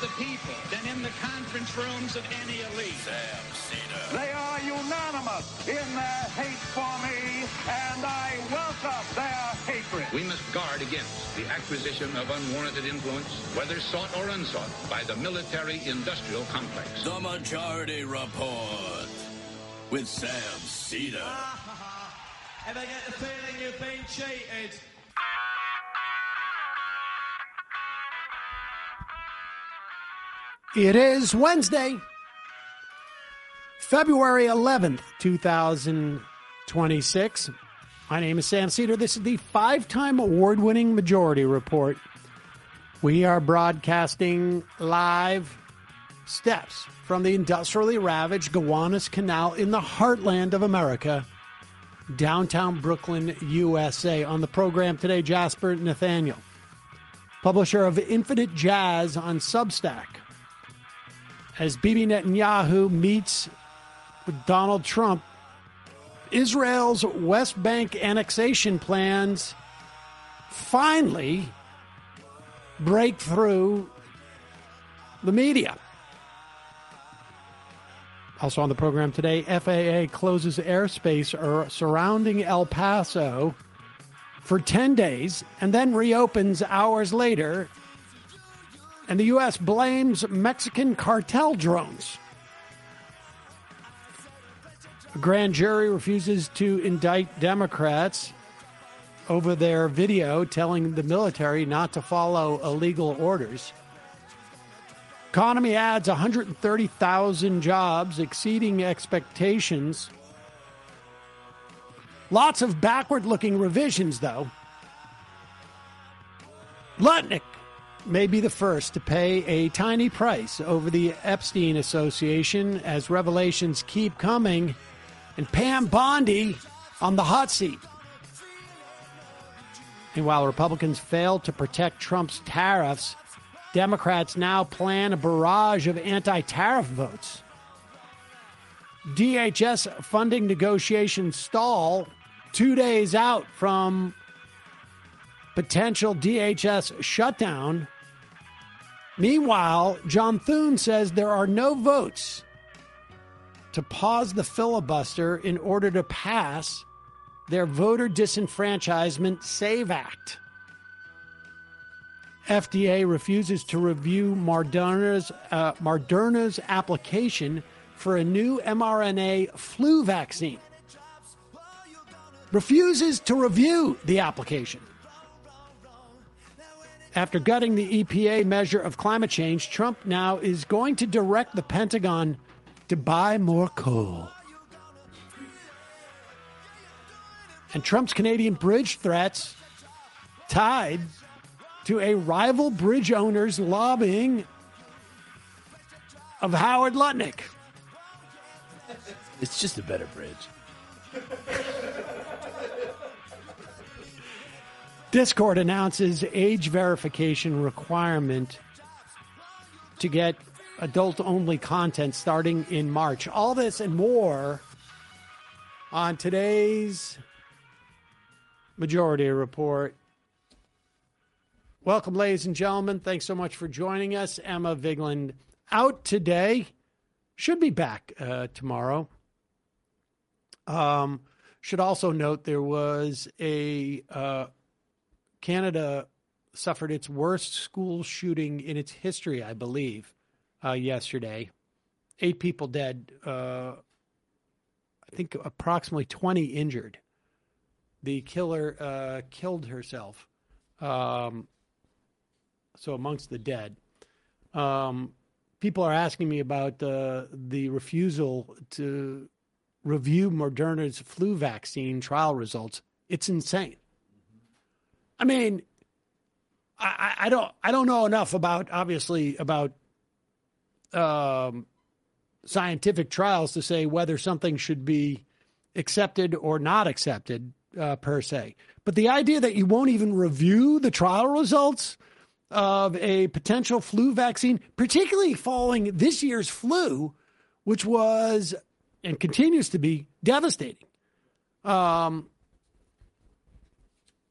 the people than in the conference rooms of any elite. Sam Cedar. They are unanimous in their hate for me, and I welcome their hatred. We must guard against the acquisition of unwarranted influence, whether sought or unsought, by the military-industrial complex. The Majority Report with Sam Cedar. Ever get the feeling you've been cheated? It is Wednesday, February 11th, 2026. My name is Sam Cedar. This is the 5-time award-winning Majority Report. We are broadcasting live steps from the industrially ravaged Gowanus Canal in the heartland of America, downtown Brooklyn, USA. On the program today, Jasper Nathaniel, publisher of Infinite Jazz on Substack. As Bibi Netanyahu meets with Donald Trump, Israel's West Bank annexation plans finally break through the media. Also on the program today, FAA closes airspace surrounding El Paso for 10 days and then reopens hours later. And the U.S. blames Mexican cartel drones. A grand jury refuses to indict Democrats over their video telling the military not to follow illegal orders. Economy adds 130,000 jobs, exceeding expectations. Lots of backward-looking revisions, though. Lutnick may be the first to pay a tiny price over the Epstein Association as revelations keep coming, and Pam Bondi on the hot seat. And while Republicans failed to protect Trump's tariffs, Democrats now plan a barrage of anti-tariff votes. DHS funding negotiations stall 2 days out from potential DHS shutdown. Meanwhile, John Thune says there are no votes to pause the filibuster in order to pass their Voter Disenfranchisement SAVE Act. FDA refuses to review Moderna's application for a new mRNA flu vaccine. Refuses to review the application. After gutting the EPA measure of climate change, Trump now is going to direct the Pentagon to buy more coal. And Trump's Canadian bridge threats tied to a rival bridge owner's lobbying of Howard Lutnick. It's just a better bridge. Discord announces age verification requirement to get adult-only content starting in March. All this and more on today's Majority Report. Welcome, ladies and gentlemen. Thanks so much for joining us. Emma Vigeland out today. Should be back tomorrow. Should also note there was a Canada suffered its worst school shooting in its history, I believe, yesterday. 8 people dead. I think approximately 20 injured. The killer killed herself. So amongst the dead. People are asking me about the refusal to review Moderna's flu vaccine trial results. It's insane. I mean, I don't know enough about scientific trials to say whether something should be accepted or not accepted per se. But the idea that you won't even review the trial results of a potential flu vaccine, particularly following this year's flu, which was and continues to be devastating.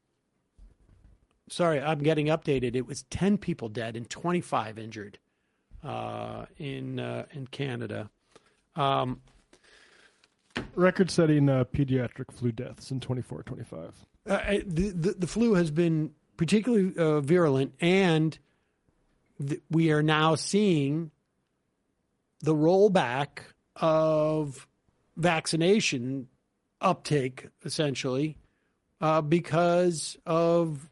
Sorry, I'm getting updated. It was 10 people dead and 25 injured in Canada. Record-setting pediatric flu deaths in 24-25. The flu has been particularly virulent, and we are now seeing the rollback of vaccination uptake, essentially, because of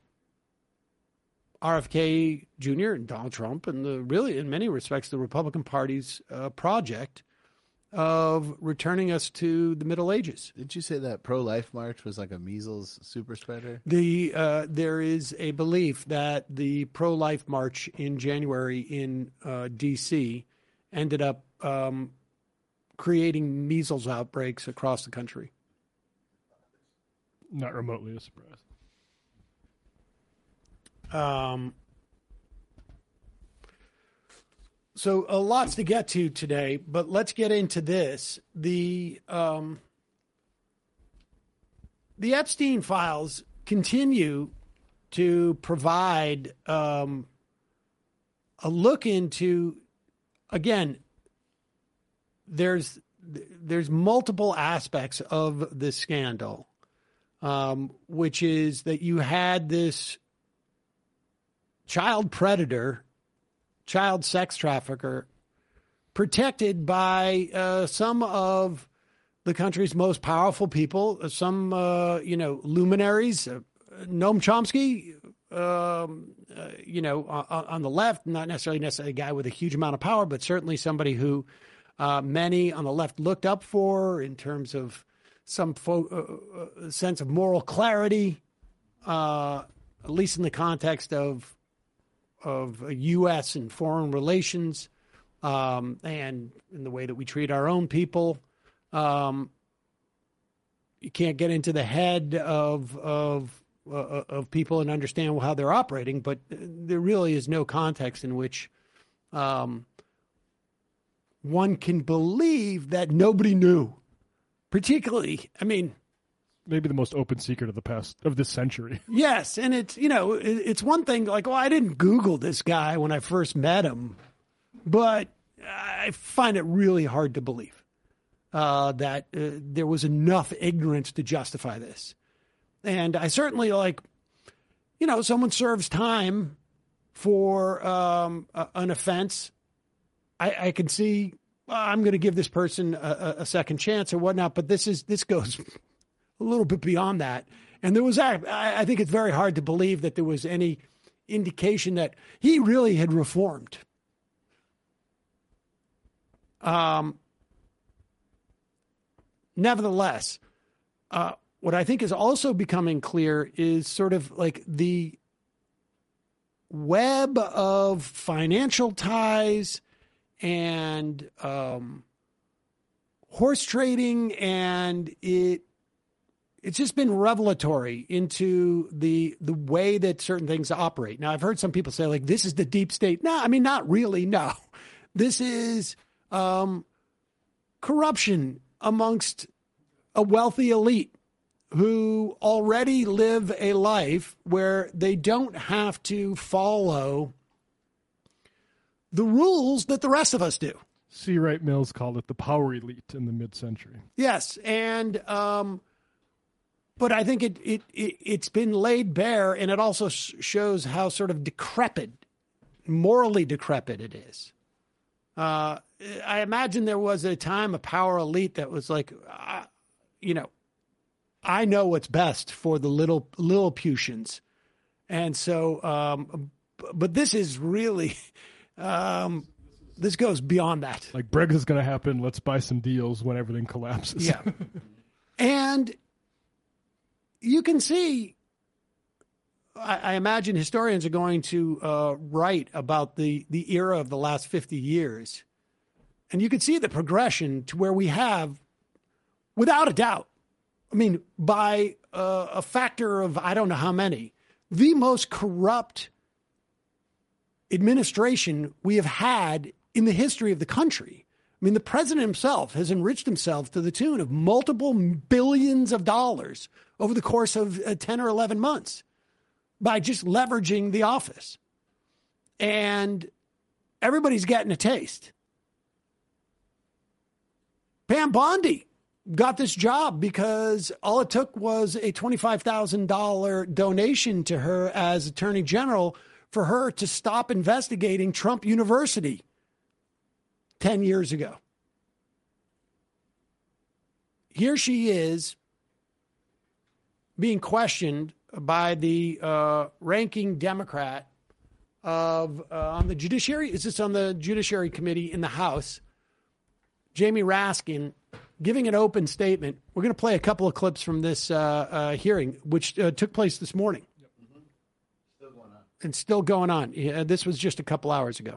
RFK Jr. and Donald Trump and really, in many respects, the Republican Party's project of returning us to the Middle Ages. Did you say that pro-life march was like a measles super spreader? There is a belief that the pro-life march in January in D.C. ended up creating measles outbreaks across the country. Not remotely a surprise. So lots to get to today, but let's get into this. The Epstein files continue to provide a look into, again, there's multiple aspects of this scandal, which is that you had this child predator, child sex trafficker, protected by some of the country's most powerful people, some, luminaries, Noam Chomsky, on the left, not necessarily a guy with a huge amount of power, but certainly somebody who many on the left looked up for in terms of some sense of moral clarity, at least in the context of U.S. and foreign relations, and in the way that we treat our own people. You can't get into the head of people and understand how they're operating, but there really is no context in which one can believe that nobody knew. Particularly, maybe the most open secret of this century. Yes, and it's one thing like, I didn't Google this guy when I first met him, but I find it really hard to believe that there was enough ignorance to justify this. And I certainly someone serves time for an offense. I can see I'm going to give this person a second chance or whatnot, but this goes a little bit beyond that. And there was, I think it's very hard to believe that there was any indication that he really had reformed. Nevertheless, what I think is also becoming clear is sort of like the web of financial ties and horse trading, and it's just been revelatory into the way that certain things operate. Now, I've heard some people say, this is the deep state. No, not really, no. This is corruption amongst a wealthy elite who already live a life where they don't have to follow the rules that the rest of us do. C. Wright Mills called it the power elite in the mid-century. Yes, and but I think it's been laid bare, and it also shows how sort of morally decrepit it is. I imagine there was a time, a power elite that was like, I know what's best for the Lilliputians, and so, but this is really. This goes beyond that. Like Brexit's going to happen. Let's buy some deals when everything collapses. Yeah. And you can see, I imagine historians are going to write about the era of the last 50 years. And you can see the progression to where we have, without a doubt, by a factor of I don't know how many, the most corrupt administration we have had in the history of the country. The president himself has enriched himself to the tune of multiple billions of dollars over the course of 10 or 11 months by just leveraging the office. And everybody's getting a taste. Pam Bondi got this job because all it took was a $25,000 donation to her as Attorney General for her to stop investigating Trump University 10 years ago. Here she is being questioned by the ranking Democrat on the Judiciary. Is this on the Judiciary Committee in the House? Jamie Raskin giving an open statement. We're going to play a couple of clips from this hearing, which took place this morning. Still going on. And still going on. This was just a couple hours ago.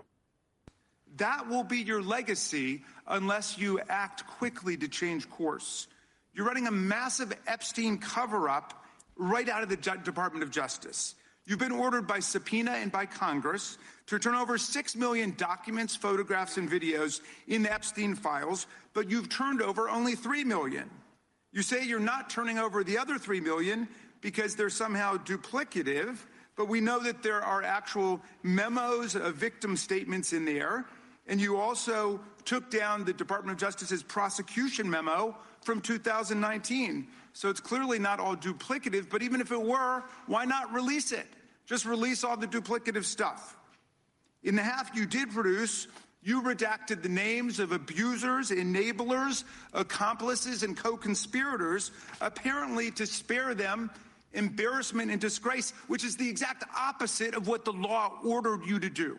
That will be your legacy unless you act quickly to change course. You're running a massive Epstein cover-up right out of the Department of Justice. You've been ordered by subpoena and by Congress to turn over 6 million documents, photographs, and videos in the Epstein files, but you've turned over only 3 million. You say you're not turning over the other 3 million because they're somehow duplicative, but we know that there are actual memos of victim statements in there. And you also took down the Department of Justice's prosecution memo from 2019. So it's clearly not all duplicative, but even if it were, why not release it? Just release all the duplicative stuff. In the half you did produce, you redacted the names of abusers, enablers, accomplices, and co-conspirators, apparently to spare them embarrassment and disgrace, which is the exact opposite of what the law ordered you to do.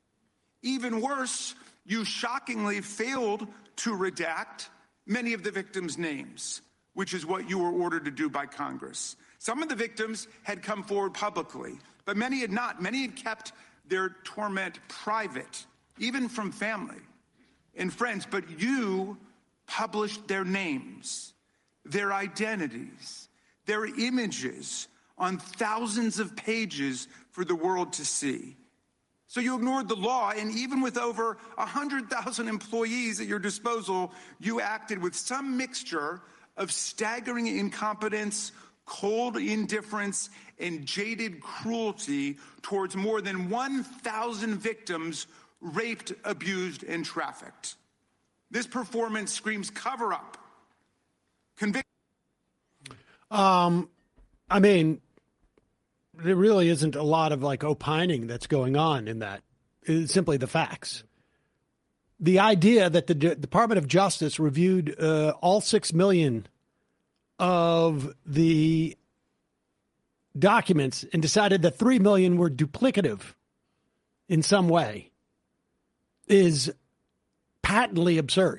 Even worse, you shockingly failed to redact many of the victims' names, which is what you were ordered to do by Congress. Some of the victims had come forward publicly, but many had not. Many had kept their torment private, even from family and friends. But you published their names, their identities, their images on thousands of pages for the world to see. So you ignored the law, and even with over 100,000 employees at your disposal, you acted with some mixture of staggering incompetence, cold indifference, and jaded cruelty towards more than 1,000 victims raped, abused, and trafficked. This performance screams cover-up. I mean, there really isn't a lot of opining that's going on in that. It's simply the facts. The idea that the Department of Justice reviewed all 6 million of the documents and decided that 3 million were duplicative in some way is patently absurd.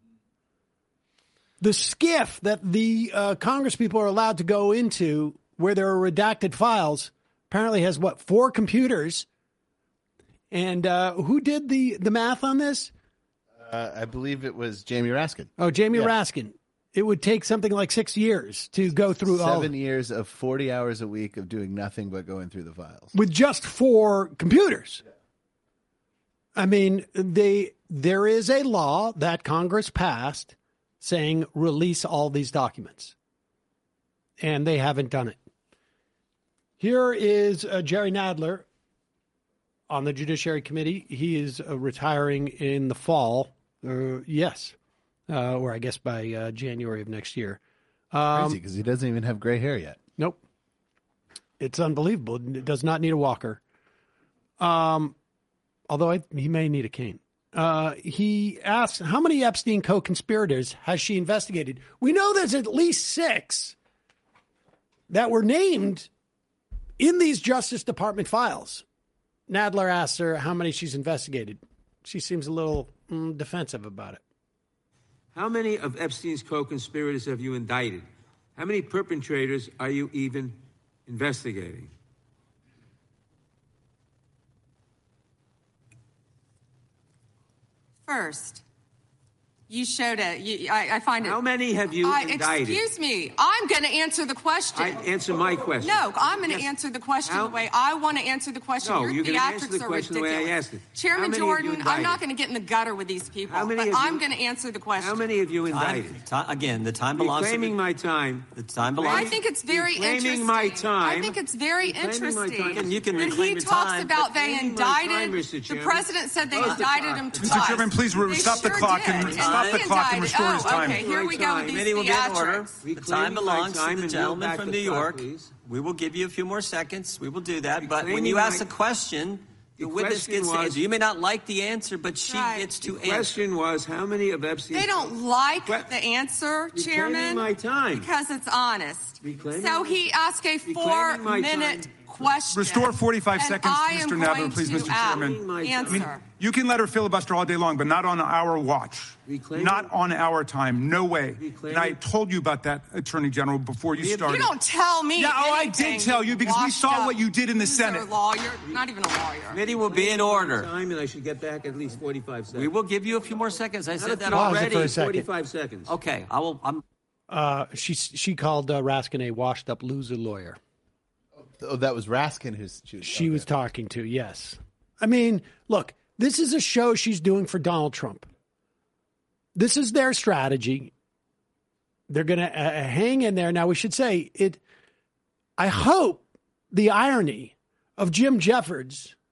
The skiff that the Congress people are allowed to go into where there are redacted files apparently has, 4 computers. And who did the math on this? I believe it was Jamie Raskin. Oh, Jamie Raskin. It would take something like 6 years to go through 7 years of 40 hours a week of doing nothing but going through the files. With just 4 computers. Yeah. I mean, there is a law that Congress passed saying release all these documents. And they haven't done it. Here is Jerry Nadler on the Judiciary Committee. He is retiring in the fall. Or I guess by January of next year. Crazy, because he doesn't even have gray hair yet. Nope. It's unbelievable. It does not need a walker. Although he may need a cane. He asks, how many Epstein co-conspirators has she investigated? We know there's at least 6 that were named in these Justice Department files. Nadler asks her how many she's investigated. She seems a little defensive about it. How many of Epstein's co-conspirators have you indicted? How many perpetrators are you even investigating? First, You showed it. I find it. How many have you indicted? Excuse me. I'm going to answer the question. Answer my question. No, I'm going to answer the question the way I want to answer the question. No, Your you're going to answer the theatrics are question the way I ridiculous. asked it. Chairman Jordan, I'm not going to get in the gutter with these people, but I'm going to answer the question. How many have you indicted? Again, the time belongs to reclaiming my time. The time belongs. I think it's very interesting. Reclaiming my time. I think it's very interesting. You can when reclaim he your talks time. about they indicted, the president said they indicted him twice. Mr. Chairman, please stop the clock and restore his time. Okay, here we go with these Committee will be in order. theatrics. The time belongs to the gentleman from New York. Please. We will give you a few more seconds. We will do that. But when Reclaiming you ask my- a question, the witness question gets to was- answer. You may not like the answer, but she Right. gets to The answer. question was, how many of Epstein's... They don't like the answer, Chairman, my time. because it's honest. Reclaiming So he asked a Reclaiming my 4-minute time. question. Restore 45 and seconds, I am Mr. Nadler, going please, to Mr. Chairman. Answer. You can let her filibuster all day long, but not on our watch. Reclaiming- Not on our time. No way. Reclaiming- And I told you about that, Attorney General, before you started. You don't tell me. Yeah, I anything, did tell you because we washed saw up what you did in the loser Senate. Lawyer, not even a lawyer. Committee will be in order. Time, and I should get back at least 45 seconds. We will give you a few more seconds. I said that Pause it already. for a second. 45 seconds. Okay, I will. She called Raskin a washed up loser lawyer. Oh, that was Raskin who's She was talking to, yes. I mean, look, this is a show she's doing for Donald Trump. This is their strategy. They're going to hang in there. Now, we should say it. I hope the irony of Jim Jordan,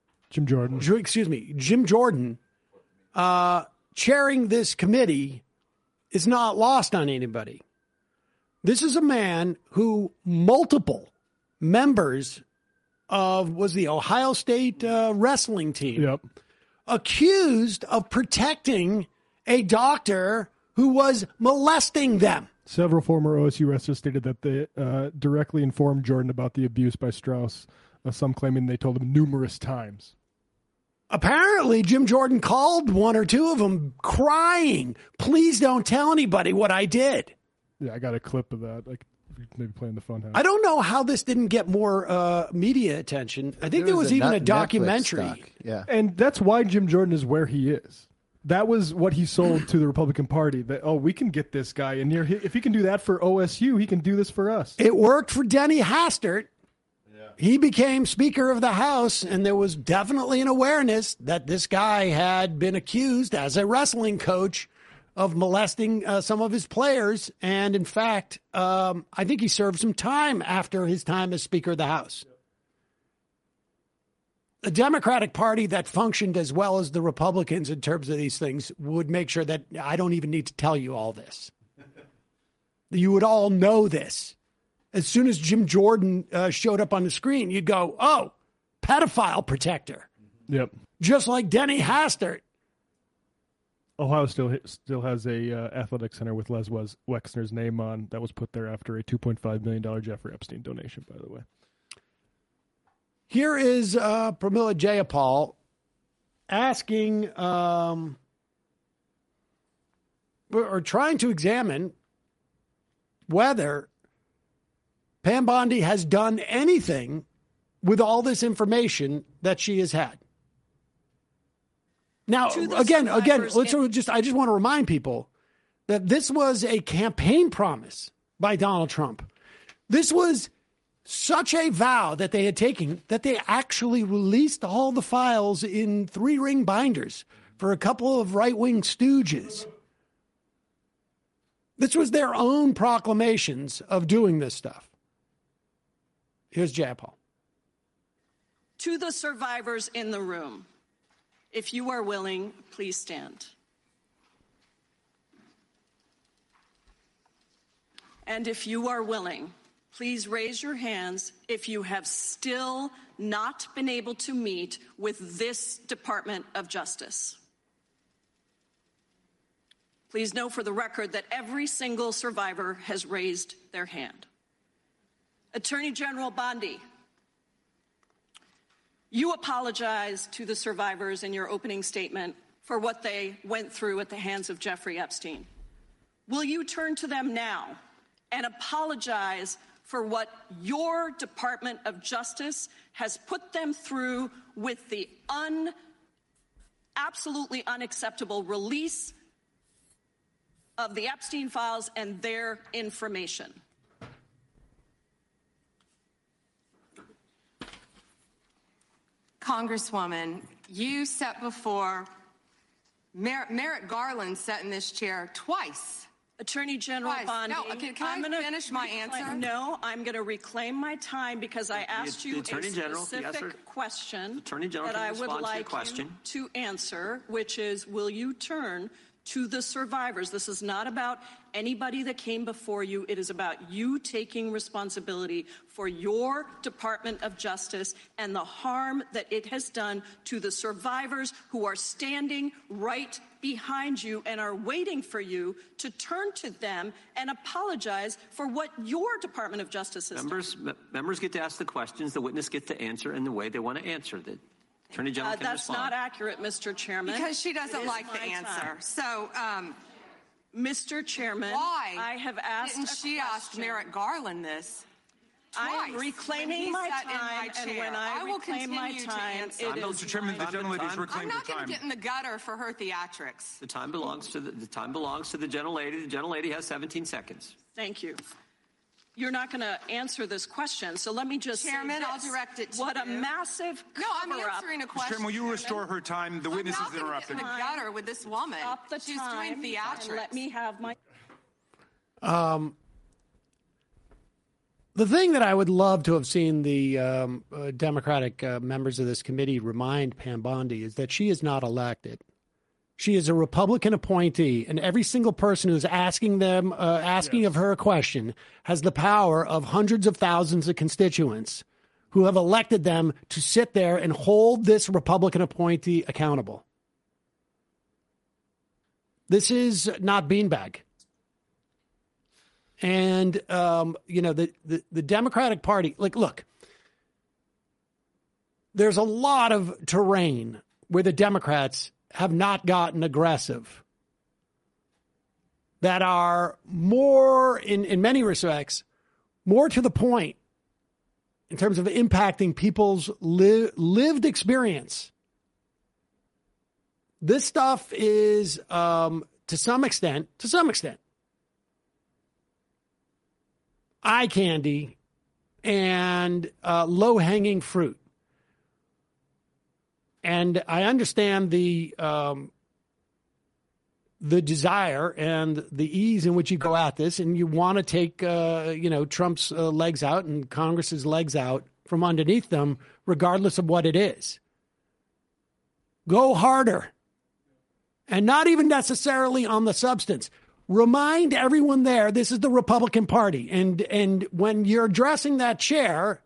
chairing this committee is not lost on anybody. This is a man who multiple members of was the Ohio State wrestling team accused of protecting a doctor who was molesting them. Several former OSU wrestlers stated that they directly informed Jordan about the abuse by Strauss, some claiming they told him numerous times. Apparently, Jim Jordan called one or two of them crying, "Please don't tell anybody what I did." Yeah, I got a clip of that. Like maybe playing the Funhouse. I don't know how this didn't get more media attention. I think there was even a documentary. Yeah. And that's why Jim Jordan is where he is. That was what he sold to the Republican Party. That, we can get this guy in here. If he can do that for OSU, he can do this for us. It worked for Denny Hastert. He became Speaker of the House, and there was definitely an awareness that this guy had been accused as a wrestling coach of molesting some of his players. And in fact, I think he served some time after his time as Speaker of the House. A Democratic Party that functioned as well as the Republicans in terms of these things would make sure that I don't even need to tell you all this. You would all know this. As soon as Jim Jordan showed up on the screen, you'd go, "Oh, pedophile protector." Yep. Just like Denny Hastert. Ohio still has a athletic center with Les Wexner's name on that was put there after a $2.5 million Jeffrey Epstein donation, by the way. Here is Pramila Jayapal asking or trying to examine whether Pam Bondi has done anything with all this information that she has had. Now, again, I just want to remind people that this was a campaign promise by Donald Trump. This was such a vow that they had taken that they actually released all the files in 3-ring binders for a couple of right-wing stooges. This was their own proclamations of doing this stuff. Here's Jayapal. To the survivors in the room, if you are willing, please stand. And if you are willing, please raise your hands if you have still not been able to meet with this Department of Justice. Please know for the record that every single survivor has raised their hand. Attorney General Bondi, you apologized to the survivors in your opening statement for what they went through at the hands of Jeffrey Epstein. Will you turn to them now and apologize for what your Department of Justice has put them through with the absolutely unacceptable release of the Epstein files and their information. Congresswoman, you sat before Merrick Garland sat in this chair twice. Attorney General Bondi. No, can I finish my answer? No, I'm going to reclaim my time because I asked you a General, specific question Attorney General that I would respond to your like question. you to answer, which is, will you turn to the survivors? This is not about anybody that came before you. It is about you taking responsibility for your Department of Justice and the harm that it has done to the survivors who are standing right behind you and are waiting for you to turn to them and apologize for what your Department of Justice has done. Members get to ask the questions, the witness gets to answer in the way they want to answer. The Attorney General can That's respond. not accurate, Mr. Chairman. Because she doesn't like the answer. Time. So, Mr. Chairman, why I have asked didn't she ask Merrick Garland this? I am reclaiming my time, and when I will reclaim continue my to time, answer. it is Mr. Chairman, the gentlelady has reclaimed her I'm not going time. to get in the gutter for her theatrics. The time belongs to the gentlelady. The gentlelady has 17 seconds. Thank you. You're not going to answer this question, so let me just Chairman, say this. I'll direct it to what you. a massive No, I'm cover-up. answering a Mr. question. Chairman, will you restore her time? The witness is interrupted. I'm not going to get in the gutter with this woman. Stop the She's time doing theatrics. and let me have my... The thing that I would love to have seen the Democratic members of this committee remind Pam Bondi is that she is not elected. She is a Republican appointee, and every single person who's asking of her a question has the power of hundreds of thousands of constituents who have elected them to sit there and hold this Republican appointee accountable. This is not beanbag. And, the Democratic Party, look, there's a lot of terrain where the Democrats have not gotten aggressive that are more, in many respects, more to the point in terms of impacting people's lived experience. This stuff is, to some extent, eye candy and low-hanging fruit. And I understand the desire and the ease in which you go at this, and you want to take, Trump's legs out and Congress's legs out from underneath them, regardless of what it is. Go harder. And not even necessarily on the substance. Remind everyone there, this is the Republican Party. And when you're addressing that chair,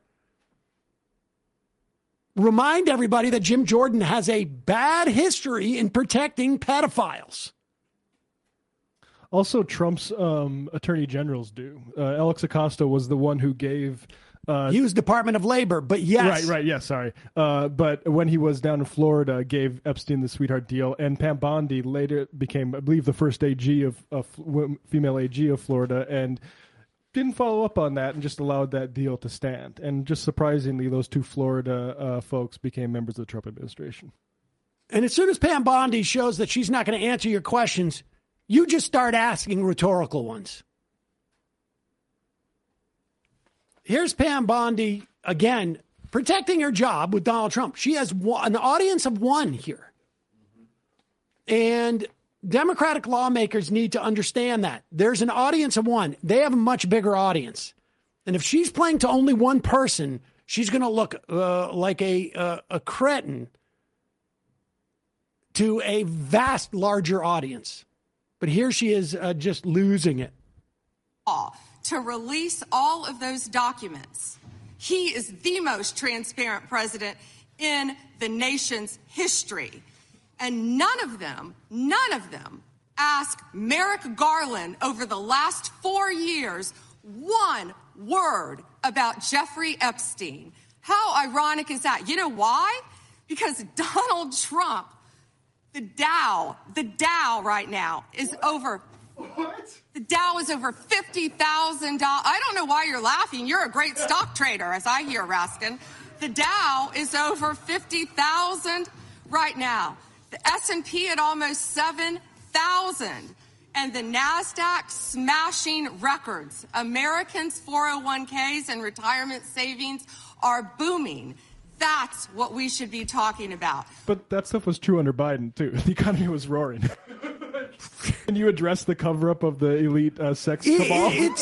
remind everybody that Jim Jordan has a bad history in protecting pedophiles. Also, Trump's attorney generals do. Alex Acosta was the one who gave... he was Department of Labor, but yes. Right, yes, sorry. But when he was down in Florida, gave Epstein the sweetheart deal, and Pam Bondi later became, I believe, the first AG of female AG of Florida, and didn't follow up on that and just allowed that deal to stand. And just surprisingly, those two Florida folks became members of the Trump administration. And as soon as Pam Bondi shows that she's not going to answer your questions, you just start asking rhetorical ones. Here's Pam Bondi, again, protecting her job with Donald Trump. She has an audience of one here. And Democratic lawmakers need to understand that. There's an audience of one. They have a much bigger audience. And if she's playing to only one person, she's going to look like a cretin to a vast larger audience. But here she is just losing it. To release all of those documents. He is the most transparent president in the nation's history. And none of them asked Merrick Garland over the last 4 years one word about Jeffrey Epstein. How ironic is that? You know why? Because Donald Trump, the Dow right now is over... What? The Dow is over $50,000. I don't know why you're laughing. You're a great stock trader, as I hear, Raskin. The Dow is over 50,000 right now. The S&P at almost 7,000. and the NASDAQ smashing records. Americans' 401ks and retirement savings are booming. That's what we should be talking about. But that stuff was true under Biden, too. The economy was roaring. Can you address the cover-up of the elite sex cabal? It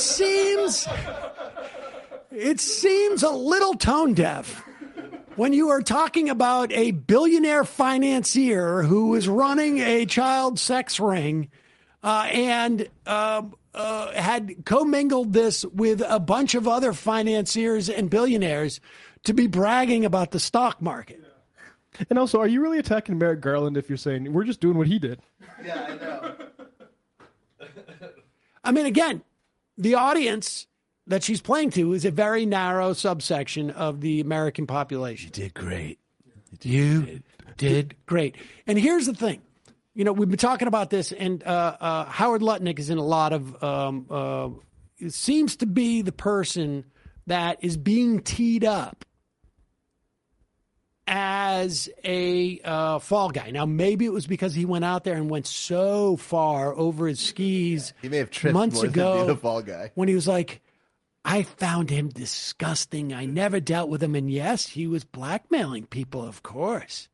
seems a little tone deaf when you are talking about a billionaire financier who is running a child sex ring and had commingled this with a bunch of other financiers and billionaires to be bragging about the stock market. And also, are you really attacking Merrick Garland if you're saying we're just doing what he did? Yeah, I know. I mean, again, the audience that she's playing to is a very narrow subsection of the American population. You did great. You did great. And here's the thing. You know, we've been talking about this, and Howard Lutnick is in a lot of it seems to be the person that is being teed up as a fall guy. Now, maybe it was because he went out there and went so far over his skis. He may have tripped months more ago than being a fall guy. when he was like, I found him disgusting. I never dealt with him. And yes, he was blackmailing people, of course.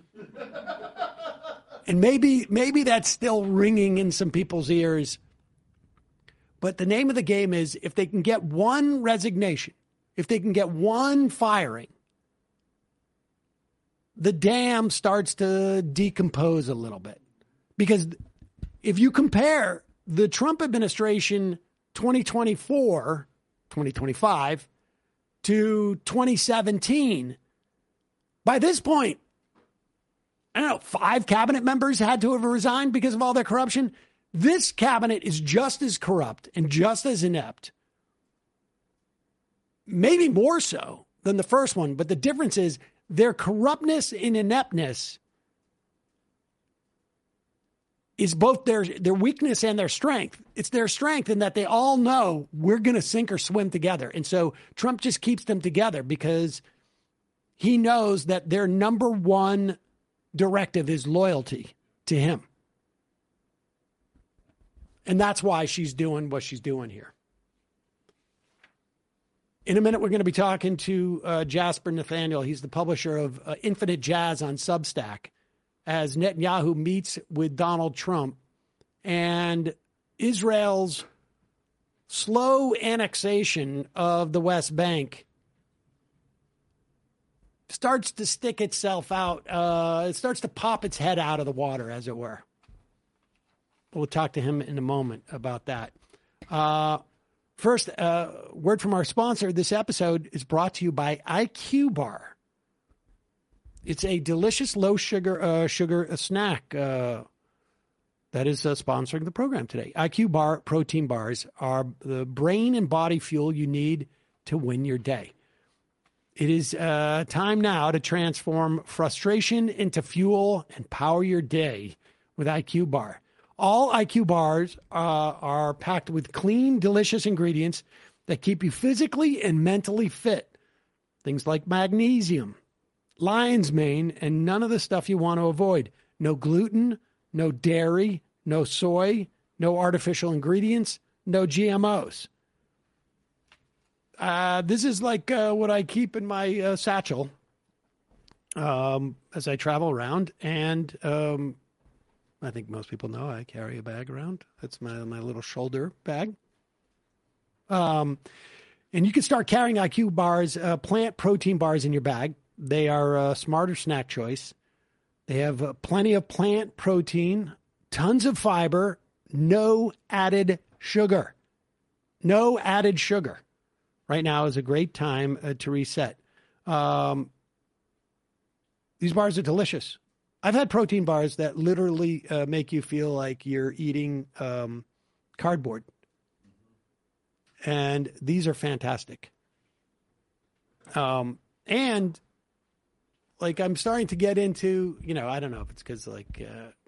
And maybe that's still ringing in some people's ears. But the name of the game is, if they can get one resignation, if they can get one firing, the dam starts to decompose a little bit. Because if you compare the Trump administration 2024, 2025 to 2017, by this point, I don't know, 5 cabinet members had to have resigned because of all their corruption. This cabinet is just as corrupt and just as inept, maybe more so than the first one. But the difference is their corruptness and ineptness is both their weakness and their strength. It's their strength in that they all know we're going to sink or swim together. And so Trump just keeps them together because he knows that their number one directive is loyalty to him. And that's why she's doing what she's doing here. In a minute, we're going to be talking to Jasper Nathaniel. He's the publisher of Infinite Jazz on Substack, as Netanyahu meets with Donald Trump and Israel's slow annexation of the West Bank starts to stick itself out. It starts to pop its head out of the water, as it were. We'll talk to him in a moment about that. First, word from our sponsor. This episode is brought to you by IQ Bar. It's a delicious low-sugar snack that is sponsoring the program today. IQ Bar protein bars are the brain and body fuel you need to win your day. It is time now to transform frustration into fuel and power your day with IQ Bar. All IQ bars are packed with clean, delicious ingredients that keep you physically and mentally fit. Things like magnesium, lion's mane, and none of the stuff you want to avoid. No gluten, no dairy, no soy, no artificial ingredients, no GMOs. This is like what I keep in my satchel as I travel around, and I think most people know I carry a bag around. That's my little shoulder bag. And you can start carrying IQ bars, plant protein bars in your bag. They are a smarter snack choice. They have plenty of plant protein, tons of fiber, no added sugar. No added sugar. Right now is a great time to reset. These bars are delicious. I've had protein bars that literally make you feel like you're eating cardboard. And these are fantastic. And like I'm starting to get into, I don't know if it's because like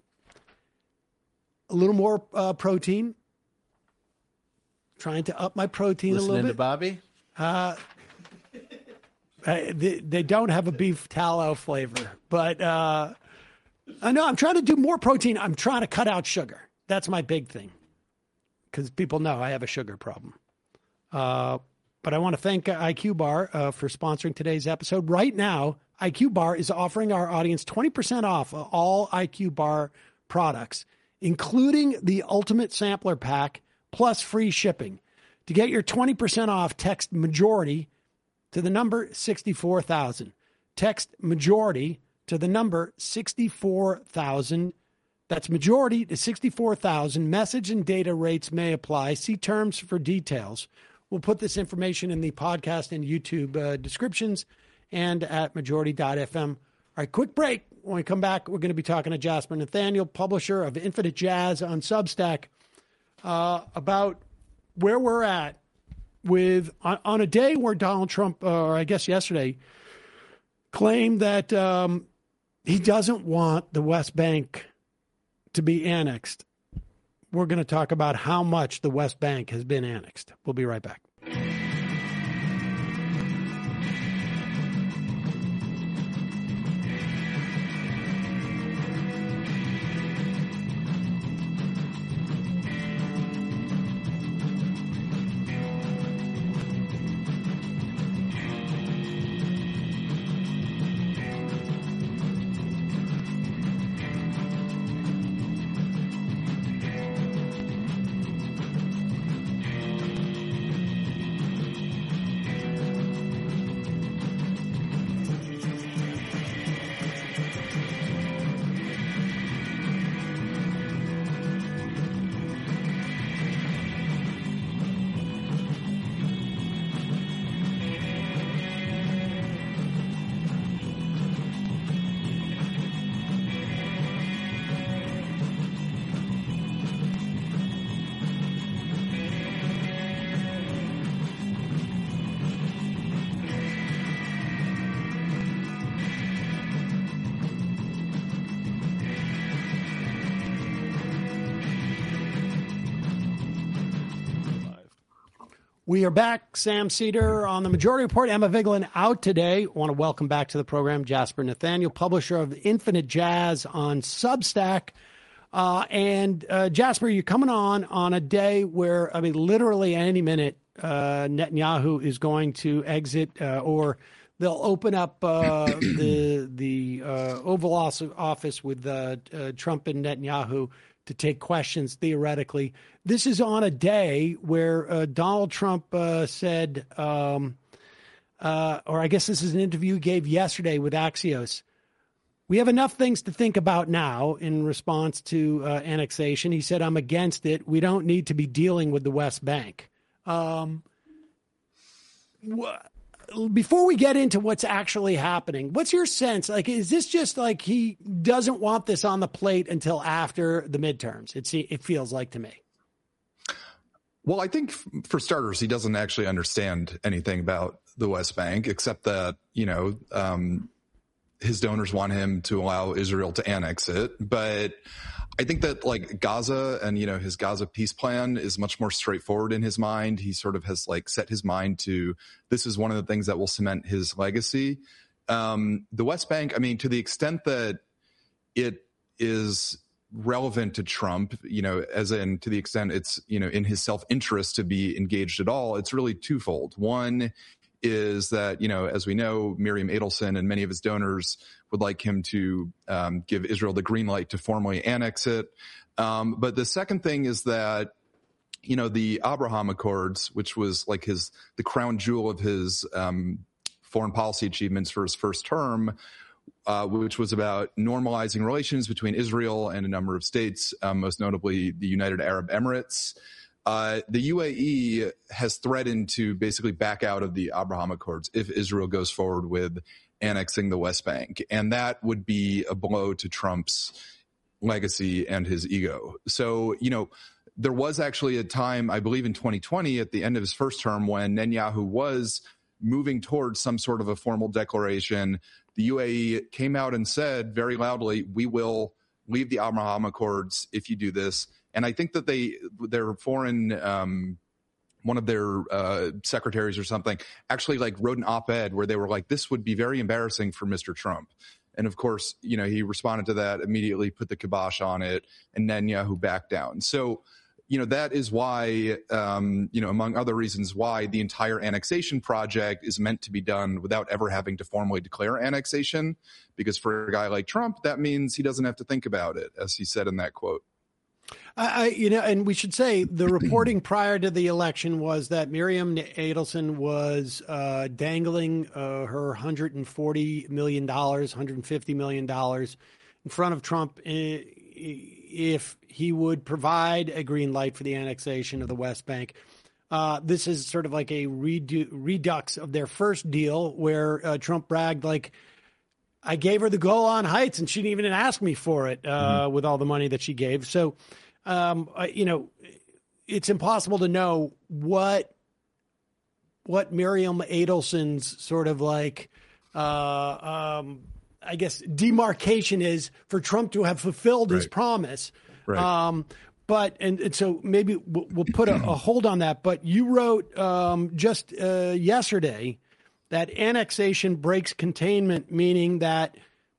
a little more protein. Trying to up my protein a little bit. Listening to Bobby? They don't have a beef tallow flavor, but I know I'm trying to do more protein. I'm trying to cut out sugar. That's my big thing. because people know I have a sugar problem. But I want to thank IQ Bar for sponsoring today's episode. Right now, IQ Bar is offering our audience 20% off all IQ Bar products, including the Ultimate Sampler Pack, plus free shipping. To get your 20% off, text majority to the number 64,000. Text majority to the number 64,000. That's majority to 64,000. Message and data rates may apply. See terms for details. We'll put this information in the podcast and YouTube descriptions and at majority.fm. All right, quick break. When we come back, we're going to be talking to Jasper Nathaniel, publisher of Infinite Jazz on Substack, about where we're at with on a day where Donald Trump, or I guess yesterday, claimed that he doesn't want the West Bank to be annexed. We're going to talk about how much the West Bank has been annexed. We'll be right back. We are back. Sam Seder on the Majority Report. Emma Vigeland out today. I want to welcome back to the program Jasper Nathaniel, publisher of Infinite Jazz on Substack. And Jasper, you're coming on a day where, I mean, literally any minute, Netanyahu is going to exit, or they'll open up the Oval Office with Trump and Netanyahu to take questions, theoretically. This is on a day where Donald Trump said, or I guess this is an interview he gave yesterday with Axios. We have enough things to think about now in response to annexation. He said, I'm against it. We don't need to be dealing with the West Bank. Before we get into what's actually happening, what's your sense? Like, is this just like he doesn't want this on the plate until after the midterms? It feels like to me. Well, I think for starters, he doesn't actually understand anything about the West Bank, except that, his donors want him to allow Israel to annex it. But I think that like Gaza and, his Gaza peace plan is much more straightforward in his mind. He sort of has like set his mind to this is one of the things that will cement his legacy. The West Bank, I mean, to the extent that it is relevant to Trump, as in to the extent it's, in his self-interest to be engaged at all, it's really twofold. One is that, as we know, Miriam Adelson and many of his donors would like him to give Israel the green light to formally annex it. But the second thing is that, the Abraham Accords, which was like the crown jewel of his foreign policy achievements for his first term, which was about normalizing relations between Israel and a number of states, most notably the United Arab Emirates. The UAE has threatened to basically back out of the Abraham Accords if Israel goes forward with annexing the West Bank. And that would be a blow to Trump's legacy and his ego. So, there was actually a time, I believe in 2020, at the end of his first term, when Netanyahu was moving towards some sort of a formal declaration. The UAE came out and said very loudly, we will leave the Abraham Accords if you do this. And I think that their foreign, one of their secretaries or something actually like wrote an op-ed where they were like, this would be very embarrassing for Mr. Trump. And of course, he responded to that, immediately put the kibosh on it, and Netanyahu backed down. So that is why, among other reasons why the entire annexation project is meant to be done without ever having to formally declare annexation, because for a guy like Trump, that means he doesn't have to think about it, as he said in that quote. And we should say the reporting prior to the election was that Miriam Adelson was dangling her $140 million, $150 million in front of Trump if he would provide a green light for the annexation of the West Bank. This is sort of like a redux of their first deal where Trump bragged like, I gave her the Golan Heights and she didn't even ask me for it with all the money that she gave. So, it's impossible to know what Miriam Adelson's sort of like, I guess, demarcation is for Trump to have fulfilled his promise. Right. And so maybe we'll put a hold on that. But you wrote just yesterday that annexation breaks containment, meaning that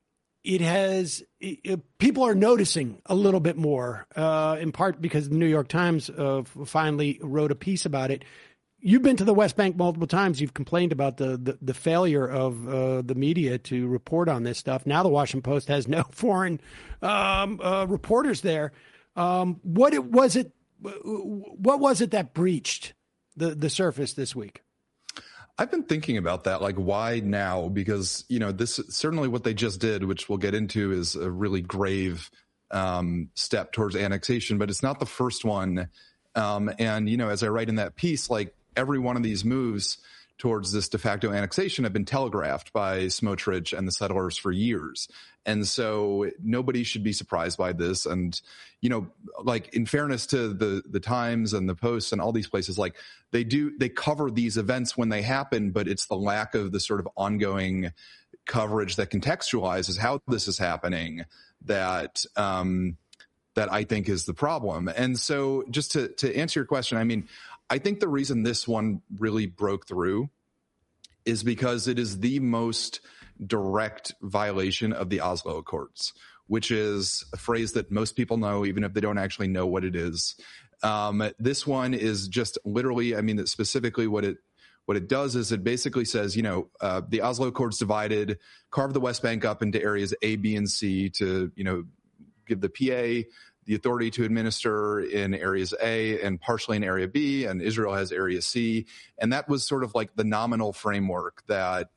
people are noticing a little bit more, in part because the New York Times finally wrote a piece about it. You've been to the West Bank multiple times. You've complained about the failure of the media to report on this stuff. Now the Washington Post has no foreign reporters there. What was it that breached the surface this week? I've been thinking about that, like why now? Because, this certainly what they just did, which we'll get into, is a really grave step towards annexation, but it's not the first one. And, as I write in that piece, like every one of these moves towards this de facto annexation have been telegraphed by Smotrich and the settlers for years. And so nobody should be surprised by this. And, like in fairness to the Times and the Post and all these places, like they cover these events when they happen, but it's the lack of the sort of ongoing coverage that contextualizes how this is happening that I think is the problem. And so just to answer your question, I mean, I think the reason this one really broke through is because it is the most direct violation of the Oslo Accords, which is a phrase that most people know, even if they don't actually know what it is. This one is just literally, I mean, specifically what it does is it basically says, the Oslo Accords carved the West Bank up into areas A, B, and C to, give the PA the authority to administer in areas A and partially in area B, and Israel has area C. And that was sort of like the nominal framework that,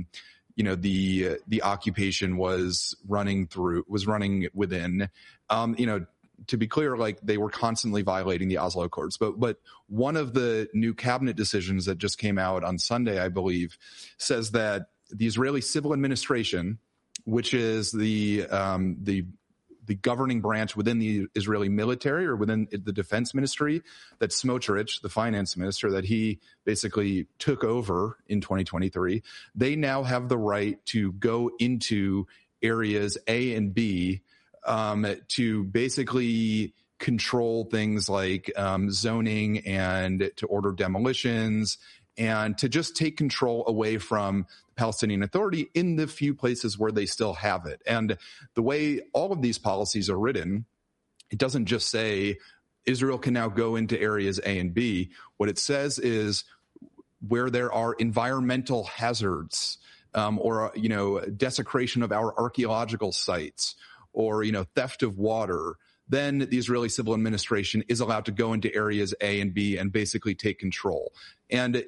the occupation was running within. To be clear, like they were constantly violating the Oslo Accords. But one of the new cabinet decisions that just came out on Sunday, I believe, says that the Israeli civil administration, which is the governing branch within the Israeli military or within the defense ministry, that Smotrich, the finance minister, that he basically took over in 2023, they now have the right to go into areas A and B to basically control things like zoning and to order demolitions and to just take control away from the Palestinian Authority in the few places where they still have it. And the way all of these policies are written, it doesn't just say Israel can now go into areas A and B. What it says is where there are environmental hazards or, desecration of our archaeological sites or, theft of water, then the Israeli civil administration is allowed to go into areas A and B and basically take control. And,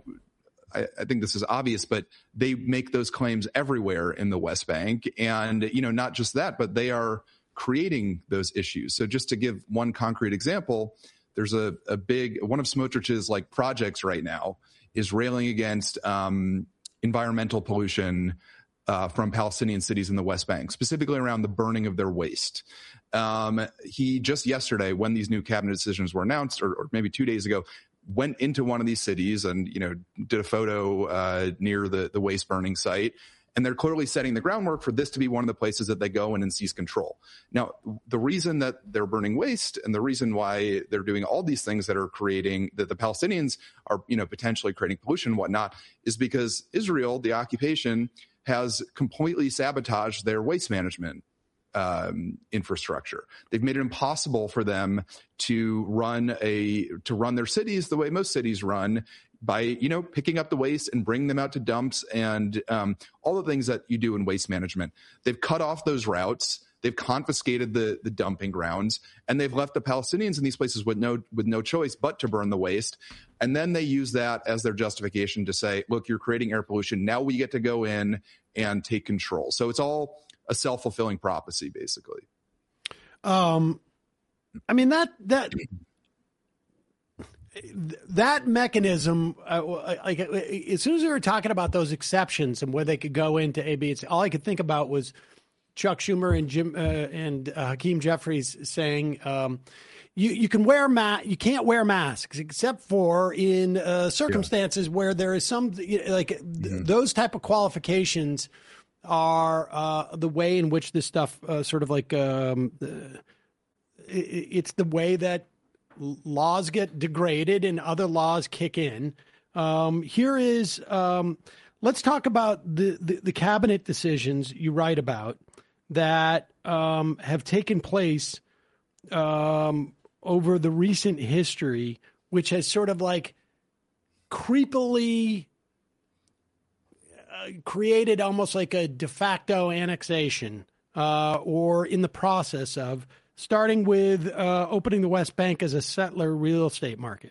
I think this is obvious, but they make those claims everywhere in the West Bank. And, not just that, but they are creating those issues. So just to give one concrete example, there's a big, one of Smotrich's like projects right now is railing against environmental pollution from Palestinian cities in the West Bank, specifically around the burning of their waste. He just yesterday, when these new cabinet decisions were announced, or maybe 2 days ago, went into one of these cities and, did a photo near the waste burning site. And they're clearly setting the groundwork for this to be one of the places that they go in and seize control. Now, the reason that they're burning waste and the reason why they're doing all these things that are creating, that the Palestinians are, potentially creating pollution and whatnot, is because Israel, the occupation, has completely sabotaged their waste management infrastructure. They've made it impossible for them to run their cities the way most cities run, by, picking up the waste and bringing them out to dumps and all the things that you do in waste management. They've cut off those routes. They've confiscated the dumping grounds, and they've left the Palestinians in these places with no choice but to burn the waste. And then they use that as their justification to say, look, you're creating air pollution. Now we get to go in and take control. So it's all a self-fulfilling prophecy, basically. That mechanism, like as soon as we were talking about those exceptions and where they could go into AB, all I could think about was Chuck Schumer and Hakeem Jeffries saying you can wear you can't wear masks except for in circumstances where there is some those type of qualifications are the way in which this stuff sort of like it's the way that laws get degraded and other laws kick in. Here is, let's talk about the cabinet decisions you write about that have taken place over the recent history, which has sort of like creepily created almost like a de facto annexation or in the process of, starting with opening the West Bank as a settler real estate market.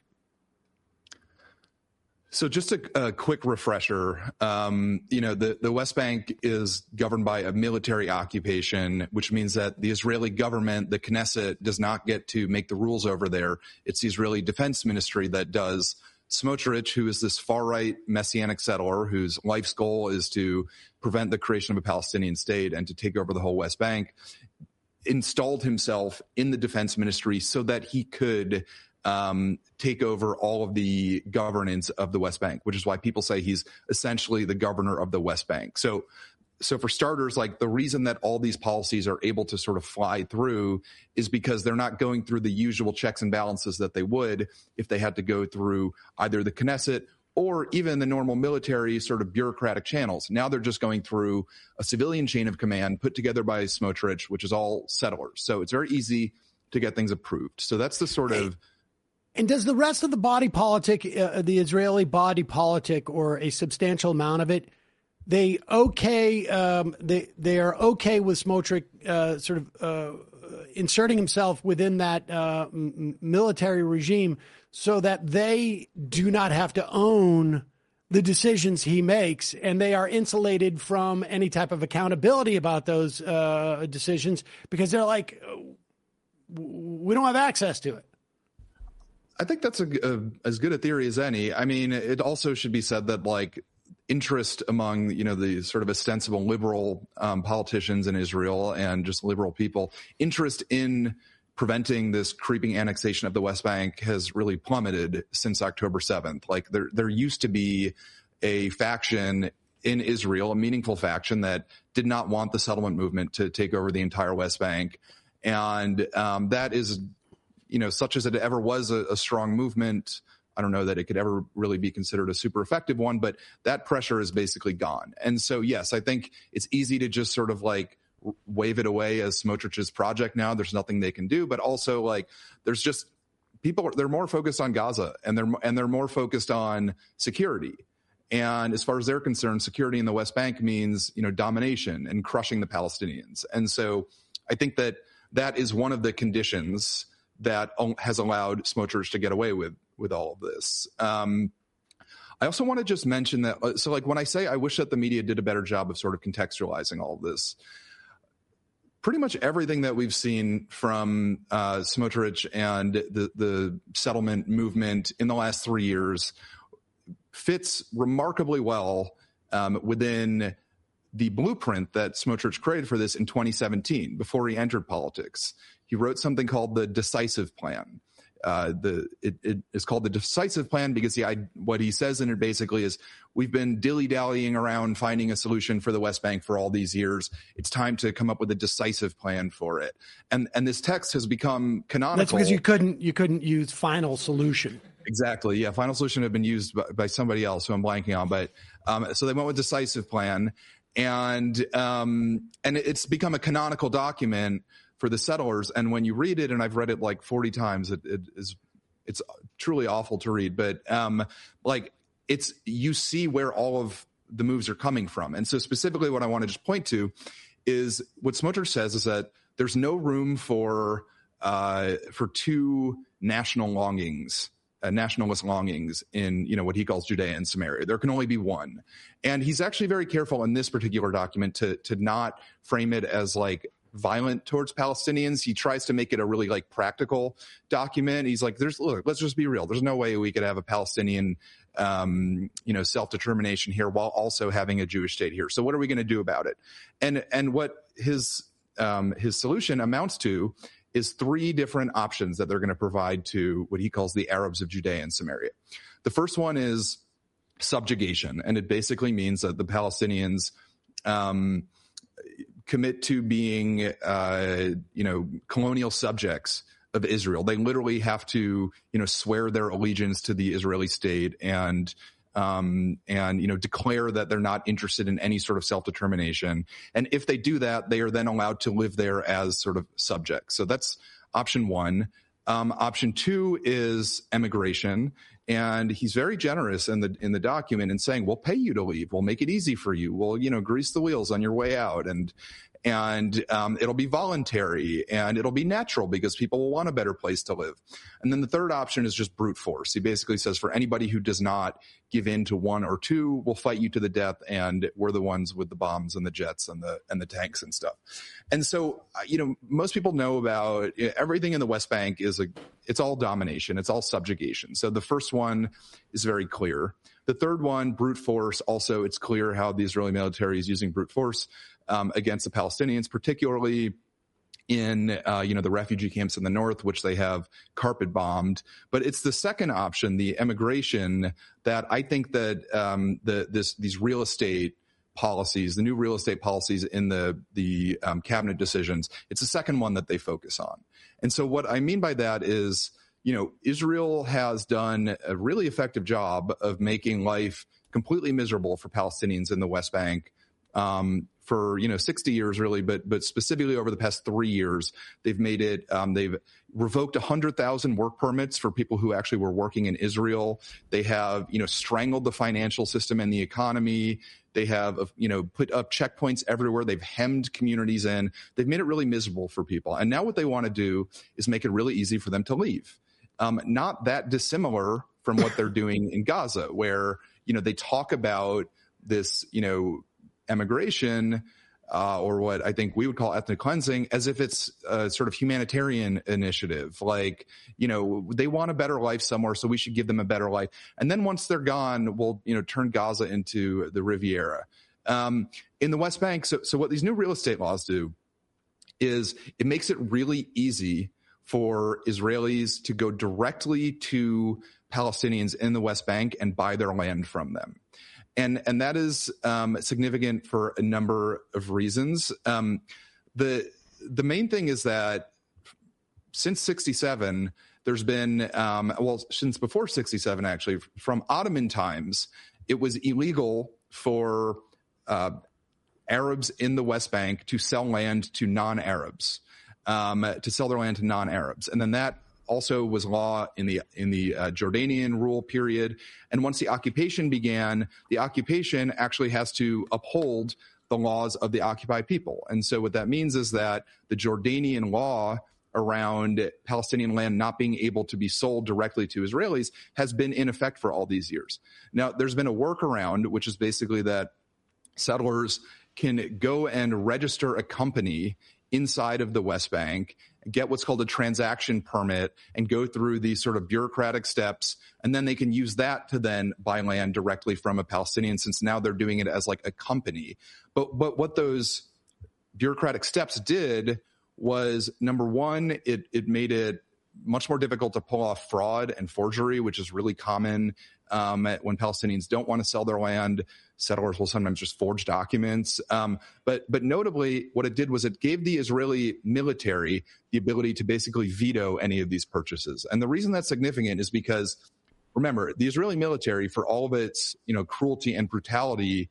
So just a quick refresher, the West Bank is governed by a military occupation, which means that the Israeli government, the Knesset, does not get to make the rules over there. It's the Israeli Defense Ministry that does. Smotrich, who is this far-right messianic settler whose life's goal is to prevent the creation of a Palestinian state and to take over the whole West Bank, installed himself in the defense ministry so that he could take over all of the governance of the West Bank, which is why people say he's essentially the governor of the West Bank. So for starters, like the reason that all these policies are able to sort of fly through is because they're not going through the usual checks and balances that they would if they had to go through either the Knesset or even the normal military sort of bureaucratic channels. Now they're just going through a civilian chain of command put together by Smotrich, which is all settlers. So it's very easy to get things approved. So that's the sort of... And does the rest of the body politic, the Israeli body politic, or a substantial amount of it, they are okay with Smotrich sort of inserting himself within that military regime so that they do not have to own the decisions he makes, and they are insulated from any type of accountability about those decisions because they're like, we don't have access to it. I think that's as good a theory as any. I mean, it also should be said that like interest among, the sort of ostensible liberal politicians in Israel and just liberal people, interest in preventing this creeping annexation of the West Bank has really plummeted since October 7th. Like there used to be a faction in Israel, a meaningful faction that did not want the settlement movement to take over the entire West Bank. And that is, such as it ever was a strong movement. I don't know that it could ever really be considered a super effective one, but that pressure is basically gone. And so, yes, I think it's easy to just sort of like wave it away as Smotrich's project now. There's nothing they can do, but also like there's just people, they're more focused on Gaza and they're more focused on security. And as far as they're concerned, security in the West Bank means, domination and crushing the Palestinians. And so I think that is one of the conditions that has allowed Smotrich to get away with all of this. I also want to just mention that, so like when I say I wish that the media did a better job of sort of contextualizing all of this, pretty much everything that we've seen from Smotrich and the settlement movement in the last 3 years fits remarkably well within the blueprint that Smotrich created for this in 2017, before he entered politics. He wrote something called the Decisive Plan. It is called the Decisive Plan because what he says in it basically is, we've been dilly-dallying around finding a solution for the West Bank for all these years. It's time to come up with a decisive plan for it. And this text has become canonical. That's because you couldn't use final solution. Exactly. Yeah. Final solution had been used by somebody else who I'm blanking on. But so they went with Decisive Plan. and it's become a canonical document for the settlers. And when you read it, and I've read it like 40 times, it's truly awful to read, but you see where all of the moves are coming from. And so specifically what I want to just point to is what Smotrich says is that there's no room for two nationalist longings in, what he calls Judea and Samaria. There can only be one. And he's actually very careful in this particular document to not frame it as like violent towards Palestinians. He tries to make it a really like practical document. He's like, let's just be real. There's no way we could have a Palestinian self-determination here while also having a Jewish state here. So what are we going to do about it? And what his solution amounts to is three different options that they're going to provide to what he calls the Arabs of Judea and Samaria. The first one is subjugation, and it basically means that the Palestinians commit to being, colonial subjects of Israel. They literally have to, swear their allegiance to the Israeli state and declare that they're not interested in any sort of self-determination. And if they do that, they are then allowed to live there as sort of subjects. So that's option one. Option two is emigration. And he's very generous in the document in saying, we'll pay you to leave. We'll make it easy for you. We'll, grease the wheels on your way out. And it'll be voluntary and it'll be natural because people will want a better place to live. And then the third option is just brute force. He basically says for anybody who does not give in to one or two, we'll fight you to the death, and we're the ones with the bombs and the jets and the tanks and stuff. And so, most people know about everything in the West Bank it's all domination. It's all subjugation. So the first one is very clear. The third one, brute force, also it's clear how the Israeli military is using brute force against the Palestinians, particularly in the refugee camps in the north, which they have carpet bombed. But it's the second option, the emigration, that I think that these real estate policies, the new real estate policies in the cabinet decisions, it's the second one that they focus on. And so what I mean by that is, Israel has done a really effective job of making life completely miserable for Palestinians in the West Bank for 60 years really, but specifically over the past 3 years, they've made it. They've revoked 100,000 work permits for people who actually were working in Israel. They have strangled the financial system and the economy. They have put up checkpoints everywhere. They've hemmed communities in. They've made it really miserable for people. And now what they want to do is make it really easy for them to leave. Not that dissimilar from what they're doing in Gaza, where they talk about this emigration or what I think we would call ethnic cleansing as if it's a sort of humanitarian initiative. Like, they want a better life somewhere, so we should give them a better life. And then once they're gone, we'll, turn Gaza into the Riviera. In the West Bank, so what these new real estate laws do is it makes it really easy for Israelis to go directly to Palestinians in the West Bank and buy their land from them. And that is significant for a number of reasons. The main thing is that since 67, there's been, since before 67, actually, from Ottoman times, it was illegal for Arabs in the West Bank to sell land to non-Arabs, to sell their land to non-Arabs. And then that also was law in the Jordanian rule period. And once the occupation began, the occupation actually has to uphold the laws of the occupied people. And so what that means is that the Jordanian law around Palestinian land not being able to be sold directly to Israelis has been in effect for all these years. Now, there's been a workaround, which is basically that settlers can go and register a company inside of the West Bank, get what's called a transaction permit, and go through these sort of bureaucratic steps. And then they can use that to then buy land directly from a Palestinian, since now they're doing it as like a company. But what those bureaucratic steps did was, number one, it made it much more difficult to pull off fraud and forgery, which is really common when Palestinians don't want to sell their land. Settlers will sometimes just forge documents. But notably, what it did was it gave the Israeli military the ability to basically veto any of these purchases. And the reason that's significant is because, remember, the Israeli military, for all of its cruelty and brutality,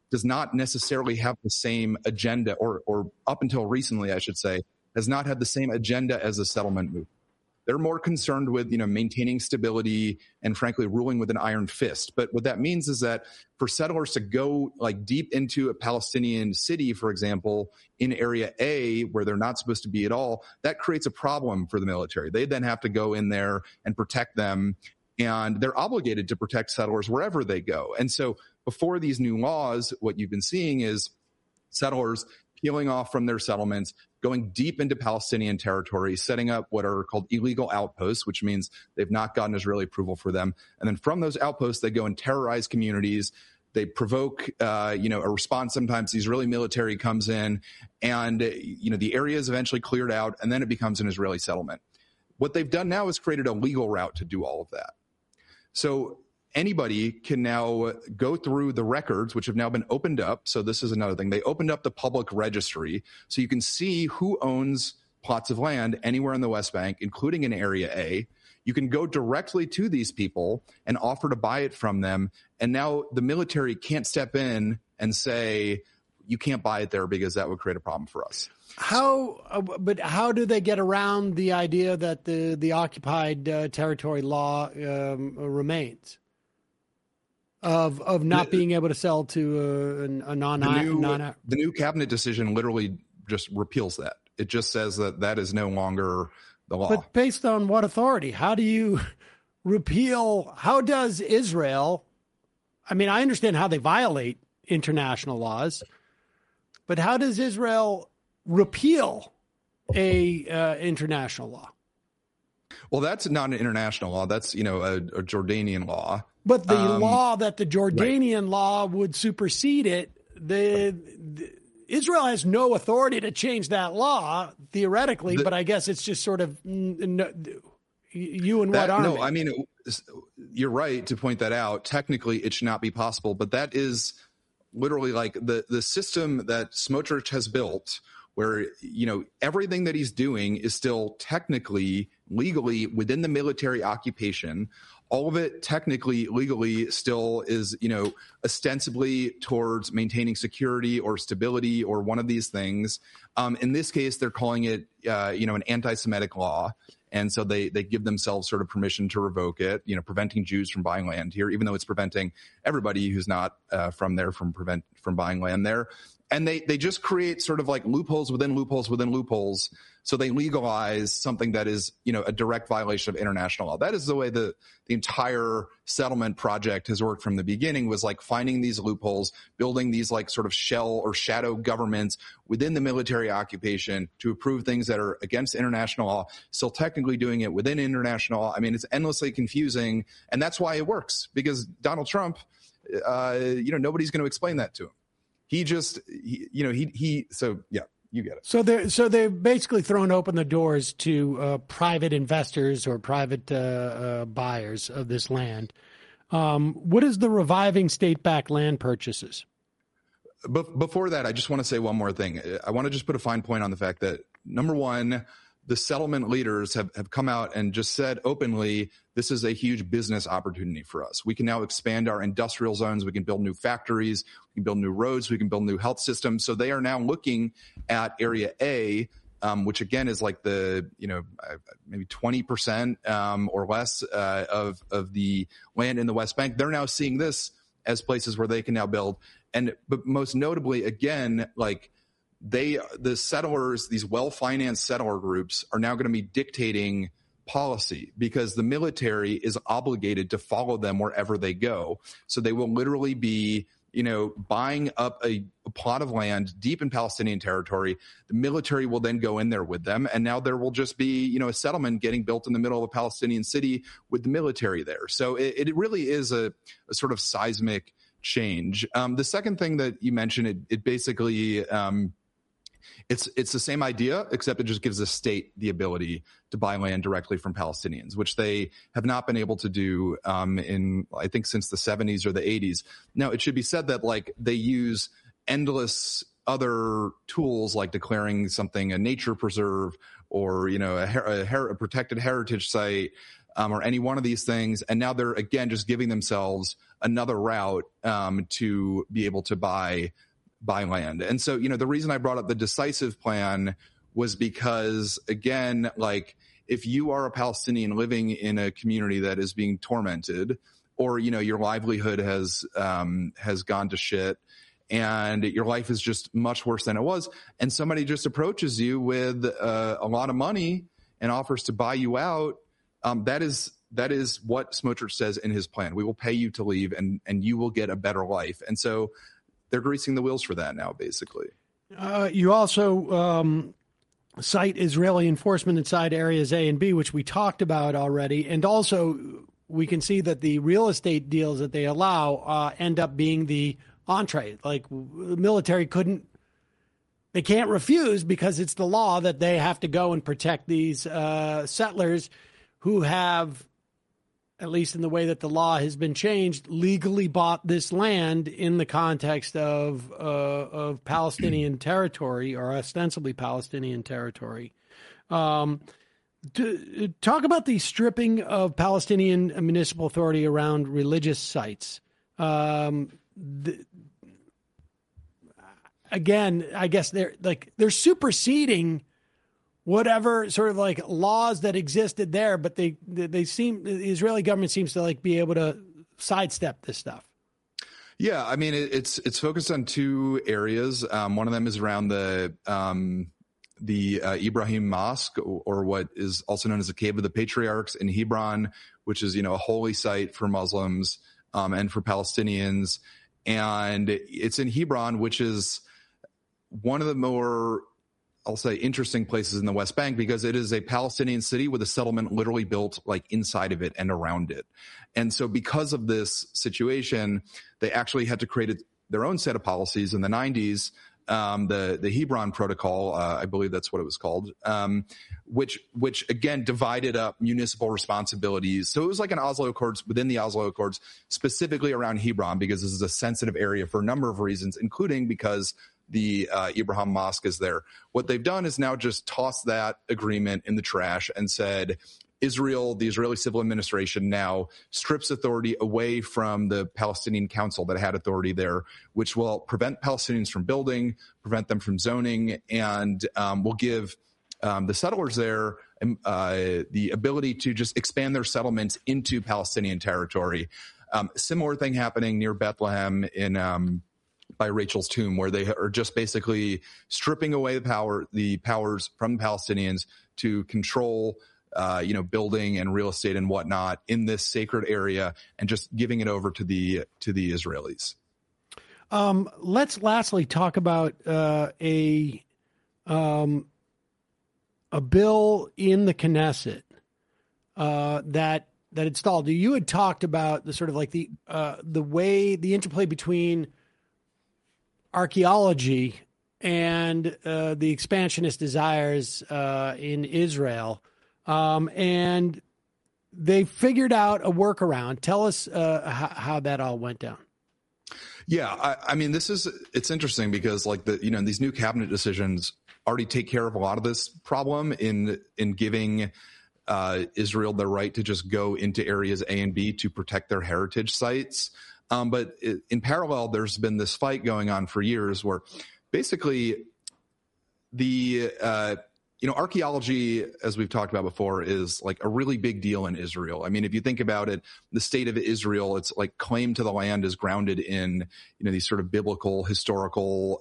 does not necessarily have the same agenda, or up until recently, I should say, has not had the same agenda as the settlement movement. They're more concerned with, maintaining stability and, frankly, ruling with an iron fist. But what that means is that for settlers to go deep into a Palestinian city, for example, in Area A, where they're not supposed to be at all, that creates a problem for the military. They then have to go in there and protect them, and they're obligated to protect settlers wherever they go. And so before these new laws, what you've been seeing is settlers peeling off from their settlements, going deep into Palestinian territory, setting up what are called illegal outposts, which means they've not gotten Israeli approval for them. And then from those outposts, they go and terrorize communities. They provoke, a response. Sometimes the Israeli military comes in, and, the area is eventually cleared out, and then it becomes an Israeli settlement. What they've done now is created a legal route to do all of that. So anybody can now go through the records, which have now been opened up. So this is another thing. They opened up the public registry, so you can see who owns plots of land anywhere in the West Bank, including in Area A. You can go directly to these people and offer to buy it from them. And now the military can't step in and say, you can't buy it there because that would create a problem for us. But how do they get around the idea that the occupied territory law remains? Of not being able to sell to a the new cabinet decision literally just repeals that. It just says that is no longer the law. But based on what authority? How do you repeal? How does Israel? I mean, I understand how they violate international laws, but how does Israel repeal a international law? Well, that's not an international law. That's a Jordanian law. But the law that the Jordanian law would supersede it, Israel has no authority to change that law, theoretically, but I guess it's just sort of you and what army? No, I mean, you're right to point that out. Technically, it should not be possible, but that is literally like the system that Smotrich has built, where, everything that he's doing is still technically, legally within the military occupation. All of it technically, legally still is, ostensibly towards maintaining security or stability or one of these things. In this case, they're calling it, an anti-Semitic law. And so they give themselves sort of permission to revoke it, preventing Jews from buying land here, even though it's preventing everybody who's not from there from buying land there. And they just create sort of like loopholes within loopholes within loopholes. So they legalize something that is, a direct violation of international law. That is the way the entire settlement project has worked from the beginning, was like finding these loopholes, building these like sort of shell or shadow governments within the military occupation to approve things that are against international law, still technically doing it within international law. I mean, it's endlessly confusing. And that's why it works, because Donald Trump, nobody's going to explain that to him. So yeah, you get it. So they're basically thrown open the doors to private investors or private buyers of this land. What is the reviving state-backed land purchases? Before that, I just want to say one more thing. I want to just put a fine point on the fact that, number one, the settlement leaders have come out and just said openly, this is a huge business opportunity for us. We can now expand our industrial zones. We can build new factories. We can build new roads. We can build new health systems. So they are now looking at Area A, which again is like the, maybe 20% or less of the land in the West Bank. They're now seeing this as places where they can now build. But most notably, again, like, the settlers, these well-financed settler groups, are now going to be dictating policy because the military is obligated to follow them wherever they go. So they will literally be, buying up a plot of land deep in Palestinian territory. The military will then go in there with them. And now there will just be, a settlement getting built in the middle of a Palestinian city with the military there. So it really is a sort of seismic change. The second thing that you mentioned, it basically, it's the same idea, except it just gives the state the ability to buy land directly from Palestinians, which they have not been able to do in, I think, since the 70s or the 80s. Now, it should be said that like they use endless other tools like declaring something a nature preserve or, a protected heritage site or any one of these things. And now they're, again, just giving themselves another route to be able to buy land. And so, the reason I brought up the decisive plan was because, again, like, if you are a Palestinian living in a community that is being tormented, or, your livelihood has gone to shit and your life is just much worse than it was, and somebody just approaches you with a lot of money and offers to buy you out, that is what Smotrich says in his plan. We will pay you to leave and you will get a better life. And so they're greasing the wheels for that now, basically. You also cite Israeli enforcement inside areas A and B, which we talked about already. And also we can see that the real estate deals that they allow end up being the entree. Like, the military they can't refuse, because it's the law that they have to go and protect these settlers who have, at least in the way that the law has been changed, legally bought this land in the context of Palestinian territory, or ostensibly Palestinian territory. To talk about the stripping of Palestinian municipal authority around religious sites. Again, I guess they're superseding whatever sort of like laws that existed there, but the Israeli government seems to be able to sidestep this stuff. Yeah, I mean, it's focused on two areas. One of them is around the Ibrahim Mosque, or what is also known as the Cave of the Patriarchs in Hebron, which is, a holy site for Muslims and for Palestinians. And it's in Hebron, which is one of the more, I'll say, interesting places in the West Bank, because it is a Palestinian city with a settlement literally built inside of it and around it. And so because of this situation, they actually had to create their own set of policies in the 90s, the Hebron Protocol, I believe that's what it was called, which again divided up municipal responsibilities. So it was like an Oslo Accords within the Oslo Accords, specifically around Hebron, because this is a sensitive area for a number of reasons, including because the Ibrahim Mosque is there. What they've done is now just tossed that agreement in the trash and said, the Israeli civil administration now strips authority away from the Palestinian Council that had authority there, which will prevent Palestinians from building, prevent them from zoning, and will give the settlers there the ability to just expand their settlements into Palestinian territory. Similar thing happening near Bethlehem by Rachel's Tomb, where they are just basically stripping away the powers from the Palestinians to control building and real estate and whatnot in this sacred area, and just giving it over to the Israelis. Let's lastly talk about a bill in the Knesset that installed. You had talked about the sort of the way the interplay between archaeology and the expansionist desires in Israel. And they figured out a workaround. Tell us how that all went down. Yeah, I mean, it's interesting because these new cabinet decisions already take care of a lot of this problem in giving Israel the right to just go into areas A and B to protect their heritage sites. But in parallel, there's been this fight going on for years where basically the archaeology, as we've talked about before, is a really big deal in Israel. I mean, if you think about it, the state of Israel, its claim to the land is grounded in, these sort of biblical, historical,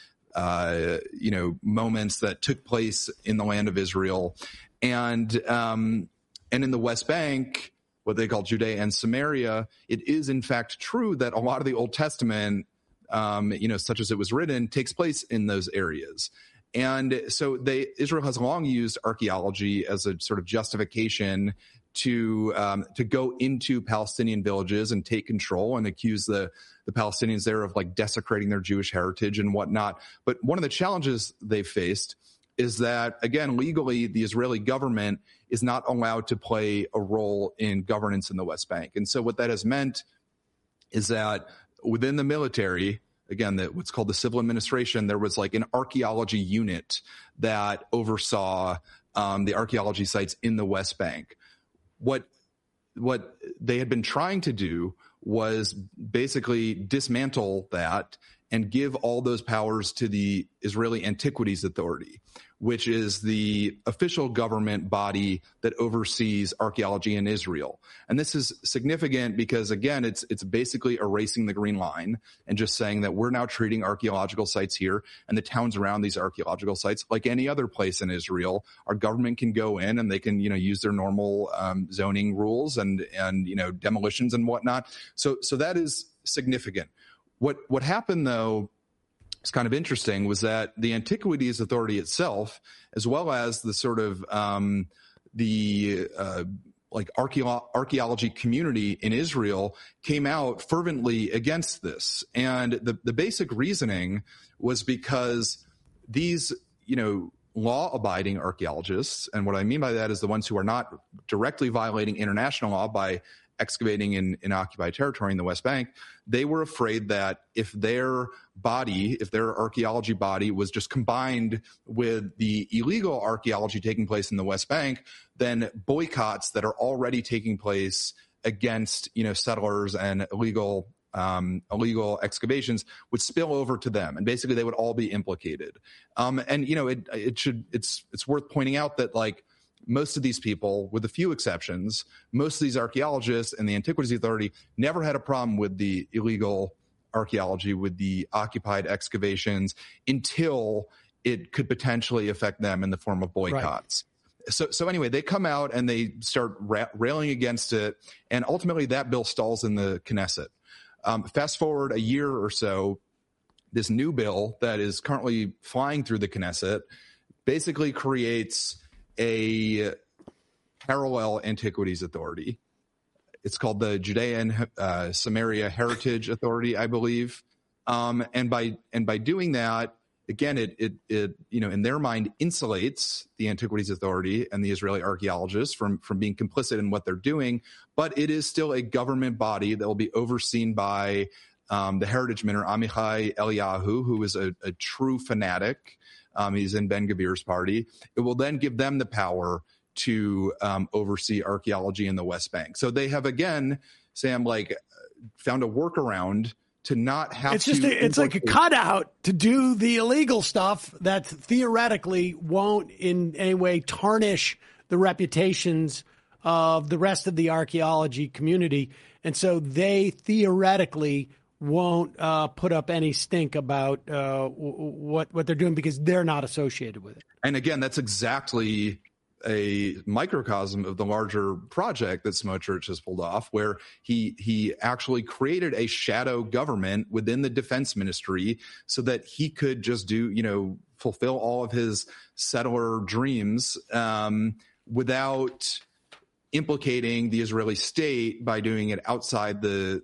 moments that took place in the land of Israel. And in the West Bank, what they call Judea and Samaria, it is in fact true that a lot of the Old Testament, such as it was written, takes place in those areas. And so Israel has long used archaeology as a sort of justification to go into Palestinian villages and take control and accuse the Palestinians there of desecrating their Jewish heritage and whatnot. But one of the challenges they've faced is that, again, legally, the Israeli government is not allowed to play a role in governance in the West Bank. And so what that has meant is that within the military, again, what's called the civil administration, there was an archaeology unit that oversaw the archaeology sites in the West Bank. What what they had been trying to do was basically dismantle that and give all those powers to the Israeli Antiquities Authority, which is the official government body that oversees archaeology in Israel. And this is significant because, again, it's basically erasing the Green Line and just saying that we're now treating archaeological sites here and the towns around these archaeological sites like any other place in Israel. Our government can go in and they can, use their normal zoning rules and demolitions and whatnot. So that is significant. What happened, though, is kind of interesting, was that the Antiquities Authority itself, as well as the sort of archaeology community in Israel, came out fervently against this. And the basic reasoning was because these, law-abiding archaeologists, and what I mean by that is the ones who are not directly violating international law by excavating in occupied territory in the West Bank, they were afraid that if their archaeology body was just combined with the illegal archaeology taking place in the West Bank, then boycotts that are already taking place against, settlers and illegal excavations would spill over to them, and basically they would all be implicated. It's worth pointing out that, like, most of these people, with a few exceptions, most of these archaeologists and the Antiquities Authority never had a problem with the illegal archaeology, with the occupied excavations, until it could potentially affect them in the form of boycotts. Right. So anyway, they come out and they start railing against it, and ultimately that bill stalls in the Knesset. Fast forward a year or so, this new bill that is currently flying through the Knesset basically creates a parallel Antiquities Authority. It's called the Judea and Samaria Heritage Authority, I believe. And by doing that, again, it in their mind insulates the Antiquities Authority and the Israeli archaeologists from being complicit in what they're doing. But it is still a government body that will be overseen by the heritage minister Amichai Eliyahu, who is a true fanatic. He's in Ben Gvir's party. It will then give them the power to oversee archaeology in the West Bank. So they have, again, Sam, found a workaround to not have it's like a cutout to do the illegal stuff that theoretically won't in any way tarnish the reputations of the rest of the archaeology community. And so they theoretically won't put up any stink about what they're doing because they're not associated with it. And again, that's exactly a microcosm of the larger project that Smotrich has pulled off, where he actually created a shadow government within the defense ministry so that he could just fulfill all of his settler dreams without implicating the Israeli state by doing it outside the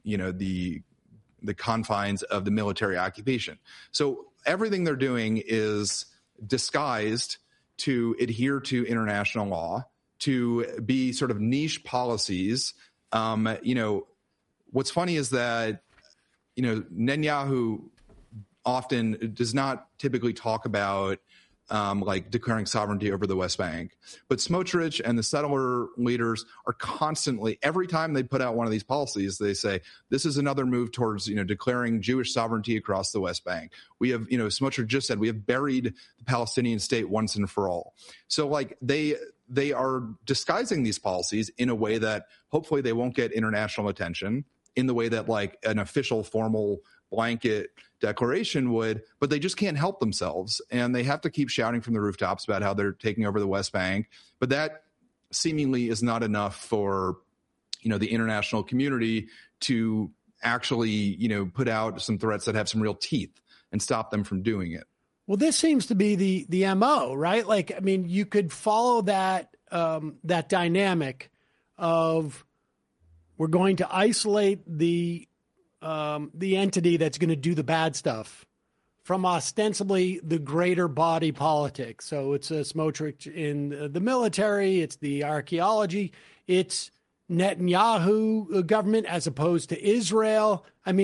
confines of the military occupation. So everything they're doing is disguised to adhere to international law, to be sort of niche policies. What's funny is that, Netanyahu often does not typically talk about declaring sovereignty over the West Bank. But Smotrich and the settler leaders are constantly, every time they put out one of these policies, they say, this is another move towards, declaring Jewish sovereignty across the West Bank. We have, Smotrich just said, we have buried the Palestinian state once and for all. So they are disguising these policies in a way that hopefully they won't get international attention, in the way that an official formal blanket declaration would, but they just can't help themselves. And they have to keep shouting from the rooftops about how they're taking over the West Bank. But that seemingly is not enough for, the international community to actually, put out some threats that have some real teeth and stop them from doing it. Well, this seems to be the MO, right? You could follow that, that dynamic of, we're going to isolate the entity that's going to do the bad stuff from ostensibly the greater body politic. So it's a Smotrich in the military, it's the archaeology, it's Netanyahu government as opposed to Israel.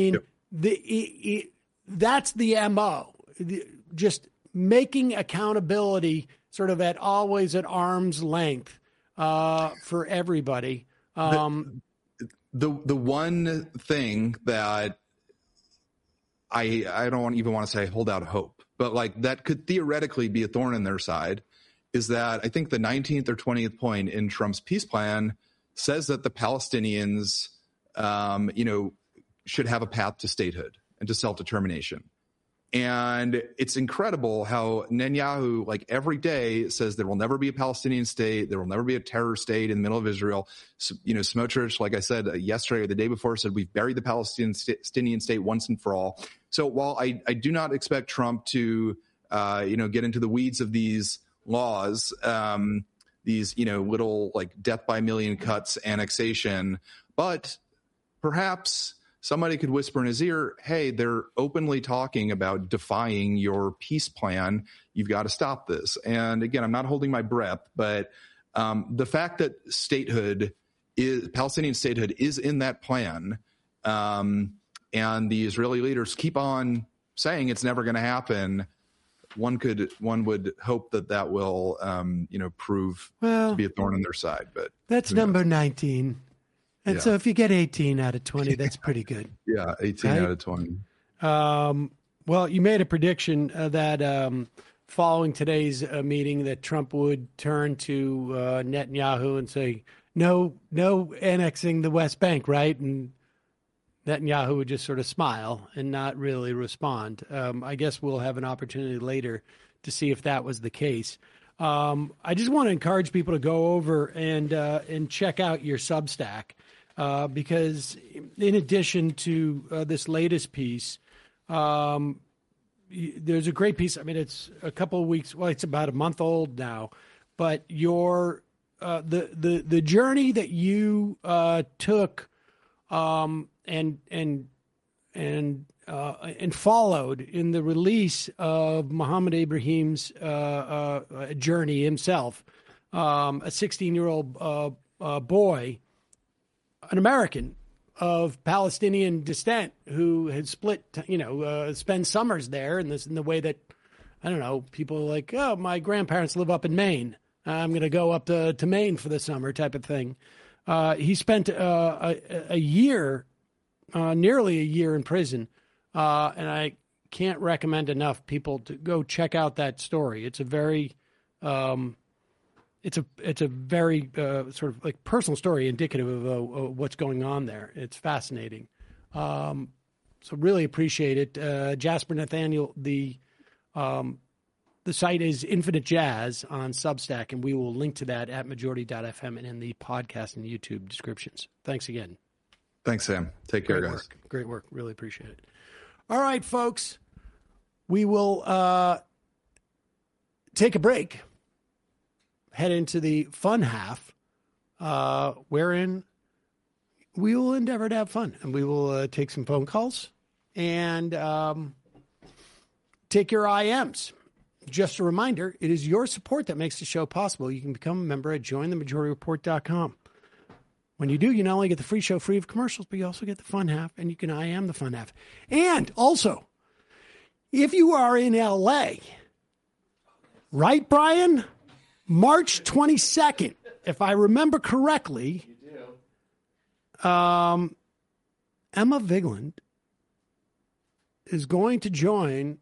That's the MO. Just making accountability sort of always at arm's length for everybody. The one thing that I don't even want to say hold out hope, but like that could theoretically be a thorn in their side, is that I think the 19th or 20th point in Trump's peace plan says that the Palestinians, should have a path to statehood and to self-determination. And it's incredible how Netanyahu, like every day, says there will never be a Palestinian state. There will never be a terror state in the middle of Israel. So, Smotrich, like I said yesterday or the day before, said we've buried the Palestinian state once and for all. So while I do not expect Trump to, get into the weeds of these laws, these, little like death by million cuts annexation, but perhaps somebody could whisper in his ear, hey, they're openly talking about defying your peace plan. You've got to stop this. And again, I'm not holding my breath, but the fact that Palestinian statehood is in that plan, and the Israeli leaders keep on saying it's never going to happen, one would hope that will, prove to be a thorn in their side. But that's number 19. And so if you get 18 out of 20, that's pretty good. Yeah, 18 out of 20. Well, you made a prediction that following today's meeting that Trump would turn to Netanyahu and say, no annexing the West Bank, right? And Netanyahu would just sort of smile and not really respond. I guess we'll have an opportunity later to see if that was the case. I just want to encourage people to go over and check out your Substack. Because in addition to this latest piece, there's a great piece. I mean, it's a couple of weeks. Well, it's about a month old now. But your the journey that you took and followed in the release of Muhammad Ibrahim's journey himself, a 16-year-old boy, an American of Palestinian descent who had spent summers there in the way that, I don't know, people are like, oh, my grandparents live up in Maine. I'm going to go up to Maine for the summer type of thing. He spent a year, nearly a year in prison. And I can't recommend enough people to go check out that story. It's a very, it's a very sort of like personal story indicative of what's going on there. It's fascinating. So really appreciate it. Jasper Nathaniel, the site is Infinite Jazz on Substack, and we will link to that at majority.fm and in the podcast and YouTube descriptions. Thanks again. Thanks, Sam. Take care, guys. Great work. Really appreciate it. All right, folks. We will take a break. Head into the fun half, wherein we will endeavor to have fun, and we will take some phone calls and take your IMs. Just a reminder, it is your support that makes the show possible. You can become a member at jointhemajorityreport.com. When you do, you not only get the free show free of commercials, but you also get the fun half, and you can IM the fun half. And also, if you are in L.A., right, Brian? March 22nd, if I remember correctly, you do. Emma Vigeland is going to join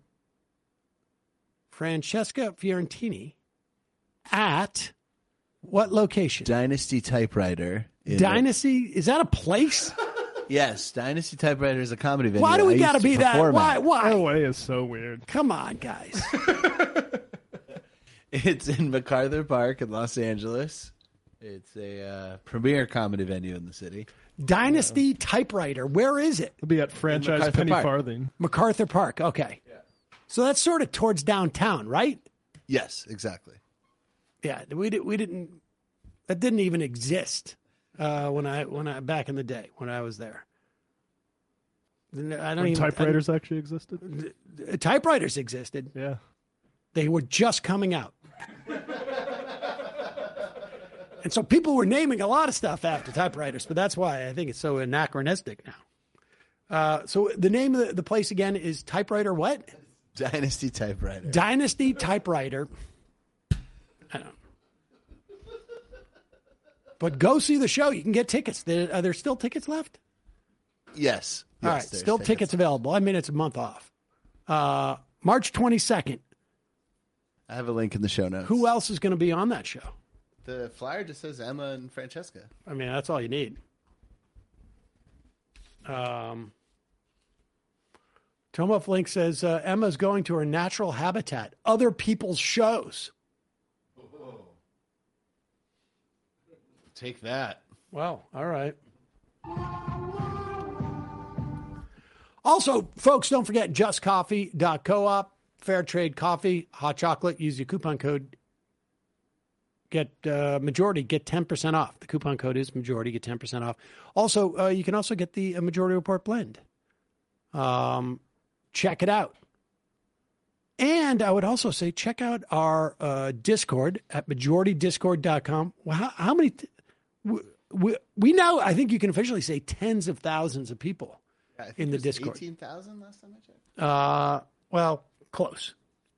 Francesca Fiorentini at what location? Dynasty Typewriter. Dynasty? Is that a place? Yes, Dynasty Typewriter is a comedy venue. Why do we got to be that? Why? LA is so weird. Come on, guys. It's in MacArthur Park in Los Angeles. It's a premier comedy venue in the city. Dynasty Typewriter. Where is it? It'll be at Franchise Penny Farthing. MacArthur Park. Okay. Yeah. So that's sort of towards downtown, right? Yes, exactly. Yeah, we didn't. That didn't even exist when I back in the day when I was there. When typewriters actually existed. Typewriters existed. Yeah. They were just coming out. And so people were naming a lot of stuff after typewriters, but that's why I think it's so anachronistic now. So the name of the place again is Typewriter what? Dynasty Typewriter. Dynasty Typewriter. I don't know. But go see the show. You can get tickets. Are there still tickets left? Yes. All right. Still tickets available. I mean, it's a month off. March 22nd. I have a link in the show notes. Who else is going to be on that show? The flyer just says Emma and Francesca. I mean, that's all you need. Tomoff Link says Emma's going to her natural habitat, other people's shows. Take that. Well, all right. Also, folks, don't forget justcoffee.coop, fair trade coffee, hot chocolate. Use your coupon code. Get Majority, get 10% off. The coupon code is Majority, get 10% off. Also, you can also get the Majority Report blend. Check it out. And I would also say check out our Discord at majoritydiscord.com. Well, how many? We now, I think you can officially say tens of thousands of people in the Discord. 18,000 last time I checked? Well, close.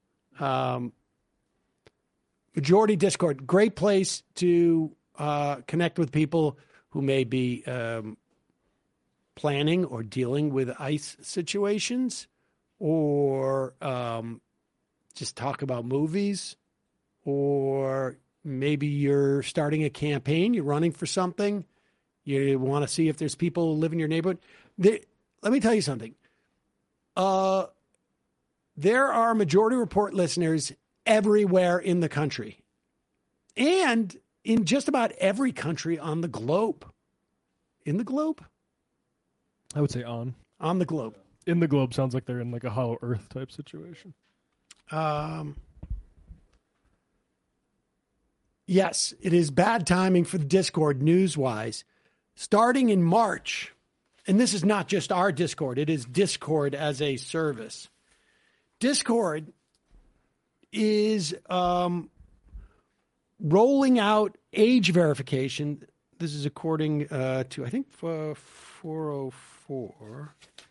Majority Discord, great place to connect with people who may be planning or dealing with ICE situations, or just talk about movies, or maybe you're starting a campaign, you're running for something, you want to see if there's people who live in your neighborhood. Let me tell you something. There are Majority Report listeners everywhere in the country, and in just about every country on the globe. In the globe? I would say on the globe. In the globe sounds like they're in like a hollow earth type situation. Yes, it is bad timing for the Discord news-wise. Starting in March, and this is not just our Discord, it is Discord as a service. Discord is rolling out age verification. This is according to, I think, 404.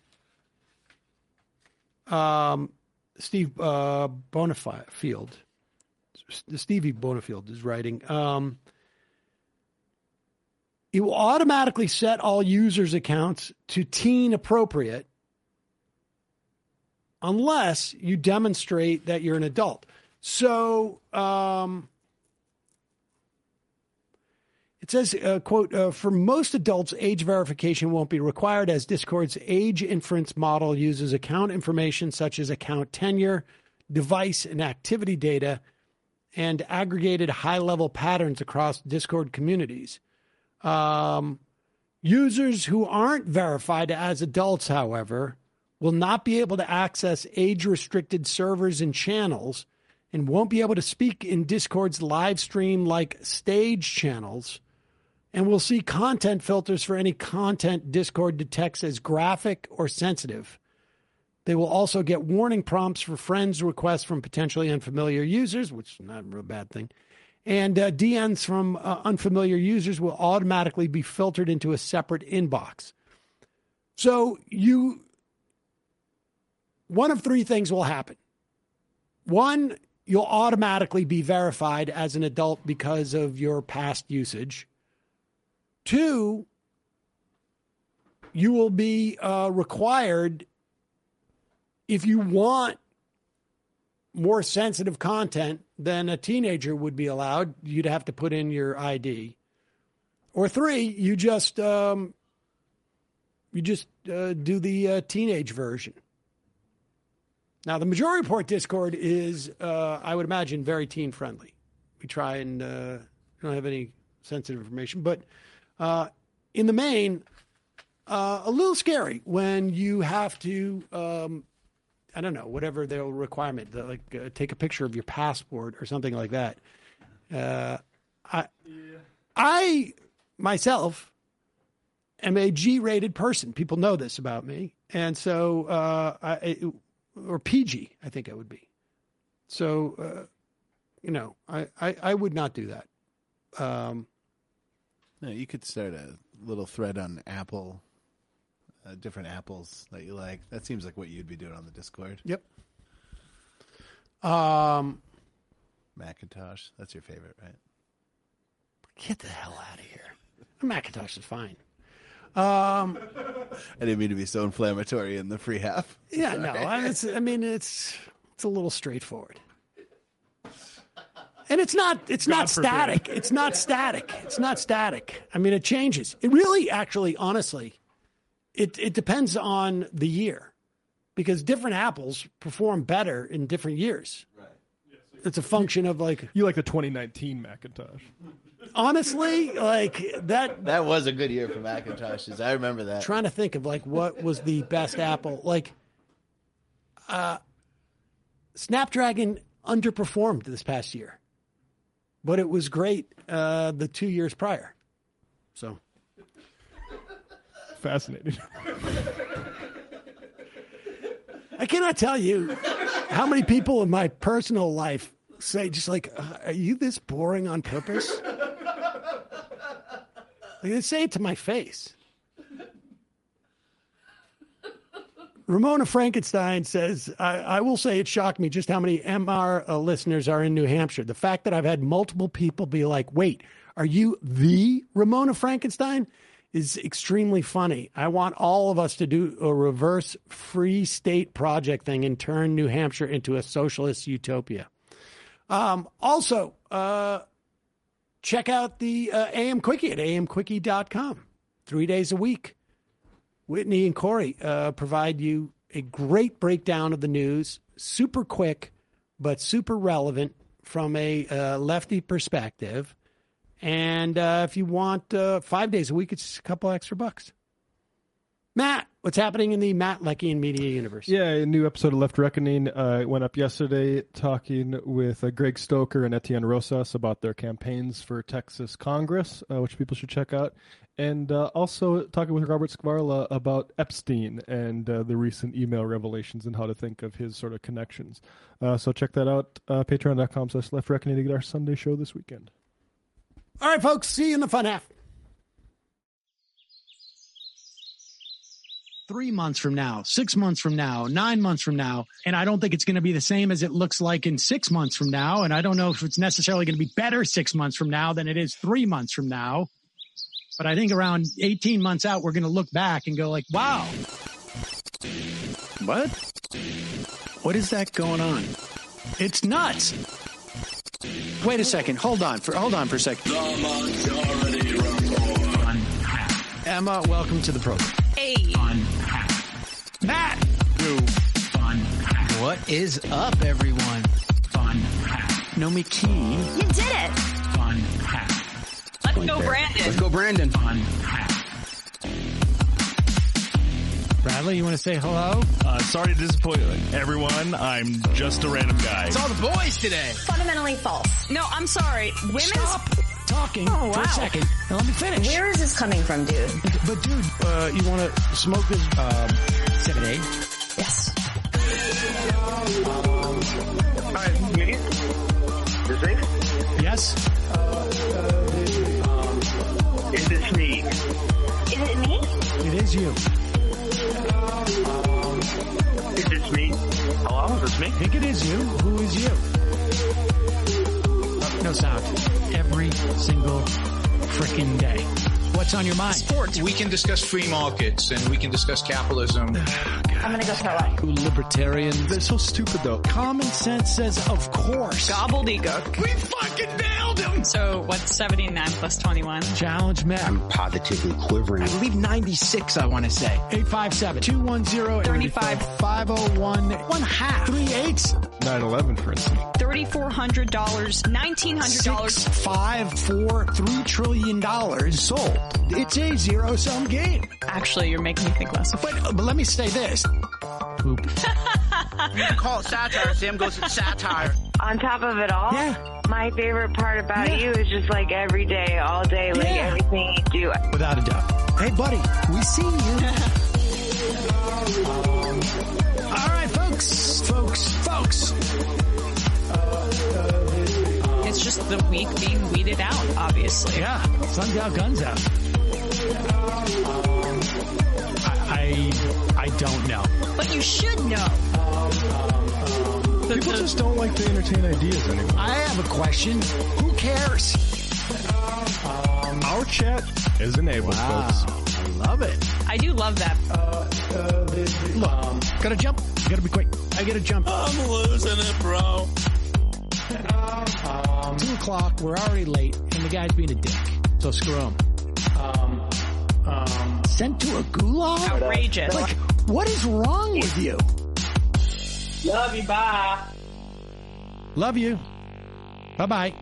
Stevie Bonifield is writing. It will automatically set all users' accounts to teen appropriate unless you demonstrate that you're an adult. So it says, quote, for most adults, age verification won't be required as Discord's age inference model uses account information such as account tenure, device and activity data, and aggregated high-level patterns across Discord communities. Users who aren't verified as adults, however, will not be able to access age-restricted servers and channels and won't be able to speak in Discord's live stream like stage channels, and will see content filters for any content Discord detects as graphic or sensitive. They will also get warning prompts for friends requests from potentially unfamiliar users, which is not a real bad thing. And DMs from unfamiliar users will automatically be filtered into a separate inbox. So one of three things will happen. One, you'll automatically be verified as an adult because of your past usage. Two, you will be required, if you want more sensitive content than a teenager would be allowed, you'd have to put in your ID. Or three, you just do the teenage version. Now, the Majority Report Discord is, I would imagine, very teen-friendly. We try and don't have any sensitive information. But in the main, a little scary when you have to, I don't know, whatever the requirement, like take a picture of your passport or something like that. I myself am a G-rated person. People know this about me. And so, or PG, I think I would be. So, I would not do that. No, you could start a little thread on Apple, different apples that you like. That seems like what you'd be doing on the Discord. Yep. Macintosh, that's your favorite, right? Get the hell out of here. McIntosh is fine. I didn't mean to be so inflammatory in the free half. Yeah, no. It's a little straightforward. And it's not static. It's not static. I mean, it changes. It really, actually, honestly, it depends on the year, because different apples perform better in different years. Right. It's a function of you like the 2019 Macintosh. Honestly, that was a good year for Macintoshes. I remember that. Trying to think of what was the best apple. Snapdragon underperformed this past year, but it was great the 2 years prior. So fascinating. I cannot tell you how many people in my personal life say just are you this boring on purpose? They say it to my face. Ramona Frankenstein says, I will say it shocked me just how many MR listeners are in New Hampshire. The fact that I've had multiple people be like, wait, are you the Ramona Frankenstein? Is extremely funny. I want all of us to do a reverse free state project thing and turn New Hampshire into a socialist utopia. Also, check out the AM Quickie at amquickie.com. 3 days a week. Whitney and Corey provide you a great breakdown of the news, super quick, but super relevant from a lefty perspective. And if you want 5 days a week, it's just a couple extra bucks. Matt, what's happening in the Matt Leckian media universe? Yeah, a new episode of Left Reckoning went up yesterday, talking with Greg Stoker and Etienne Rosas about their campaigns for Texas Congress, which people should check out. And also talking with Robert Skvarla about Epstein and the recent email revelations and how to think of his sort of connections. So check that out, patreon.com/Left Reckoning to get our Sunday show this weekend. All right, folks, see you in the fun half. 3 months from now, 6 months from now, 9 months from now, and I don't think it's going to be the same as it looks like in 6 months from now, and I don't know if it's necessarily going to be better 6 months from now than it is 3 months from now, but I think around 18 months out, we're going to look back and go like, wow. What? What is that going on? It's nuts. Wait a second. Hold on for a second. Emma, welcome to the program. Hey. Matt. What is up, everyone? Nomi Key. You did it. Let's go, Brandon. Let's go, Brandon. Bradley, you want to say hello? Sorry to disappoint everyone. I'm just a random guy. It's all the boys today. Fundamentally false. No, I'm sorry. Women's... Stop talking for a second and let me finish. Where is this coming from, dude? But dude, you want to smoke this 7A? Yes. Hi, me? Is this? Yes. Is this me? Is it me? It is you. Is this me? Hello? Is this me? I think it is you. Who is you? No sound. Every single frickin' day. What's on your mind? Sports. We can discuss free markets and we can discuss capitalism. I'm going to go throw up. Libertarians. They're so stupid, though. Common sense says, of course. Gobbledygook. We fucking nailed him. So what's 79 plus 21? Challenge Matt. I'm positively quivering. I believe 96, I want to say. 857-210-35-501. 1 half. 3 8s. 9/11, for instance. $3,400. $1,900. 6, 5, 4, $3 trillion sold. It's a zero-sum game. Actually, you're making me think less. But let me say this. Poop. You can call it satire. Sam goes with satire. On top of it all, my favorite part about you is just like every day, all day, like everything you do. Without a doubt. Hey, buddy, we see you. All right, folks. It's just the week being weeded out, obviously. Yeah, sun's out, guns out. I don't know. But you should know. People just don't like to entertain ideas anymore. I have a question. Who cares? Our chat is enabled, folks. I love it. I do love that. Look, gotta jump. Gotta be quick. I gotta jump. I'm losing it, bro. 2 o'clock. We're already late, and the guy's being a dick. So screw him. Sent to a gulag? Outrageous. Like, what is wrong with you? Love you. Bye. Love you. Bye-bye.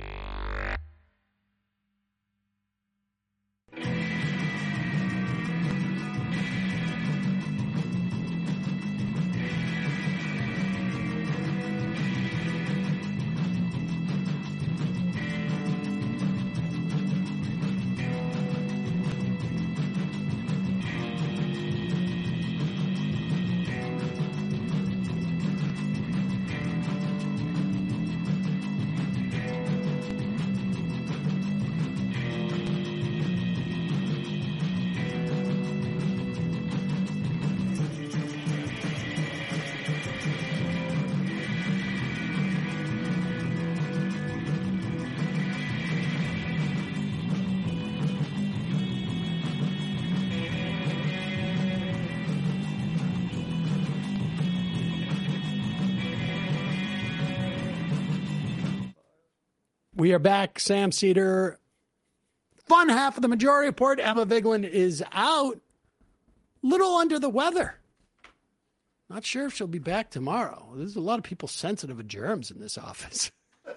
We are back. Sam Cedar. Fun half of the Majority Report. Emma Vigeland is out. Little under the weather. Not sure if she'll be back tomorrow. There's a lot of people sensitive to germs in this office.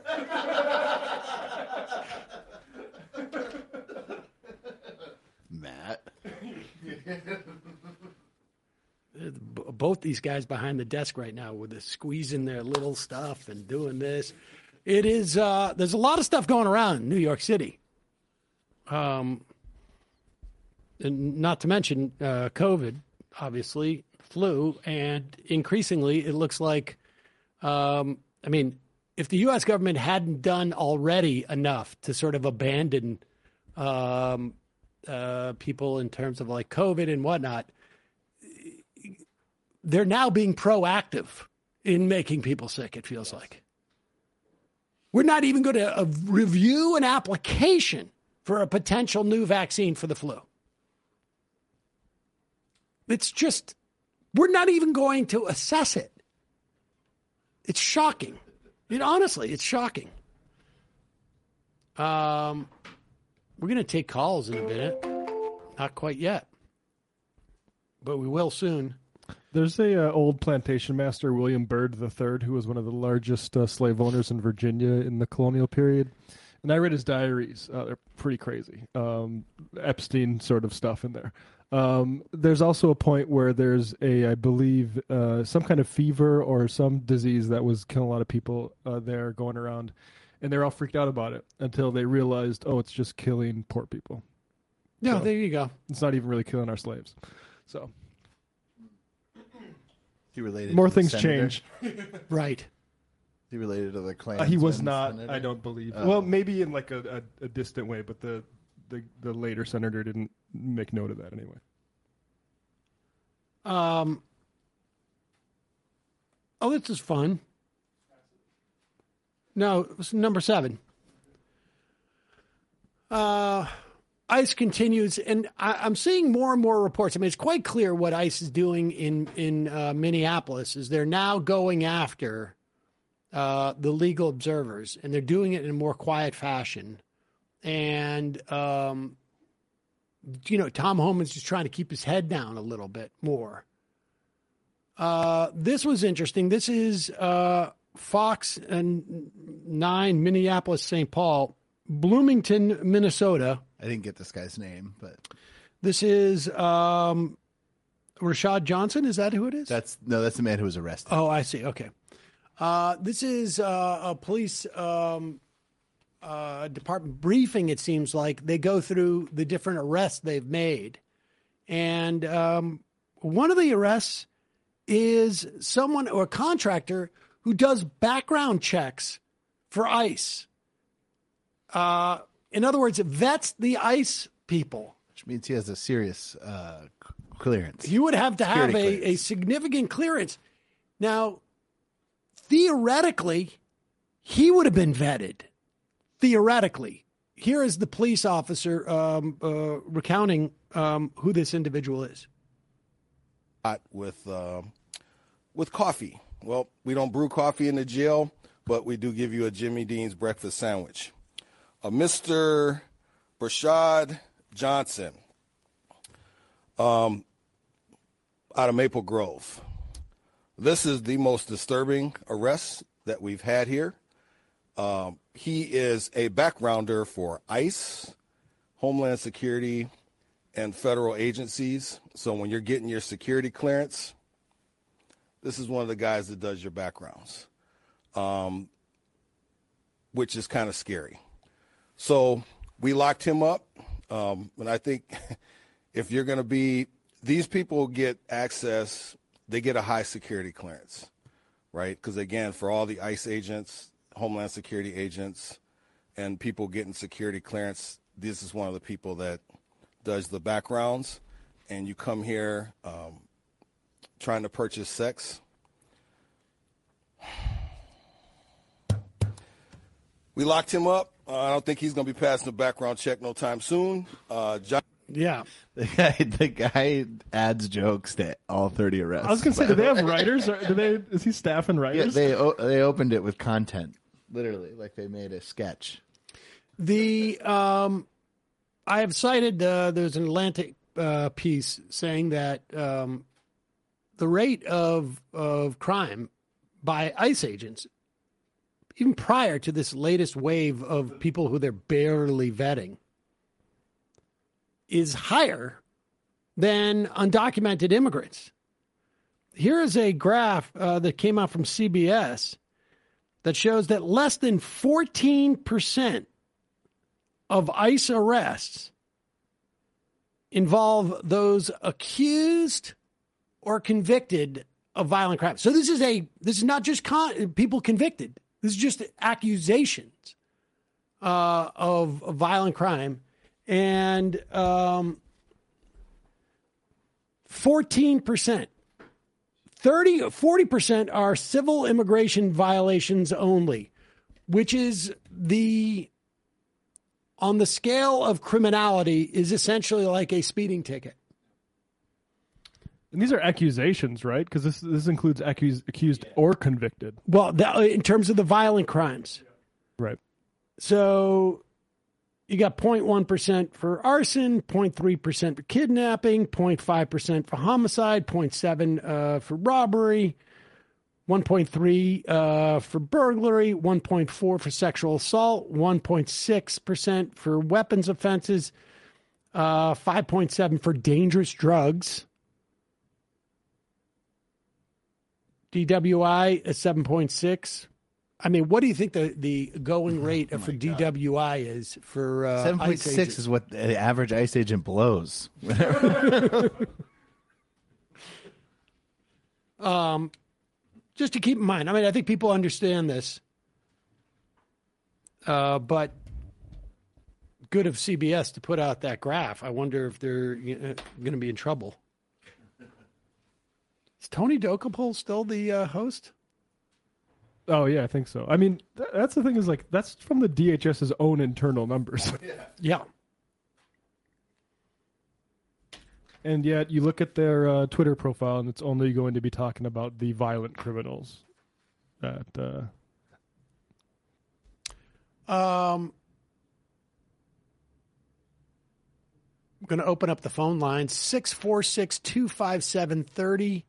Matt. Both these guys behind the desk right now with squeezing their little stuff and doing this. It is, there's a lot of stuff going around in New York City. And not to mention COVID, obviously, flu, and increasingly it looks like, if the U.S. government hadn't done already enough to sort of abandon people in terms of like COVID and whatnot, they're now being proactive in making people sick, it feels like. We're not even going to review an application for a potential new vaccine for the flu. It's just, we're not even going to assess it. It's shocking. Honestly, it's shocking. We're going to take calls in a minute. Not quite yet, but we will soon. There's a old plantation master, William Byrd III, who was one of the largest slave owners in Virginia in the colonial period. And I read his diaries. They're pretty crazy. Epstein sort of stuff in there. There's also a point where there's I believe, some kind of fever or some disease that was killing a lot of people there going around. And they're all freaked out about it until they realized, it's just killing poor people. Yeah, So, there you go. It's not even really killing our slaves. So He related more to the things senator? change. Right. He related to the Klansman. He was not, senator? I don't believe. Oh. Well, maybe in like a distant way, but the later senator didn't make note of that anyway. This is fun. No, it was number 7. ICE continues, and I'm seeing more and more reports. It's quite clear what ICE is doing in Minneapolis is they're now going after the legal observers, and they're doing it in a more quiet fashion. And, Tom Homan's just trying to keep his head down a little bit more. This was interesting. This is Fox and 9, Minneapolis, St. Paul, Bloomington, Minnesota. I didn't get this guy's name, but this is Rashad Johnson. Is that who it is? that's the man who was arrested. Oh, I see. Okay. This is a police department briefing. It seems like they go through the different arrests they've made, and one of the arrests is someone or a contractor who does background checks for ICE. In other words, it vets the ICE people. Which means he has a serious clearance. You would have to have a significant clearance. Now, theoretically, he would have been vetted. Theoretically. here is the police officer recounting who this individual is. With coffee. Well, we don't brew coffee in the jail, but we do give you a Jimmy Dean's breakfast sandwich. Mr. Brashad Johnson, out of Maple Grove. This is the most disturbing arrest that we've had here. He is a backgrounder for ICE, Homeland Security, and federal agencies. So when you're getting your security clearance, this is one of the guys that does your backgrounds, which is kind of scary. So we locked him up. And I think if you're going to be, these people get access, they get a high security clearance, right? Because again, for all the ICE agents, Homeland Security agents, and people getting security clearance, this is one of the people that does the backgrounds. And you come here trying to purchase sex. We locked him up. I don't think he's going to be passing a background check no time soon. Yeah. The guy adds jokes to all 30 arrests. I was going to say, do they have writers? Or is he staffing writers? Yeah, they opened it with content, literally, like they made a sketch. I have cited, there's an Atlantic piece saying that the rate of crime by ICE agents, even prior to this latest wave of people who they're barely vetting, is higher than undocumented immigrants. Here is a graph that came out from CBS that shows that less than 14% of ICE arrests involve those accused or convicted of violent crimes. So this is not just people convicted. This is just accusations of violent crime. And 14%, 40% are civil immigration violations only, which is on the scale of criminality, is essentially like a speeding ticket. And these are accusations, right? Because this includes accused or convicted. Well, in terms of the violent crimes. Right. So you got 0.1% for arson, 0.3% for kidnapping, 0.5% for homicide, 0.7% for robbery, 1.3% for burglary, 1.4% for sexual assault, 1.6% for weapons offenses, 5.7% for dangerous drugs. DWI is 7.6. I mean, what do you think the going rate for DWI is for 7.6 is what the average ICE agent blows. Just to keep in mind, I mean, I think people understand this, but good of CBS to put out that graph. I wonder if they're going to be in trouble. Is Tony Dokapol still the host? Oh, yeah, I think so. I mean, that's the thing is, like, that's from the DHS's own internal numbers. Yeah. And yet you look at their Twitter profile, and it's only going to be talking about the violent criminals. I'm going to open up the phone lines. 646-257-30.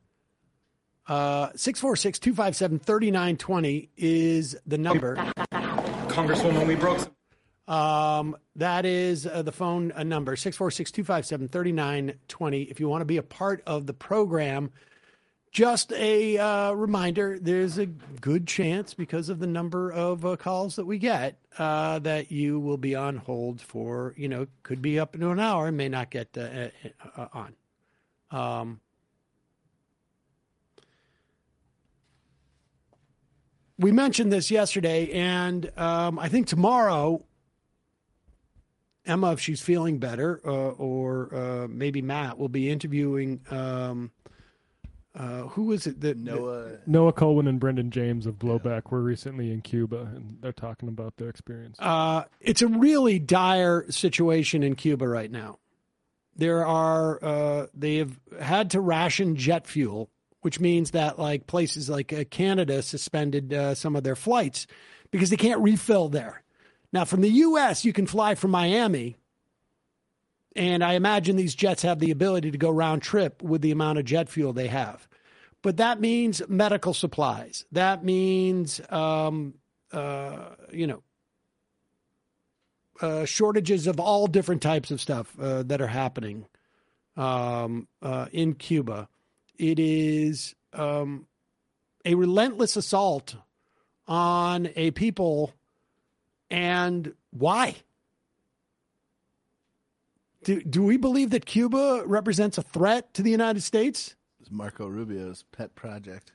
646-257-3920 is the number. Congresswoman, we broke some. That is the phone number, 646-257-3920. If you want to be a part of the program, just a reminder, there's a good chance, because of the number of calls that we get, that you will be on hold for, could be up into an hour and may not get on. We mentioned this yesterday, and I think tomorrow, Emma, if she's feeling better, or maybe Matt, will be interviewing who was it that Noah Colwin and Brendan James of Blowback were recently in Cuba, and they're talking about their experience. It's a really dire situation in Cuba right now. There are they have had to ration jet fuel, which means that like places like Canada suspended some of their flights because they can't refill there. Now, from the U.S., you can fly from Miami, and I imagine these jets have the ability to go round trip with the amount of jet fuel they have. But that means medical supplies. That means, shortages of all different types of stuff that are happening in Cuba. It is a relentless assault on a people. And why? Do we believe that Cuba represents a threat to the United States? It's Marco Rubio's pet project.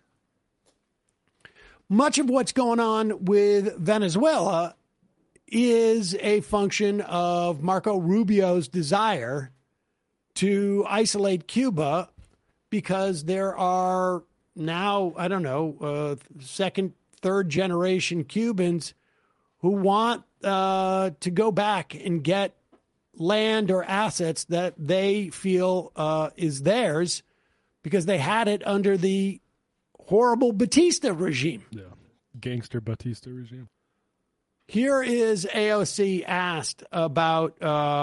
Much of what's going on with Venezuela is a function of Marco Rubio's desire to isolate Cuba because there are now, second, third generation Cubans who want to go back and get land or assets that they feel is theirs because they had it under the horrible Batista regime. Yeah, gangster Batista regime. Here is AOC asked about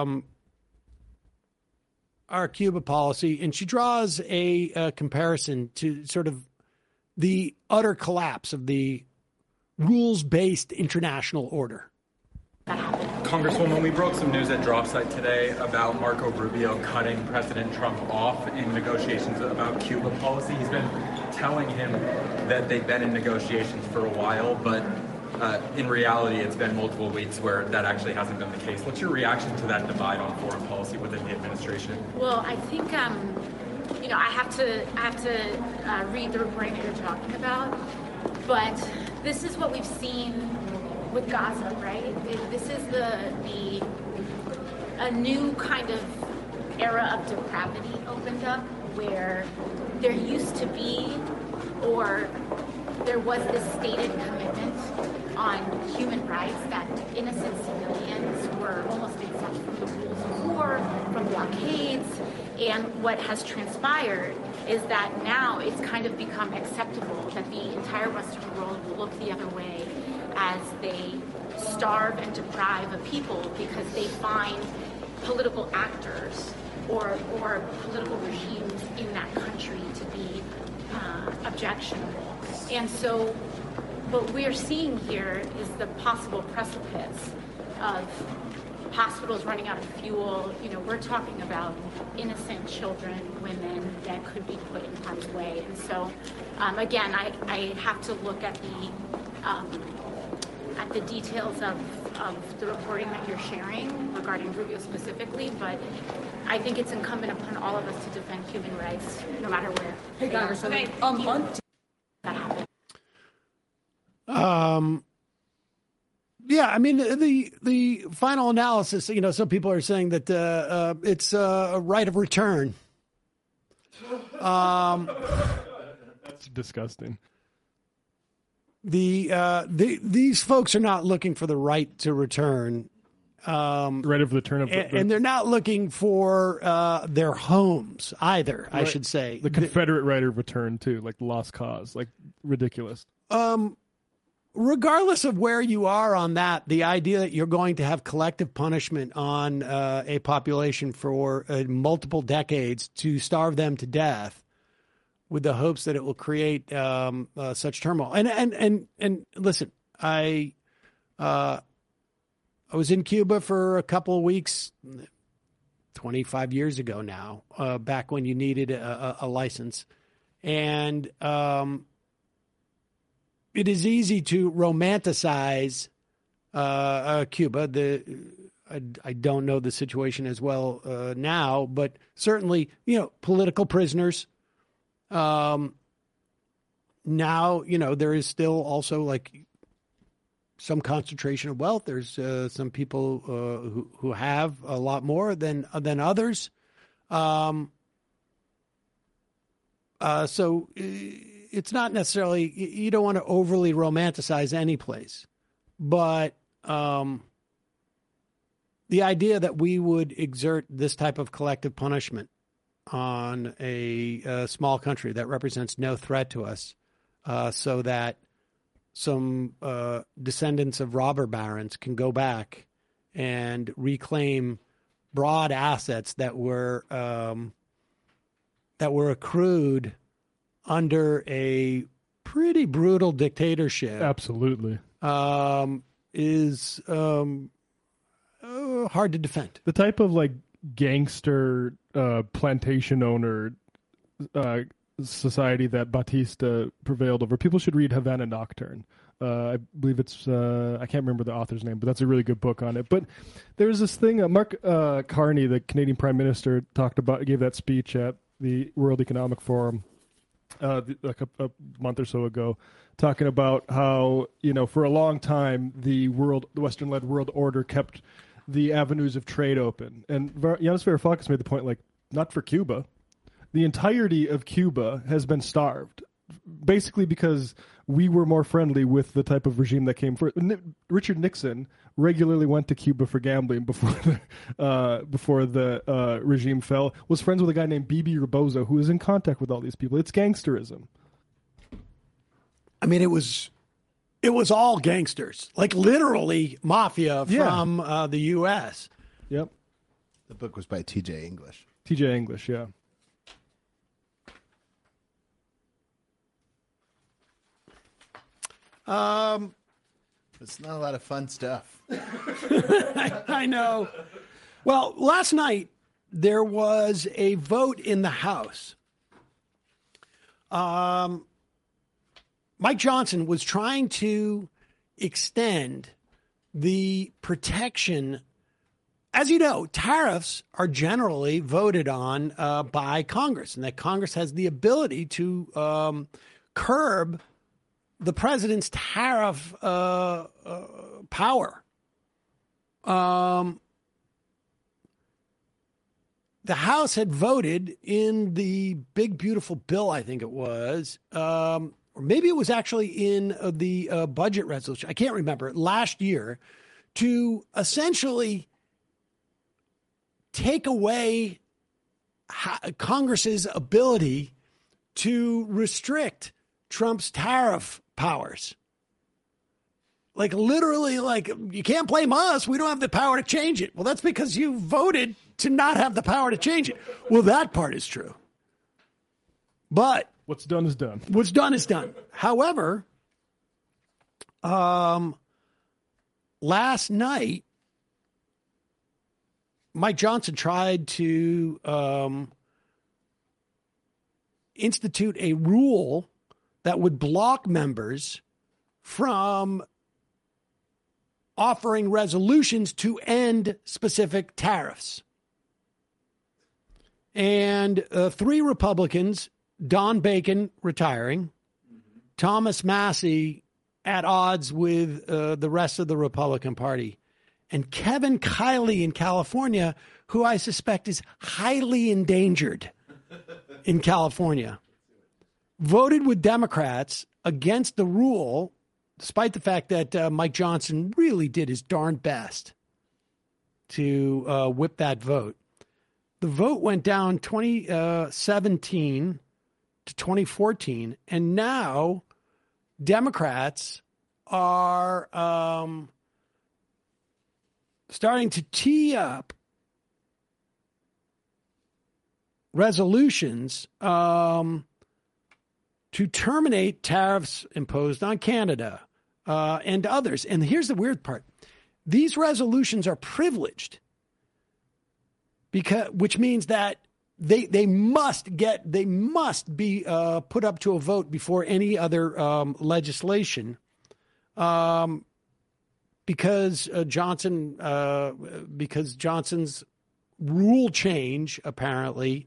our Cuba policy, and she draws a comparison to sort of the utter collapse of the rules-based international order. Congresswoman, we broke some news at Drop Site today about Marco Rubio cutting President Trump off in negotiations about Cuba policy. He's been telling him that they've been in negotiations for a while, but in reality, it's been multiple weeks where that actually hasn't been the case. What's your reaction to that divide on foreign policy within the administration? Well, I think, I have to read the reporting that you're talking about, but this is what we've seen with Gaza, right? This is a new kind of era of depravity opened up where there used to be, or there was this stated commitment on human rights that innocent civilians were almost exempt from the rules of war, from blockades, and what has transpired is that now it's kind of become acceptable that the entire Western world will look the other way as they starve and deprive a people because they find political actors or political regimes in that country to be objectionable. And so what we're seeing here is the possible precipice of hospitals running out of fuel. We're talking about innocent children, women that could be put in harm's way. And so, again, I have to look at the details of the reporting that you're sharing regarding Rubio specifically, but I think it's incumbent upon all of us to defend human rights, no matter where. Hey, Congresswoman, that happened. Yeah, I mean, the final analysis, some people are saying that it's a right of return. That's disgusting. These folks are not looking for the right to return. Right of return of and they're not looking for their homes either, right. I should say. The Confederate right of return, too, like lost cause, like ridiculous. Regardless of where you are on that, the idea that you're going to have collective punishment on a population for multiple decades to starve them to death with the hopes that it will create such turmoil. And listen, I was in Cuba for a couple of weeks 25 years ago now, back when you needed a license. And it is easy to romanticize Cuba. I don't know the situation as well now, but certainly, political prisoners. Now, there is still also like some concentration of wealth. There's some people who have a lot more than others. So it's not necessarily, you don't want to overly romanticize any place, but the idea that we would exert this type of collective punishment on a small country that represents no threat to us, so that some descendants of robber barons can go back and reclaim broad assets that were accrued under a pretty brutal dictatorship. Absolutely. Is hard to defend. The type of like gangster plantation owner society that Batista prevailed over. People should read Havana Nocturne. I believe it's, I can't remember the author's name, but that's a really good book on it. But there's this thing, Mark Carney, the Canadian Prime Minister, gave that speech at the World Economic Forum like a month or so ago, talking about how, for a long time, the Western-led world order kept the avenues of trade open. And Yanis Varoufakis made the point, like, not for Cuba. The entirety of Cuba has been starved, basically because we were more friendly with the type of regime that came first. Richard Nixon regularly went to Cuba for gambling before the regime fell, was friends with a guy named Bibi Rebozo, who was in contact with all these people. It's gangsterism. I mean, it was all gangsters, like literally mafia from the U.S. Yep. The book was by T.J. English. T.J. English, yeah. It's not a lot of fun stuff. I know. Well, last night there was a vote in the House. Mike Johnson was trying to extend the protection. As you know, tariffs are generally voted on by Congress, and that Congress has the ability to curb the president's tariff power. The House had voted in the big, beautiful bill, I think it was, or maybe it was actually in the budget resolution, I can't remember, last year, to essentially take away Congress's ability to restrict Trump's tariff powers. Like literally, like, you can't blame us. We don't have the power to change it. Well, that's because you voted to not have the power to change it. Well, that part is true. But what's done is done. What's done is done. However, last night, Mike Johnson tried to institute a rule that would block members from offering resolutions to end specific tariffs. And 3 Republicans, Don Bacon retiring, Thomas Massie at odds with the rest of the Republican Party, and Kevin Kiley in California, who I suspect is highly endangered in California, voted with Democrats against the rule, despite the fact that Mike Johnson really did his darn best to whip that vote. The vote went down 2017 to 2014, and now Democrats are starting to tee up resolutions to terminate tariffs imposed on Canada and others. And here's the weird part. These resolutions are privileged, which means that they must be put up to a vote before any other legislation, because Johnson's rule change apparently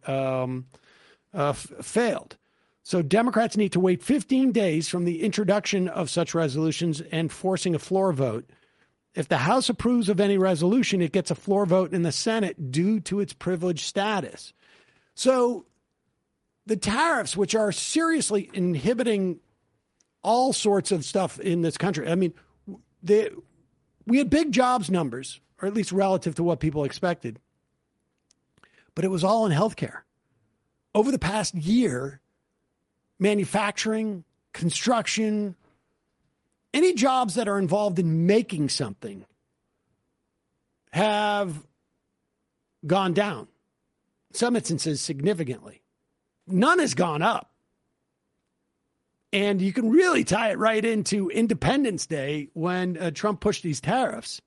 failed. So Democrats need to wait 15 days from the introduction of such resolutions and forcing a floor vote. If the House approves of any resolution, it gets a floor vote in the Senate due to its privileged status. So the tariffs, which are seriously inhibiting all sorts of stuff in this country. I mean, we had big jobs numbers, or at least relative to what people expected, but it was all in healthcare. Over the past year, manufacturing, construction, any jobs that are involved in making something have gone down. In some instances, significantly. None has gone up. And you can really tie it right into Independence Day when Trump pushed these tariffs.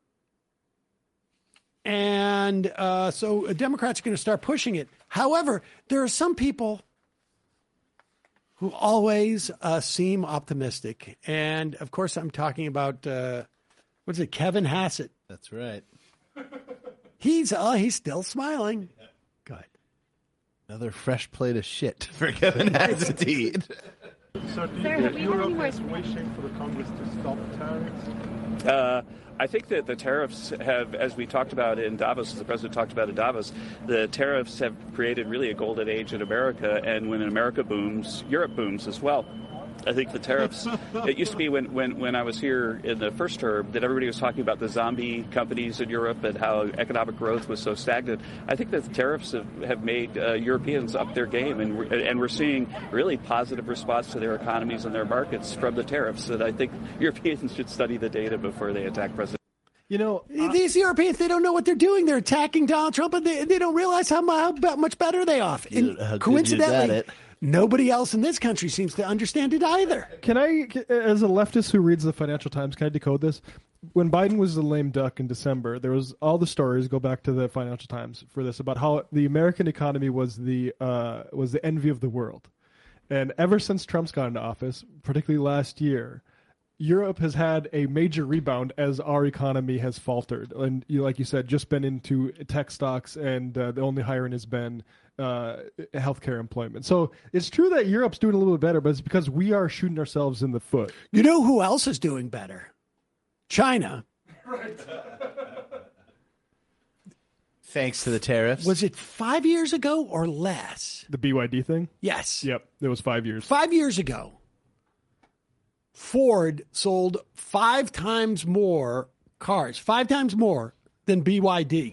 And so Democrats are going to start pushing it. However, there are some people who always seem optimistic. And, of course, I'm talking about, Kevin Hassett. That's right. He's still smiling. Good. Another fresh plate of shit for Kevin Hassett to eat. So do you think Europe is wishing for the Congress to stop tariffs? I think that the tariffs have, as we talked about in Davos, as the president talked about in Davos, the tariffs have created really a golden age in America, and when America booms, Europe booms as well. I think the tariffs, it used to be when I was here in the first term that everybody was talking about the zombie companies in Europe and how economic growth was so stagnant. I think that the tariffs have made Europeans up their game, and we're seeing really positive response to their economies and their markets from the tariffs. And I think Europeans should study the data before they attack President. You know, these Europeans, they don't know what they're doing. They're attacking Donald Trump, and they don't realize how much better they are. And coincidentally, nobody else in this country seems to understand it either. Can I, as a leftist who reads the Financial Times, can I decode this? When Biden was the lame duck in December, there was all the stories, go back to the Financial Times for this, about how the American economy was the envy of the world. And ever since Trump's got into office, particularly last year, Europe has had a major rebound as our economy has faltered. And like you said, just been into tech stocks, and the only hiring has been healthcare employment. So it's true that Europe's doing a little bit better, but it's because we are shooting ourselves in the foot. You know who else is doing better? China. Right. Thanks to the tariffs. Was it 5 years ago or less? The BYD thing? Yes. Yep, it was 5 years. 5 years ago, Ford sold 5 times more cars, 5 times more than BYD.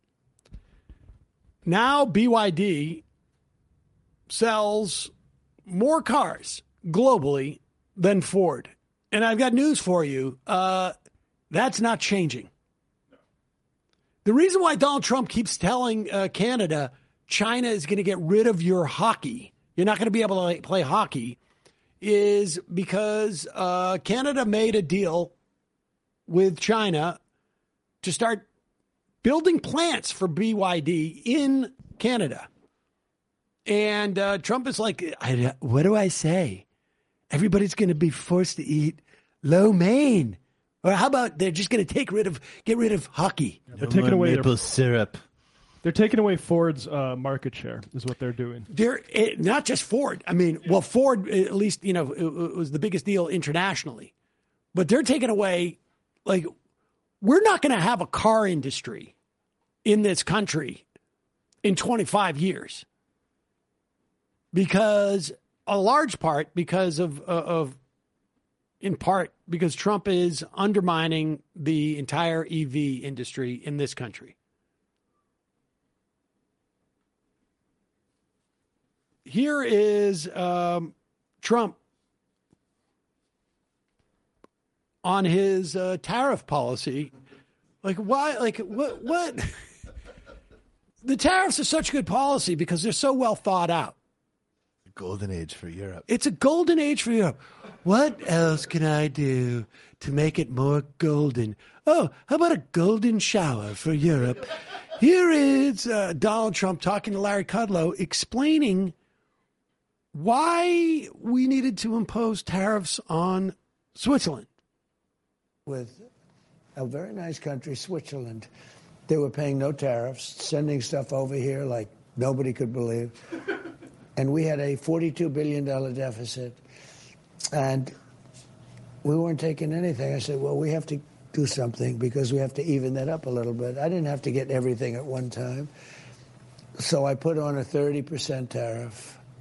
Now BYD sells more cars globally than Ford. And I've got news for you. That's not changing. The reason why Donald Trump keeps telling Canada, China is going to get rid of your hockey, you're not going to be able to play hockey, is because Canada made a deal with China to start building plants for BYD in Canada. And Trump is like, what do I say? Everybody's going to be forced to eat lo mein. Or how about they're just going to get rid of hockey? They're taking away maple syrup. They're taking away Ford's market share, is what they're doing. They're not just Ford. I mean, well, Ford, at least, it was the biggest deal internationally. But they're taking away, like, we're not going to have a car industry in this country in 25 years. Because, a large part, because in part, because Trump is undermining the entire EV industry in this country. Here is Trump on his tariff policy. Like, why? Like, what? The tariffs are such good policy because they're so well thought out. Golden age for Europe. It's a golden age for Europe. What else can I do to make it more golden? Oh, how about a golden shower for Europe? Here is Donald Trump talking to Larry Kudlow, explaining why we needed to impose tariffs on Switzerland. With a very nice country, Switzerland, they were paying no tariffs, sending stuff over here like nobody could believe. And we had a $42 billion deficit, and we weren't taking anything. I said, well, we have to do something because we have to even that up a little bit. I didn't have to get everything at one time. So I put on a 30% tariff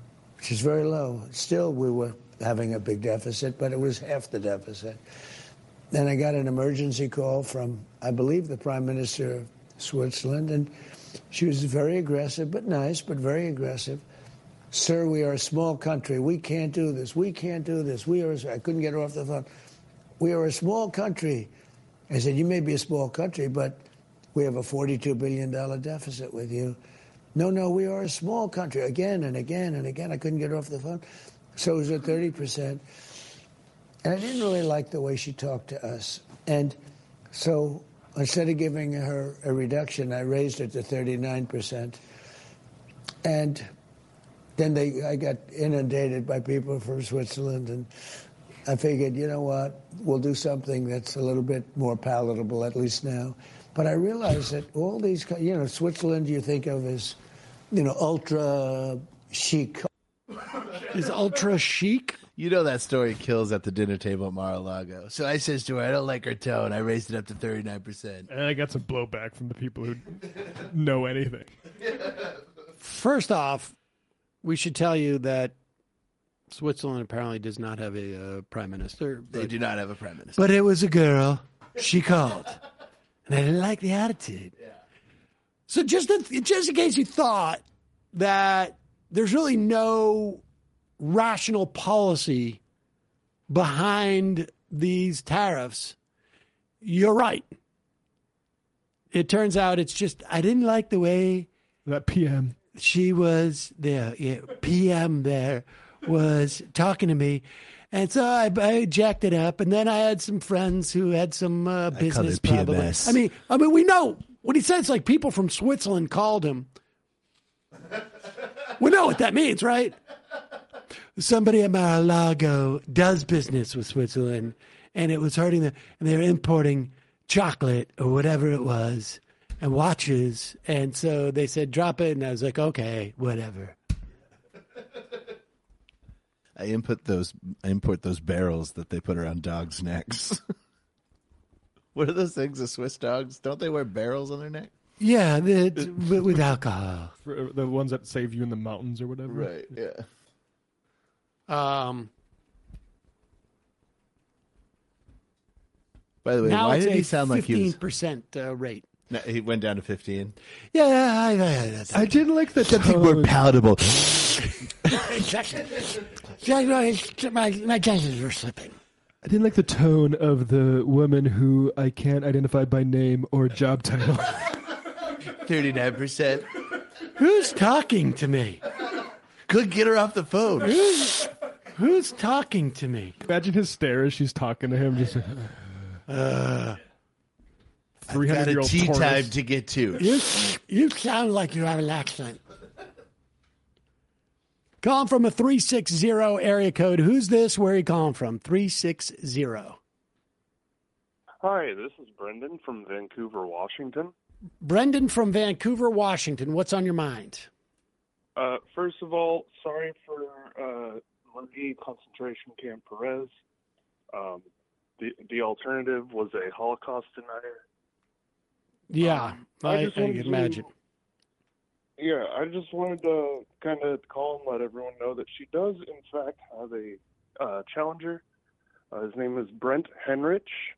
which is very low. Still, we were having a big deficit, but it was half the deficit. Then I got an emergency call from, I believe, the Prime Minister of Switzerland, and she was very aggressive, but nice, but very aggressive. Sir, we are a small country. We can't do this. We can't do this. I couldn't get her off the phone. We are a small country. I said, you may be a small country, but we have a $42 billion deficit with you. No, we are a small country. Again and again and again. I couldn't get her off the phone. So it was at 30%. And I didn't really like the way she talked to us. And so instead of giving her a reduction, I raised it to 39%. And then I got inundated by people from Switzerland, and I figured, you know what, we'll do something that's a little bit more palatable, at least now. But I realized that all these, Switzerland you think of as, ultra chic. Is ultra chic? You know that story kills at the dinner table at Mar-a-Lago. So I says to her, I don't like her tone. I raised it up to 39%. And I got some blowback from the people who know anything. First off, we should tell you that Switzerland apparently does not have a prime minister. They do not have a prime minister. But it was a girl. She called. And I didn't like the attitude. Yeah. So just in case you thought that there's really no rational policy behind these tariffs, you're right. It turns out it's just, I didn't like the way that PM. She was there. Yeah, PM there was talking to me. And so I jacked it up. And then I had some friends who had some business PMS. probably. I mean, we know what he said. It's like people from Switzerland called him. We know what that means, right? Somebody at Mar-a-Lago does business with Switzerland, and it was hurting them. And they were importing chocolate or whatever it was and watches. And so they said, drop it. And I was like, okay, whatever. I import those barrels that they put around dogs' necks. What are those things, the Swiss dogs? Don't they wear barrels on their neck? Yeah, with alcohol. The ones that save you in the mountains or whatever. Right, yeah. By the way, why did he sound like he was 15% rate? No, he went down to 15. Yeah, I didn't like the something more palatable. Exactly. My chances were slipping. I didn't like the tone of the woman who I can't identify by name or job title. 39%. Who's talking to me? Couldn't get her off the phone. Who's talking to me? Imagine his stare as she's talking to him. Just 300-year-old tea tortoise. time to get to. You sound like you have an accent. Calling from a 360 area code. Who's this? Where are you calling from? 360. Hi, this is Brendan from Vancouver, Washington. Brendan from Vancouver, Washington. What's on your mind? First of all, sorry for Marie concentration camp Perez. The alternative was a Holocaust denier. Yeah, I can imagine. Yeah, I just wanted to kind of call and let everyone know that she does, in fact, have a challenger. His name is Brent Henrich.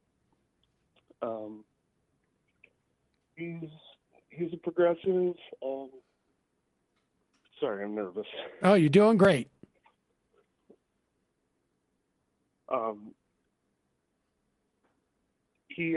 He's a progressive. Sorry, I'm nervous. Oh, you're doing great. He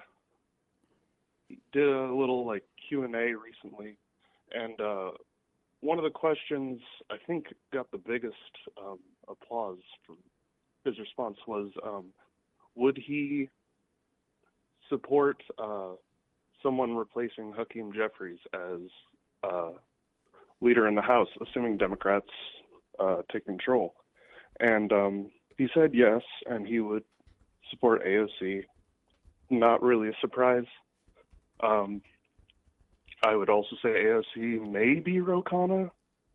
did a little like Q&A recently, and one of the questions I think got the biggest applause from his response was, would he support someone replacing Hakeem Jeffries as leader in the House, assuming Democrats take control? And he said yes, and he would support AOC. Not really a surprise. I would also say AOC, maybe Ro Khanna.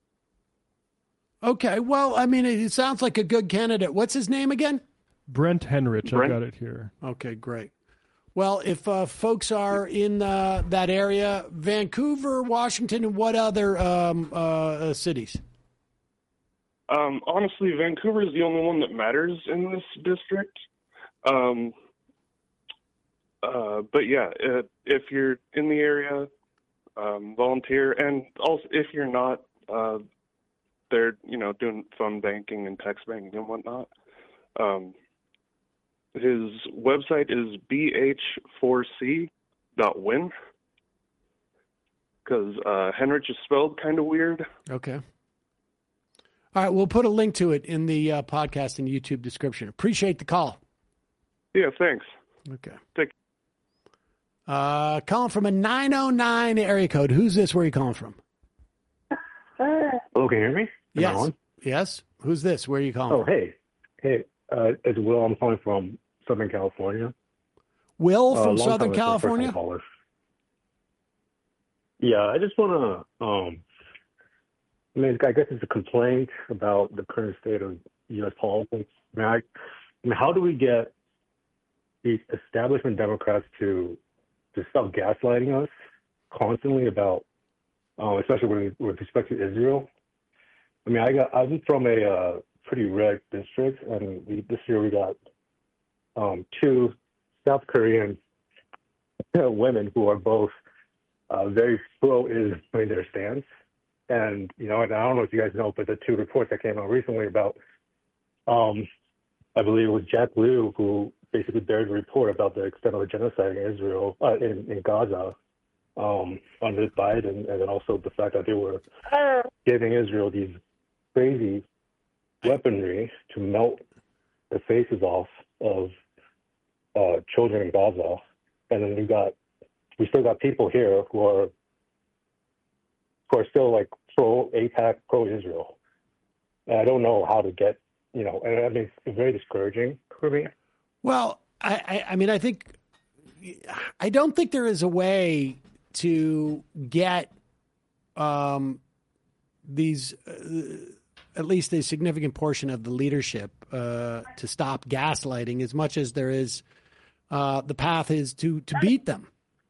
Okay, well, I mean, it sounds like a good candidate. What's his name again? Brent Henrich. I got it here. Okay, great. Well, if folks are in that area, Vancouver, Washington, and what other cities? Honestly, Vancouver is the only one that matters in this district. But yeah, if you're in the area, volunteer, and also if you're not, they're doing phone banking and text banking and whatnot. His website is bh4c.win because Henrich is spelled kind of weird. Okay. All right, we'll put a link to it in the podcast and YouTube description. Appreciate the call. Yeah, thanks. Okay. Take. Calling from a 909 area code. Who's this? Where are you calling from? Hello, can you hear me? Am I on? Yes. Who's this? Where are you calling Oh, from? hey. It's Will. I'm calling from Southern California. Will from long Southern time, California? first-time caller. Yeah, I just want to, I guess it's a complaint about the current state of U.S. politics. I mean, how do we get the establishment Democrats to stop gaslighting us constantly about, especially with respect to Israel? I mean, I'm from a pretty red district, and this year we got two South Korean women who are both very pro-Israel in their stance. And, and I don't know if you guys know, but the two reports that came out recently about, I believe it was Jack Liu who basically buried a report about the extent of the genocide in Israel, in Gaza, under Biden, and then also the fact that they were giving Israel these crazy weaponry to melt the faces off of children in Gaza. And then we still got people here who are still like pro-AIPAC, pro-Israel. And I don't know how to get, and I mean, it's very discouraging for me. Well, I mean, I don't think there is a way to get these, at least a significant portion of the leadership to stop gaslighting as much as there is, the path is to beat them.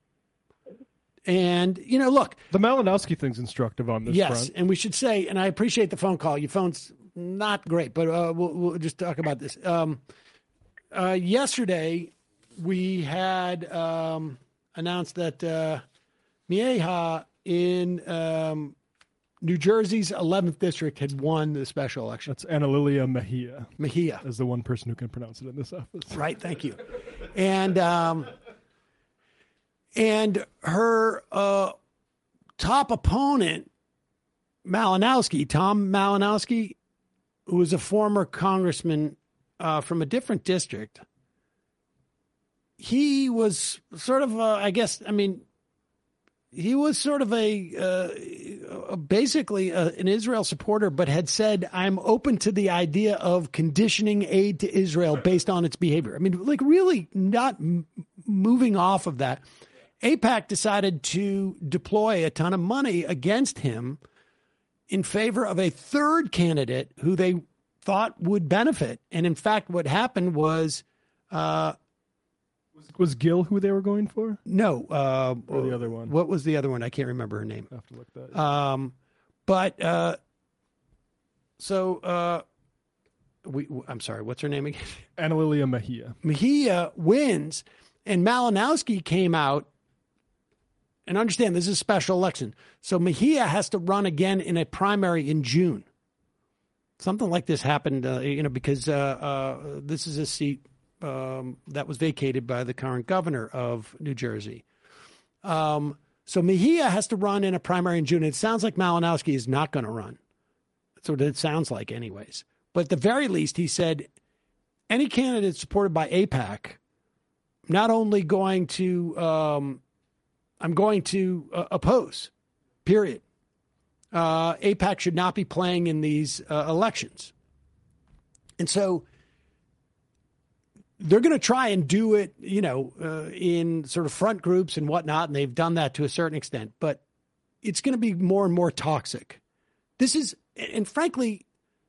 And, look. The Malinowski thing's instructive on this front. Yes, and we should say, and I appreciate the phone call. Your phone's not great, but we'll just talk about this. Yesterday, we had announced that Mieha in New Jersey's 11th district had won the special election. That's Ana Lilia Mejia. Mejia. As the one person who can pronounce it in this office. Right, thank you. And her top opponent, Tom Malinowski, who was a former congressman from a different district, he was sort of, he was sort of basically an Israel supporter, but had said, I'm open to the idea of conditioning aid to Israel based on its behavior. I mean, like really not moving off of that. AIPAC decided to deploy a ton of money against him in favor of a third candidate who they thought would benefit. And in fact, what happened was... Was Gill who they were going for? No. Or the other one? What was the other one? I can't remember her name. I have to look that up. I'm sorry, what's her name again? Ana Lilia Mejia. Mejia wins, and Malinowski came out. And understand, this is a special election. So Mejia has to run again in a primary in June. Something like this happened, because this is a seat that was vacated by the current governor of New Jersey. So Mejia has to run in a primary in June. It sounds like Malinowski is not going to run. That's what it sounds like anyways. But at the very least, he said, any candidate supported by AIPAC, not only going to... I'm going to oppose, period. AIPAC should not be playing in these elections. And so they're going to try and do it, in sort of front groups and whatnot, and they've done that to a certain extent. But it's going to be more and more toxic. This is, and frankly,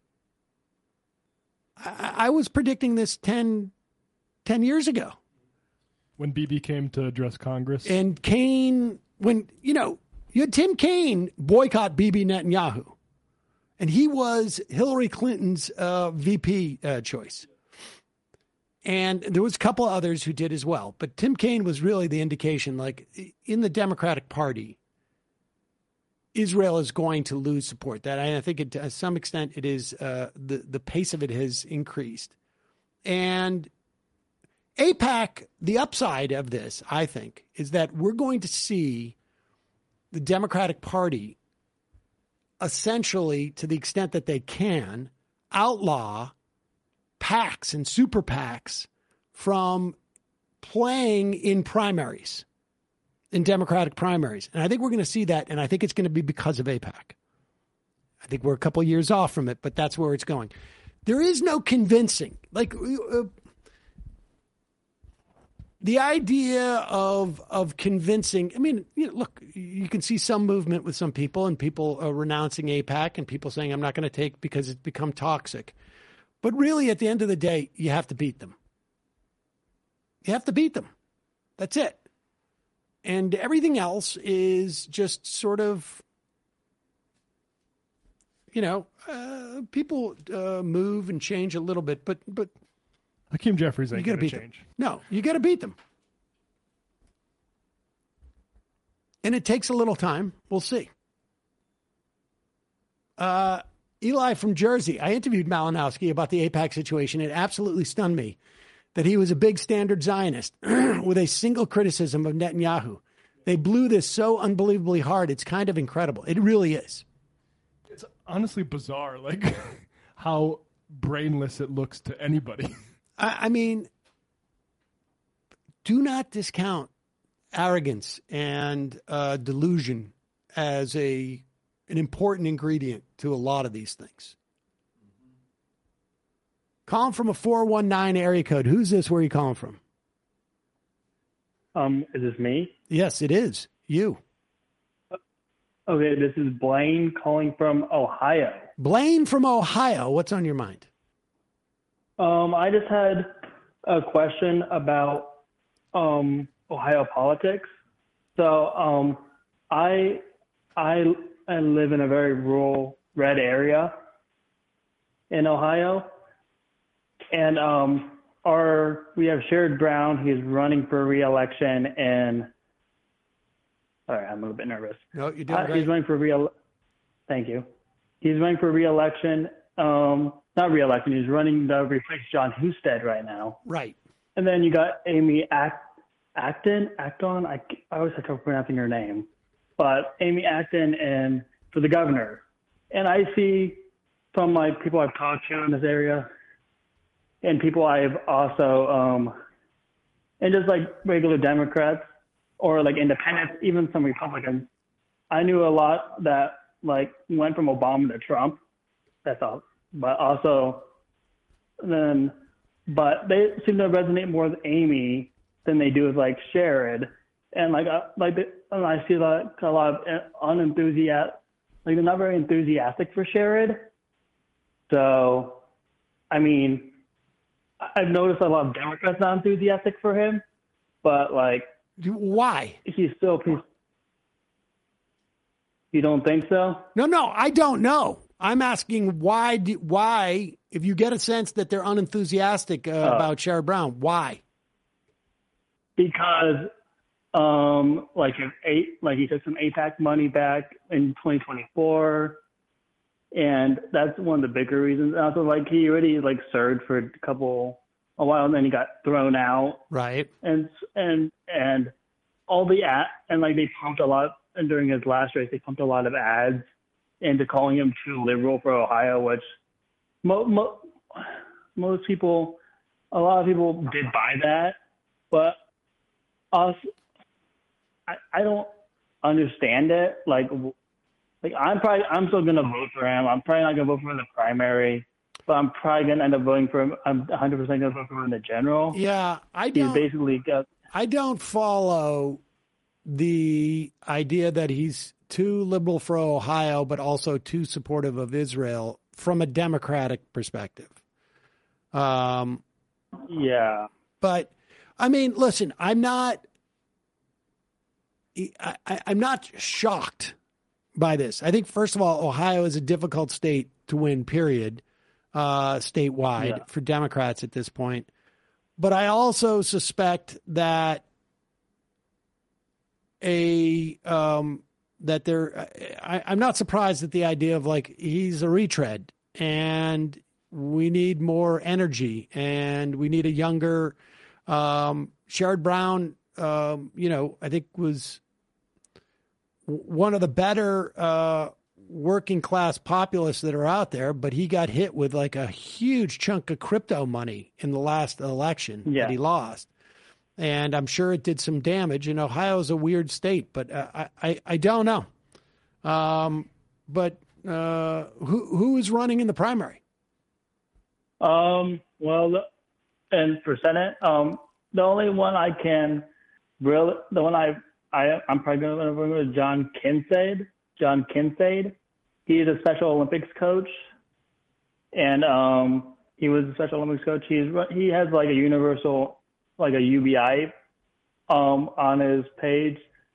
I was predicting this 10 years ago. When Bibi came to address Congress. And Kaine, you had Tim Kaine boycott Bibi Netanyahu. And he was Hillary Clinton's VP choice. And there was a couple others who did as well. But Tim Kaine was really the indication, like, in the Democratic Party, Israel is going to lose support. That I think to some extent it is the pace of it has increased. And AIPAC, the upside of this, I think, is that we're going to see the Democratic Party essentially, to the extent that they can, outlaw PACs and super PACs from playing in primaries, in Democratic primaries. And I think we're going to see that, and I think it's going to be because of AIPAC. I think we're a couple years off from it, but that's where it's going. There is no convincing. Like, the idea of convincing, I mean, look, you can see some movement with some people and people renouncing AIPAC and people saying, I'm not going to take because it's become toxic. But really, at the end of the day, you have to beat them. You have to beat them. That's it. And everything else is just sort of, people move and change a little bit, but Hakeem Jeffries ain't going to change. Them. No, you got to beat them. And it takes a little time. We'll see. Eli from Jersey. I interviewed Malinowski about the AIPAC situation. It absolutely stunned me that he was a big standard Zionist with a single criticism of Netanyahu. They blew this so unbelievably hard. It's kind of incredible. It really is. It's honestly bizarre, like how brainless it looks to anybody. I mean, do not discount arrogance and delusion as an important ingredient to a lot of these things. Calling from a 419 area code. Who's this? Where are you calling from? Is this me? Yes, it is. You. Okay, this is Blaine calling from Ohio. Blaine from Ohio. What's on your mind? I just had a question about Ohio politics. So I live in a very rural red area in Ohio, and we have Sherrod Brown. He's running for re-election, and sorry, I'm a little bit nervous. No, you're doing great. He's running for Thank you. He's running for re-election. Not re-election. He's running to replace John Husted right now. Right. And then you got Amy Acton. I always have trouble pronouncing her name, but Amy Acton and for the governor. And I see from like people I've talked to in this area, and people I've also, and just like regular Democrats or like independents, even some Republicans. I knew a lot that like went from Obama to Trump. That's all. But also, but they seem to resonate more with Amy than they do with like Sherrod, and and I see a lot of unenthusiastic, like they're not very enthusiastic for Sherrod. So, I mean, I've noticed a lot of Democrats not enthusiastic for him, but like, why? He's still. You don't think so? No, I don't know. I'm asking why, if you get a sense that they're unenthusiastic about Sherrod Brown, why? Because, he took some AIPAC money back in 2024, and that's one of the bigger reasons. And also, like, he already served for a while, and then he got thrown out. Right. And all the they pumped a lot, and during his last race, they pumped a lot of ads into calling him too liberal for Ohio, which most people, a lot of people did buy that, but us, I don't understand it. Like I'm still gonna vote for him. I'm probably not gonna vote for him in the primary, but I'm probably gonna end up voting for him. I'm 100% gonna vote for him in the general. Yeah, I don't follow the idea that he's too liberal for Ohio, but also too supportive of Israel from a Democratic perspective. Yeah. But I mean, listen, I'm not shocked by this. I think, first of all, Ohio is a difficult state to win, period, statewide for Democrats at this point. But I also suspect that I'm not surprised at the idea of like he's a retread and we need more energy and we need a younger Sherrod Brown. I think was one of the better working class populists that are out there, but he got hit with like a huge chunk of crypto money in the last election that he lost. And I'm sure it did some damage. And Ohio is a weird state, but I don't know. But who is running in the primary? And for Senate, the only one I can really, the one I'm probably going to bring is John Kinsade. John Kinsade. He's a Special Olympics coach, and he was a Special Olympics coach. He has like a universal, like a UBI, on his page,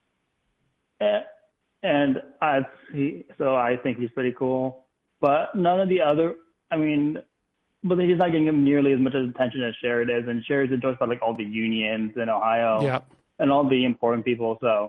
and so I think he's pretty cool. But none of the other, but he's not getting nearly as much attention as Sherrod is, and Sherrod's endorsed by like all the unions in Ohio and all the important people. So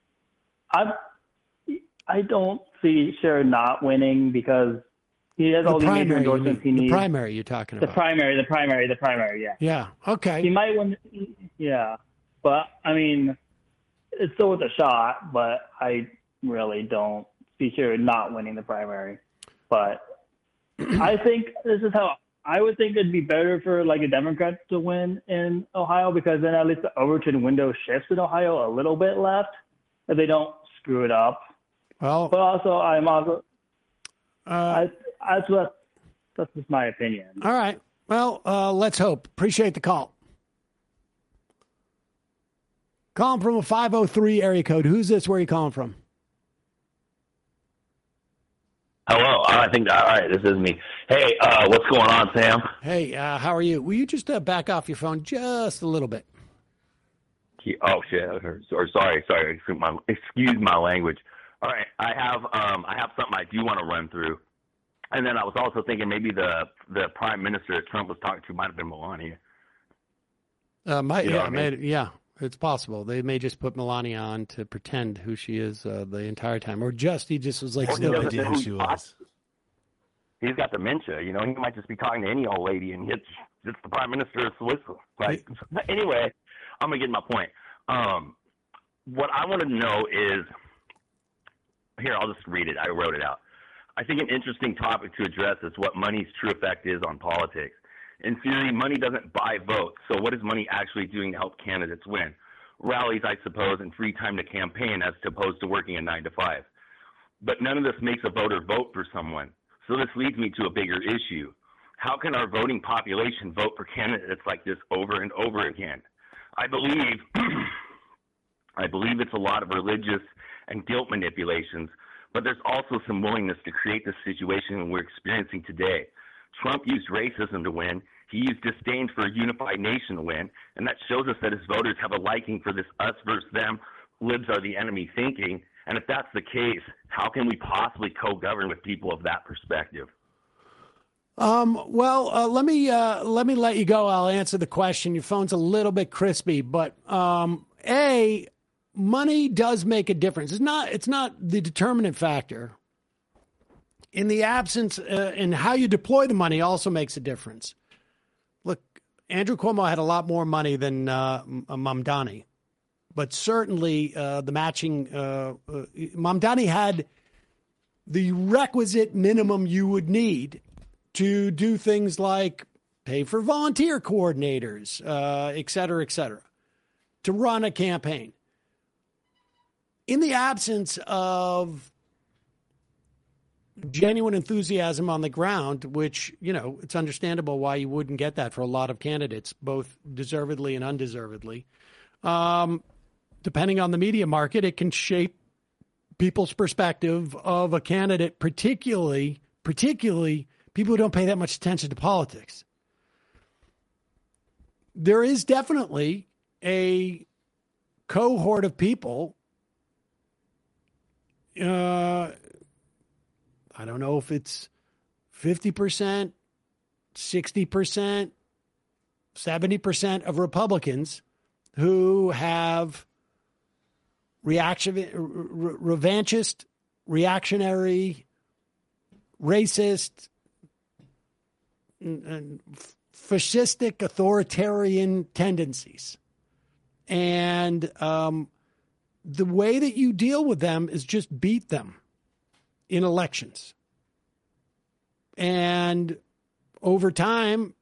I don't see Sherrod not winning because he has all the major endorsements he needs. The primary you're talking about. The primary, yeah. Yeah, okay. He might win, yeah. But, it's still with a shot, but I really don't see Sherrod not winning the primary. But I think this is how I would think it'd be better for like a Democrat to win in Ohio, because then at least the Overton window shifts in Ohio a little bit left if they don't screw it up. Well, but also that's just my opinion. All right. Well, let's hope. Appreciate the call. Calling from a 503 area code. Who's this? Where are you calling from? Hello. I think, all right, this is me. Hey, what's going on, Sam? Hey, how are you? Will you just back off your phone just a little bit? Oh, shit. Sorry. Excuse my language. All right. I have something I do want to run through. And then I was also thinking maybe the prime minister that Trump was talking to might have been Melania. Yeah, it's possible. They may just put Melania on to pretend who she is the entire time. Or he just was like, no idea who she was. He's got dementia, he might just be talking to any old lady and it's the prime minister of Switzerland. Like, anyway, I'm going to get my point. What I want to know is, here, I'll just read it. I wrote it out. I think an interesting topic to address is what money's true effect is on politics. In theory, money doesn't buy votes, so what is money actually doing to help candidates win? Rallies, I suppose, and free time to campaign as opposed to working a 9 to 5. But none of this makes a voter vote for someone. So this leads me to a bigger issue. How can our voting population vote for candidates like this over and over again? I believe it's a lot of religious and guilt manipulations, but there's also some willingness to create the situation we're experiencing today. Trump used racism to win. He used disdain for a unified nation to win, and that shows us that his voters have a liking for this us versus them, libs are the enemy thinking. And if that's the case, how can we possibly co-govern with people of that perspective? Let me let you go. I'll answer the question. Your phone's a little bit crispy, but money does make a difference. It's not the determinant factor. In the absence, in how you deploy the money also makes a difference. Look, Andrew Cuomo had a lot more money than Mamdani, but certainly the matching. Mamdani had the requisite minimum you would need to do things like pay for volunteer coordinators, et cetera, to run a campaign. In the absence of genuine enthusiasm on the ground, which, it's understandable why you wouldn't get that for a lot of candidates, both deservedly and undeservedly. Depending on the media market, it can shape people's perspective of a candidate, particularly people who don't pay that much attention to politics. There is definitely a cohort of people I don't know if it's 50%, 60%, 70% of Republicans who have revanchist, reactionary, racist, and fascistic, authoritarian tendencies. And the way that you deal with them is just beat them in elections. And over time,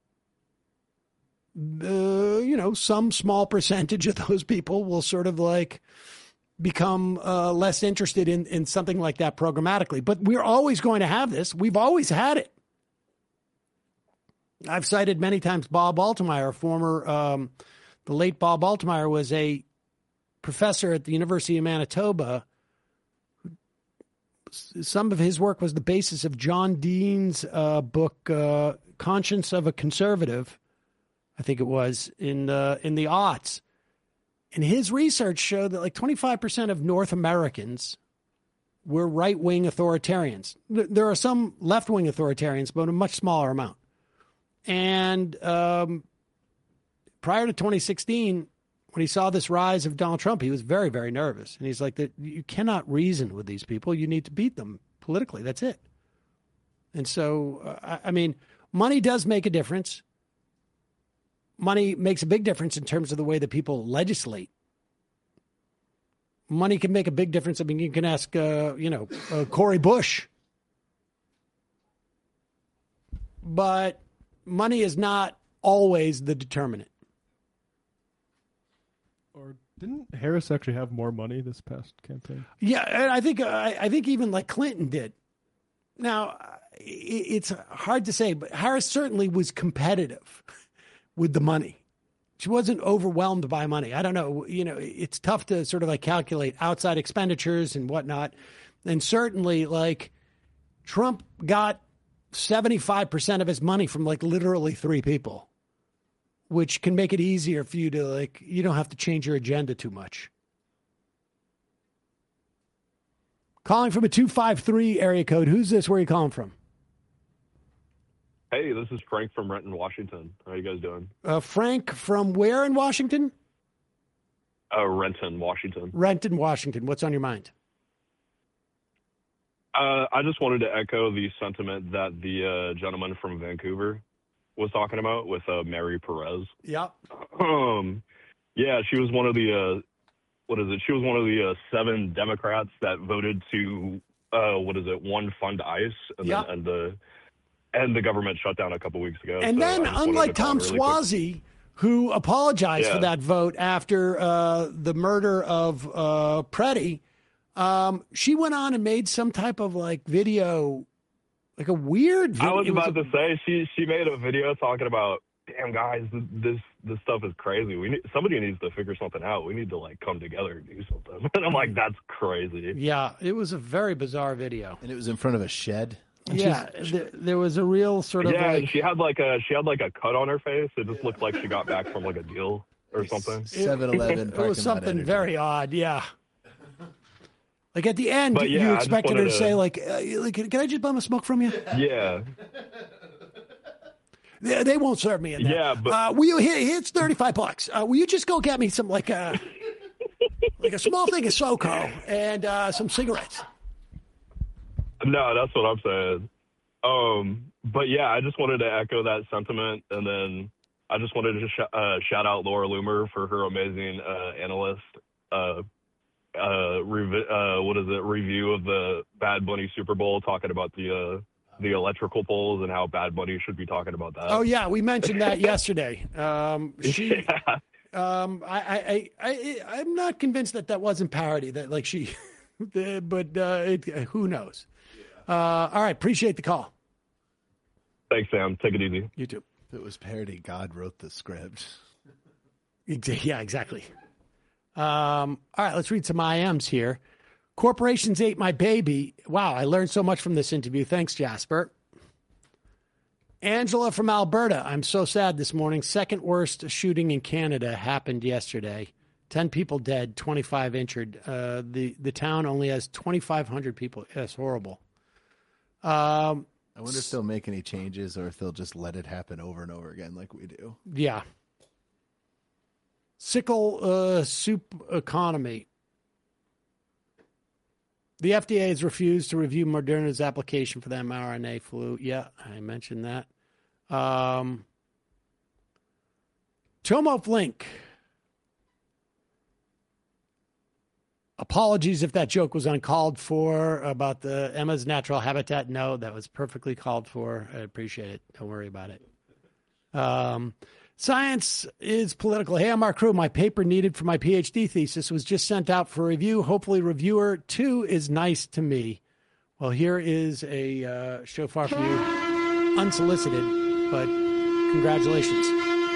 some small percentage of those people will sort of like become less interested in something like that programmatically. But we're always going to have this. We've always had it. I've cited many times Bob Altemeyer, the late Bob Altemeyer was a professor at the University of Manitoba. Some of his work was the basis of John Dean's book, Conscience of a Conservative, I think it was, in the aughts. And his research showed that like 25% of North Americans were right-wing authoritarians. There are some left-wing authoritarians, but a much smaller amount. And prior to 2016, when he saw this rise of Donald Trump, he was very, very nervous. And he's like, you cannot reason with these people. You need to beat them politically. That's it. And so, I mean, money does make a difference. Money makes a big difference in terms of the way that people legislate. Money can make a big difference. I mean, you can ask, Cory Bush. But money is not always the determinant. Or didn't Harris actually have more money this past campaign? Yeah, and I think even like Clinton did. Now, it's hard to say, but Harris certainly was competitive with the money. She wasn't overwhelmed by money. I don't know. It's tough to sort of like calculate outside expenditures and whatnot. And certainly like Trump got 75% of his money from like literally 3 people, which can make it easier for you to you don't have to change your agenda too much. Calling from a 253 area code. Who's this? Where are you calling from? Hey, this is Frank from Renton, Washington. How are you guys doing? Frank from where in Washington? Renton, Washington. Renton, Washington. What's on your mind? I just wanted to echo the sentiment that the gentleman from Vancouver was talking about with Mary Perez. Yeah. Yeah, she was one of the She was one of the 7 Democrats that voted to one fund ICE and then and the government shut down a couple weeks ago. And then, unlike Tom Suozzi, who apologized for that vote after the murder of Preddy, she went on and made some type of like video, like a weird video. I was about to say she made a video talking about, damn guys, this stuff is crazy. Somebody needs to figure something out. We need to like come together and do something. And I'm like, that's crazy. Yeah, it was a very bizarre video, and it was in front of a shed. Yeah, there was a real sort of and she had like a cut on her face. It just looked like she got back from like a deal or something. 7-Eleven. It was something very odd. Yeah. Like at the end, But you I expected just her to say wanted can I just bum a smoke from you? Yeah. They won't serve me in there. Yeah, but will you? It's $35. Will you just go get me some like a small thing of SoCo and some cigarettes? No, that's what I'm saying. But yeah, I just wanted to echo that sentiment, and then I just wanted to shout out Laura Loomer for her amazing analyst review of the Bad Bunny Super Bowl, talking about the electrical poles and how Bad Bunny should be talking about that. Oh yeah, we mentioned that yesterday. I'm not convinced that wasn't parody. That like she, but who knows? All right, appreciate the call. Thanks, Sam. Take it easy. You too. If it was parody, God wrote the script. Yeah, exactly. All right, let's read some IMs here. Corporations ate my baby. Wow, I learned so much from this interview. Thanks, Jasper. Angela from Alberta. I'm so sad this morning. Second worst shooting in Canada happened yesterday. 10 people dead, 25 injured. The town only has 2,500 people. That's horrible. I wonder if they'll make any changes or if they'll just let it happen over and over again like we do. Yeah. Sickle soup economy. The FDA has refused to review Moderna's application for the mRNA flu. Yeah, I mentioned that. Tomo Flink. Apologies if that joke was uncalled for about the Emma's natural habitat. No, that was perfectly called for. I appreciate it. Don't worry about it. Science is political. Hey, I'm Mark Crew. My paper needed for my PhD thesis was just sent out for review. Hopefully, reviewer 2 is nice to me. Well, here is a shofar for you, unsolicited, but congratulations.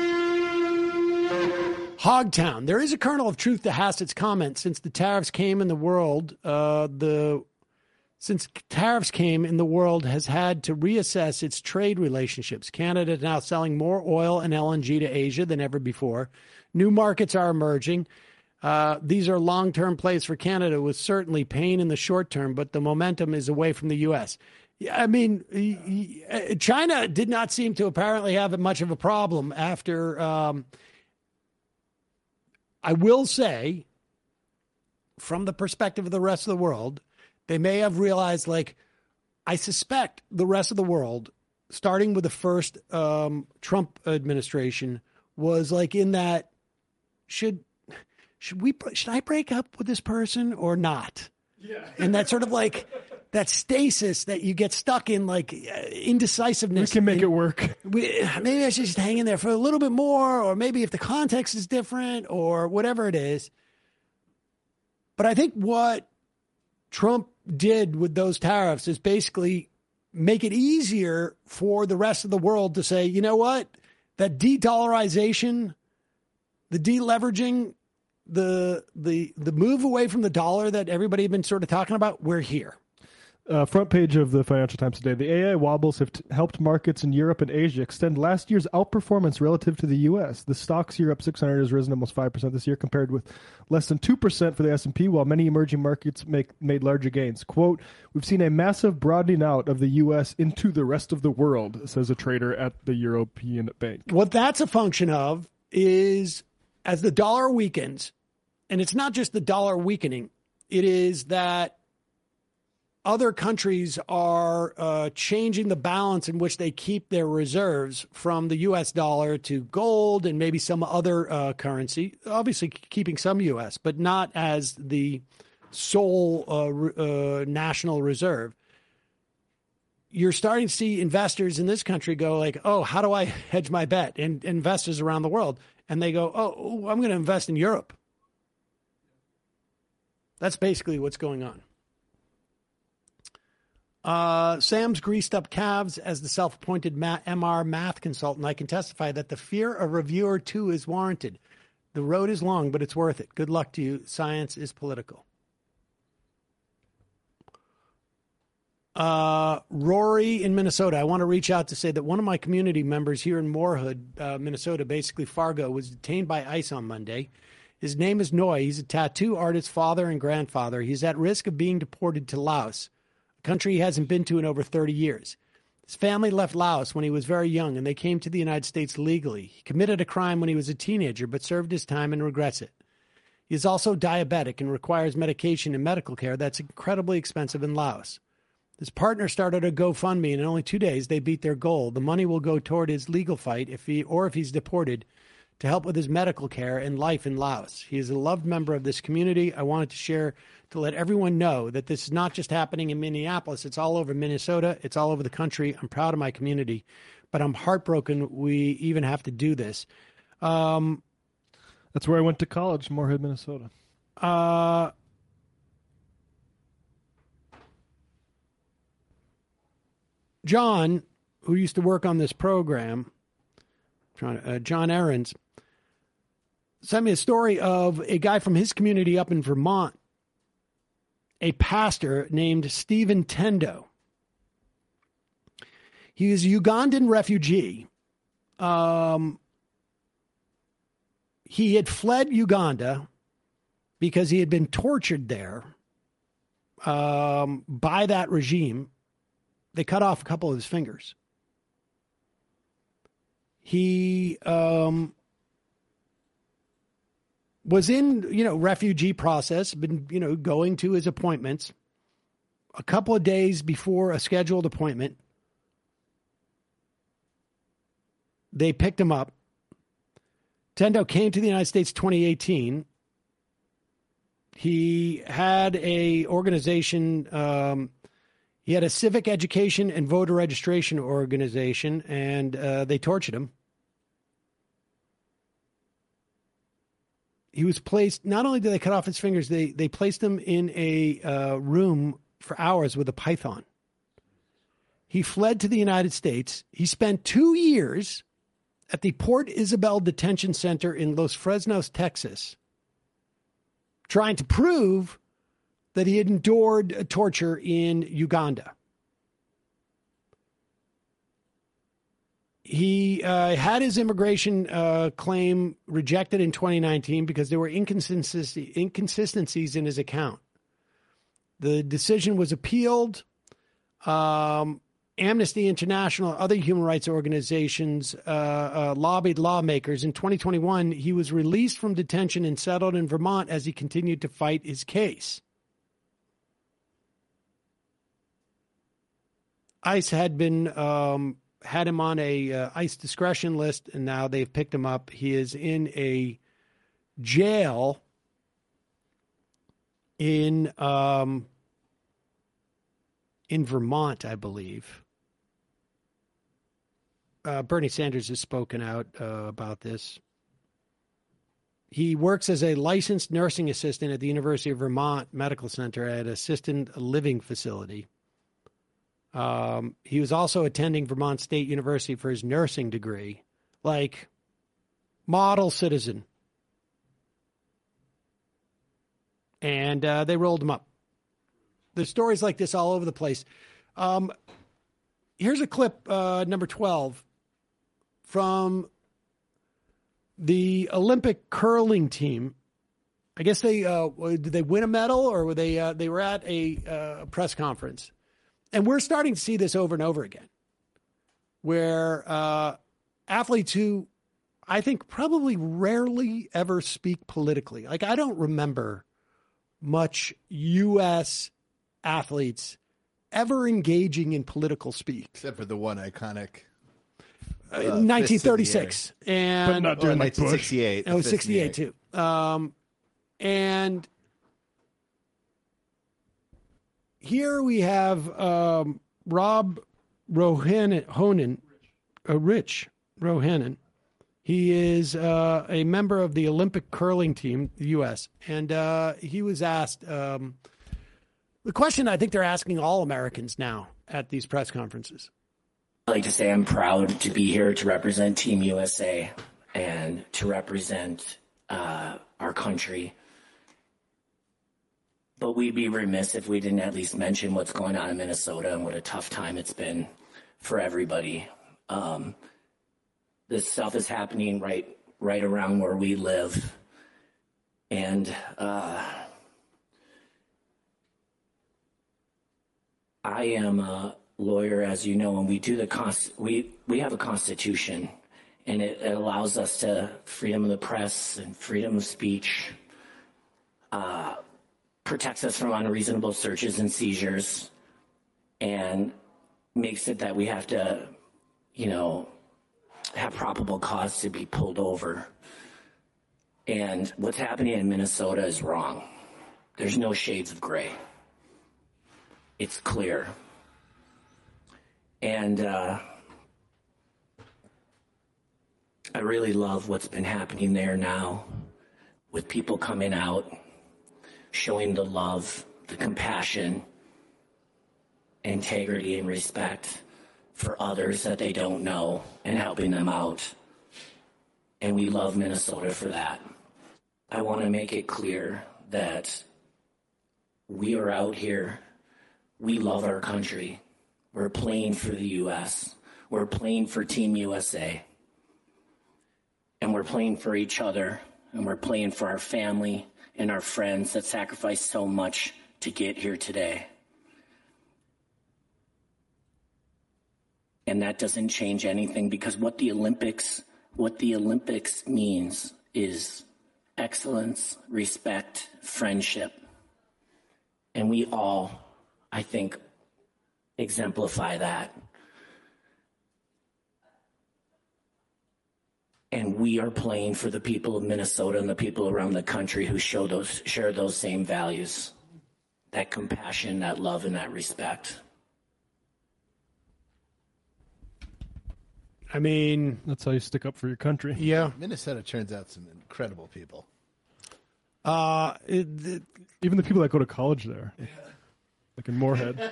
Hogtown. There is a kernel of truth to Hassett's comment. Since the tariffs came in the world, has had to reassess its trade relationships. Canada is now selling more oil and LNG to Asia than ever before. New markets are emerging. These are long-term plays for Canada with certainly pain in the short term, but the momentum is away from the U.S. I mean, China did not seem to apparently have much of a problem after... I will say, from the perspective of the rest of the world, they may have realized, like, I suspect the rest of the world, starting with the first Trump administration, was like in that, should I break up with this person or not? Yeah. And that sort of like that stasis that you get stuck in, like indecisiveness. We can make it work. Maybe I should just hang in there for a little bit more, or maybe if the context is different or whatever it is. But I think what Trump did with those tariffs is basically make it easier for the rest of the world to say, you know what, that de-dollarization, the deleveraging, the move away from the dollar that everybody had been sort of talking about, we're here. Front page of the Financial Times today. The AI wobbles have helped markets in Europe and Asia extend last year's outperformance relative to the U.S. The stocks Europe 600 has risen almost 5% this year, compared with less than 2% for the S&P, while many emerging markets made larger gains. Quote, we've seen a massive broadening out of the U.S. into the rest of the world, says a trader at the European Bank. What that's a function of is as the dollar weakens, and it's not just the dollar weakening, it is that other countries are changing the balance in which they keep their reserves from the U.S. dollar to gold and maybe some other currency, obviously keeping some U.S., but not as the sole national reserve. You're starting to see investors in this country go like, oh, how do I hedge my bet? And investors around the world. And they go, oh, I'm going to invest in Europe. That's basically what's going on. Sam's greased up calves as the self-appointed MR math consultant. I can testify that the fear of reviewer 2 is warranted. The road is long, but it's worth it. Good luck to you. Science is political. Rory in Minnesota. I want to reach out to say that one of my community members here in Moorhood, Minnesota, basically Fargo, was detained by ICE on Monday. His name is Noy. He's a tattoo artist's father and grandfather. He's at risk of being deported to Laos, a country he hasn't been to in over 30 years. His family left Laos when he was very young, and they came to the United States legally. He committed a crime when he was a teenager, but served his time and regrets it. He is also diabetic and requires medication and medical care that's incredibly expensive in Laos. His partner started a GoFundMe, and in only 2 days, they beat their goal. The money will go toward his legal fight if he's deported, to help with his medical care and life in Laos. He is a loved member of this community. I wanted to share to let everyone know that this is not just happening in Minneapolis. It's all over Minnesota. It's all over the country. I'm proud of my community, but I'm heartbroken we even have to do this. That's where I went to college, Moorhead, Minnesota. John, who used to work on this program, John Ahrens, sent me a story of a guy from his community up in Vermont, a pastor named Stephen Tendo. He is a Ugandan refugee. He had fled Uganda because he had been tortured there by that regime. They cut off a couple of his fingers. He was in, refugee process, been, going to his appointments. A couple of days before a scheduled appointment, they picked him up. Tendo came to the United States 2018. He had a organization, he had a civic education and voter registration organization, and they tortured him. He was placed, not only did they cut off his fingers, they placed him in a room for hours with a python. He fled to the United States. He spent 2 years at the Port Isabel Detention Center in Los Fresnos, Texas, trying to prove that he had endured torture in Uganda. He had his immigration claim rejected in 2019 because there were inconsistencies in his account. The decision was appealed. Amnesty International, other human rights organizations lobbied lawmakers. In 2021, he was released from detention and settled in Vermont as he continued to fight his case. ICE had been had him on a ICE discretion list, and now they've picked him up. He is in a jail in Vermont, I believe. Bernie Sanders has spoken out about this. He works as a licensed nursing assistant at the University of Vermont Medical Center at an assisted living facility. He was also attending Vermont State University for his nursing degree. Like, model citizen. And they rolled him up. There's stories like this all over the place. Here's a clip, number 12, from the Olympic curling team. I guess did they win a medal, or were they were at a press conference? And we're starting to see this over and over again, where athletes who I think probably rarely ever speak politically. Like, I don't remember much U.S. athletes ever engaging in political speak. Except for the one iconic 1936. And but not during 1968. Oh, 68 too. And here we have Rob Rohanen, Rich Rohanen. He is a member of the Olympic curling team, the U.S., and he was asked the question I think they're asking all Americans now at these press conferences. I'd like to say I'm proud to be here to represent Team USA and to represent our country. But we'd be remiss if we didn't at least mention what's going on in Minnesota and what a tough time it's been for everybody. This stuff is happening right around where we live. And I am a lawyer, as you know, and we do we have a constitution, and it allows us to freedom of the press and freedom of speech, protects us from unreasonable searches and seizures, and makes it that we have to, have probable cause to be pulled over. And what's happening in Minnesota is wrong. There's no shades of gray. It's clear. And I really love what's been happening there now, with people coming out, showing the love, the compassion, integrity, and respect for others that they don't know, and helping them out. And we love Minnesota for that. I want to make it clear that we are out here. We love our country. We're playing for the U.S. We're playing for Team USA. And we're playing for each other. And we're playing for our family and our friends that sacrificed so much to get here today. And that doesn't change anything, because what the Olympics means is excellence, respect, friendship. And we all, I think, exemplify that. And we are playing for the people of Minnesota and the people around the country who share those same values, that compassion, that love, and that respect. I mean, that's how you stick up for your country. Yeah. Minnesota turns out some incredible people. Even the people that go to college there, like in Moorhead.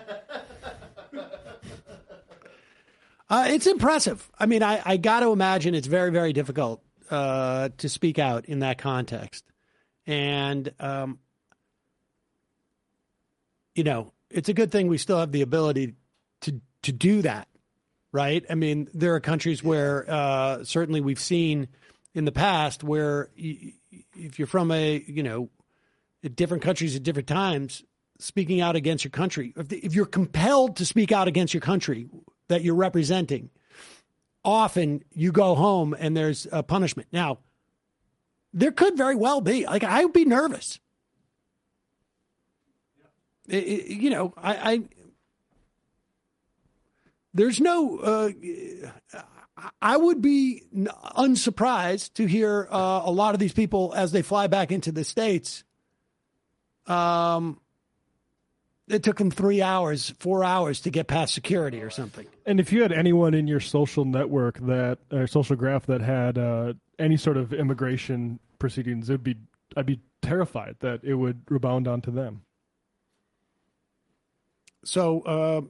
It's impressive. I mean, I got to imagine it's very, very difficult to speak out in that context. And, it's a good thing we still have the ability to do that, right? I mean, there are countries where certainly we've seen in the past where if you're from different countries at different times, speaking out against your country, if you're compelled to speak out against your country that you're representing, often you go home and there's a punishment. Now, there could very well be, I would be nervous. There's no, I would be unsurprised to hear a lot of these people as they fly back into the States. It took them 3 hours, 4 hours to get past security or something. And if you had anyone in your social network social graph that had any sort of immigration proceedings, I'd be terrified that it would rebound onto them. So,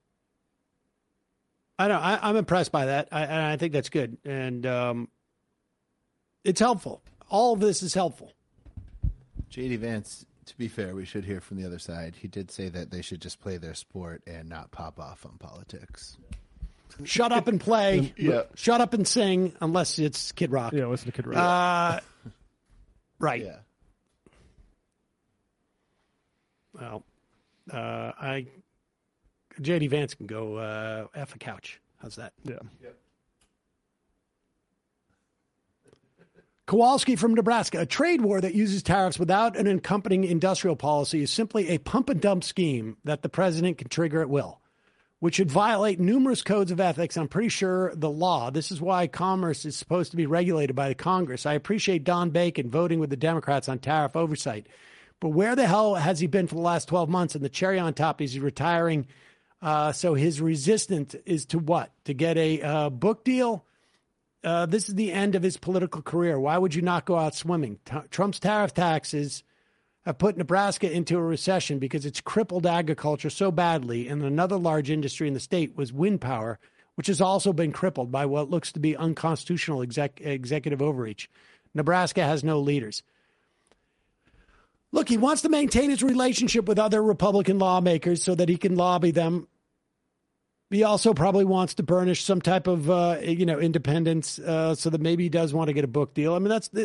I'm impressed by that. I think that's good. And it's helpful. All of this is helpful. J.D. Vance, to be fair, we should hear from the other side. He did say that they should just play their sport and not pop off on politics. Shut up and play. Yeah. Shut up and sing, unless it's Kid Rock. Yeah, listen to Kid Rock. Right. Yeah. Well, J.D. Vance can go F a couch. How's that? Yeah. Kowalski from Nebraska. A trade war that uses tariffs without an accompanying industrial policy is simply a pump and dump scheme that the president can trigger at will, which should violate numerous codes of ethics. I'm pretty sure the law. This is why commerce is supposed to be regulated by the Congress. I appreciate Don Bacon voting with the Democrats on tariff oversight, but where the hell has he been for the last 12 months? And the cherry on top is he's retiring. So his resistance is to what? To get a book deal? This is the end of his political career. Why would you not go out swimming? Trump's tariff taxes have put Nebraska into a recession because it's crippled agriculture so badly. And another large industry in the state was wind power, which has also been crippled by what looks to be unconstitutional executive overreach. Nebraska has no leaders. Look, he wants to maintain his relationship with other Republican lawmakers so that he can lobby them. He also probably wants to burnish some type of, independence so that maybe he does want to get a book deal. I mean, that's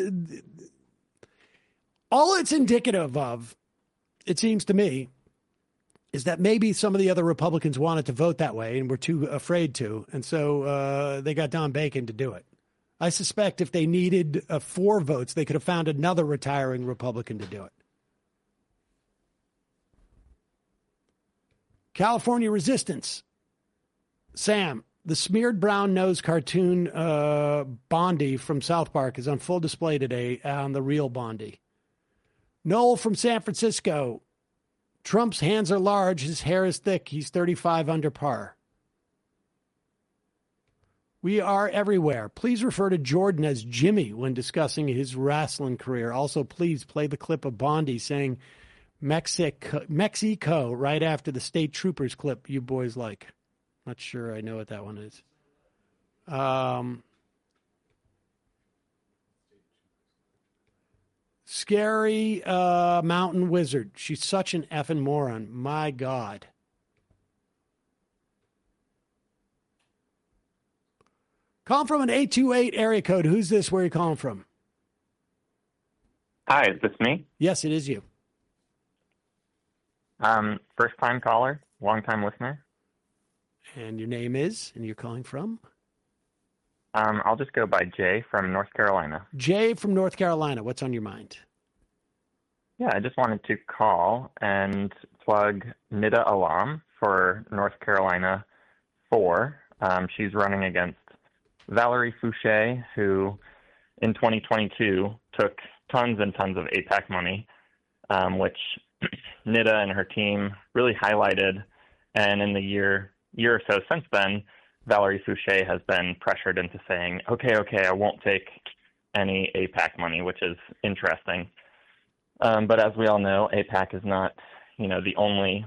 all it's indicative of, it seems to me, is that maybe some of the other Republicans wanted to vote that way and were too afraid to. And so they got Don Bacon to do it. I suspect if they needed 4 votes, they could have found another retiring Republican to do it. California resistance. Sam, the smeared brown nose cartoon Bondi from South Park is on full display today on the real Bondi. Noel from San Francisco. Trump's hands are large. His hair is thick. He's 35 under par. We are everywhere. Please refer to Jordan as Jimmy when discussing his wrestling career. Also, please play the clip of Bondi saying Mexico right after the state troopers clip you boys like. Not sure I know what that one is. Scary mountain wizard. She's such an effing moron. My God. Calling from an 828 area code. Who's this? Where are you calling from? Hi, is this me? Yes, it is you. First time caller, long time listener. And your name is, and you're calling from? I'll just go by Jay from North Carolina. Jay from North Carolina. What's on your mind? Yeah, I just wanted to call and plug Nida Alam for North Carolina 4. She's running against Valerie Fouché, who in 2022 took tons and tons of AIPAC money, which Nida and her team really highlighted. And in the year or so since then, Valerie Fouché has been pressured into saying, okay, I won't take any AIPAC money, which is interesting. But as we all know, AIPAC is not, the only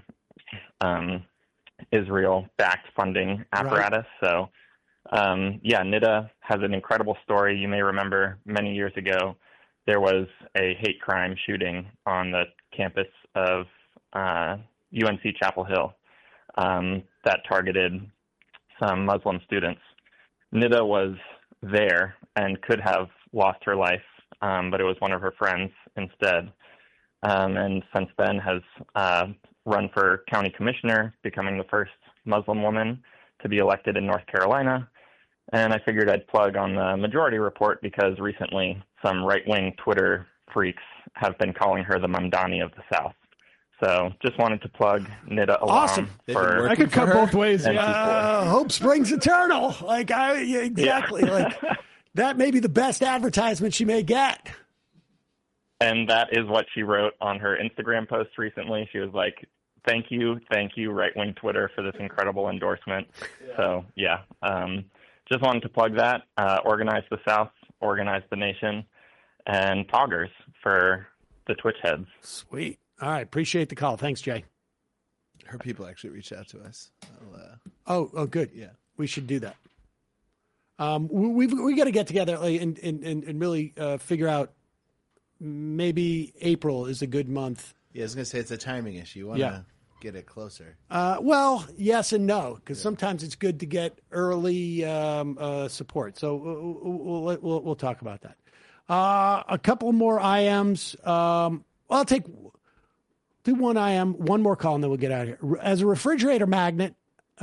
Israel-backed funding apparatus. Right. So, Nida has an incredible story. You may remember many years ago, there was a hate crime shooting on the campus of UNC Chapel Hill that targeted some Muslim students. Nida was there and could have lost her life, but it was one of her friends instead. And since then has run for county commissioner, becoming the first Muslim woman to be elected in North Carolina. And I figured I'd plug on the Majority Report because recently some right-wing Twitter freaks have been calling her the Mamdani of the South. So just wanted to plug Nida Alam. Awesome. I could cut both ways. Hope springs eternal. Exactly. Like that may be the best advertisement she may get. And that is what she wrote on her Instagram post recently. She was like, thank you, right-wing Twitter, for this incredible endorsement. Yeah. So, just wanted to plug that. Organize the South, Organize the Nation, and Poggers for the Twitch heads. Sweet. All right. Appreciate the call. Thanks, Jay. Her people actually reached out to us. Oh, good. Yeah. We should do that. We got to get together and really figure out. Maybe April is a good month. Yeah, I was going to say it's a timing issue. You want to get it closer. Well, yes and no, because sometimes it's good to get early support. So we'll talk about that. A couple more IMs. I'll do one IM, one more call, and then we'll get out of here. As a refrigerator magnet,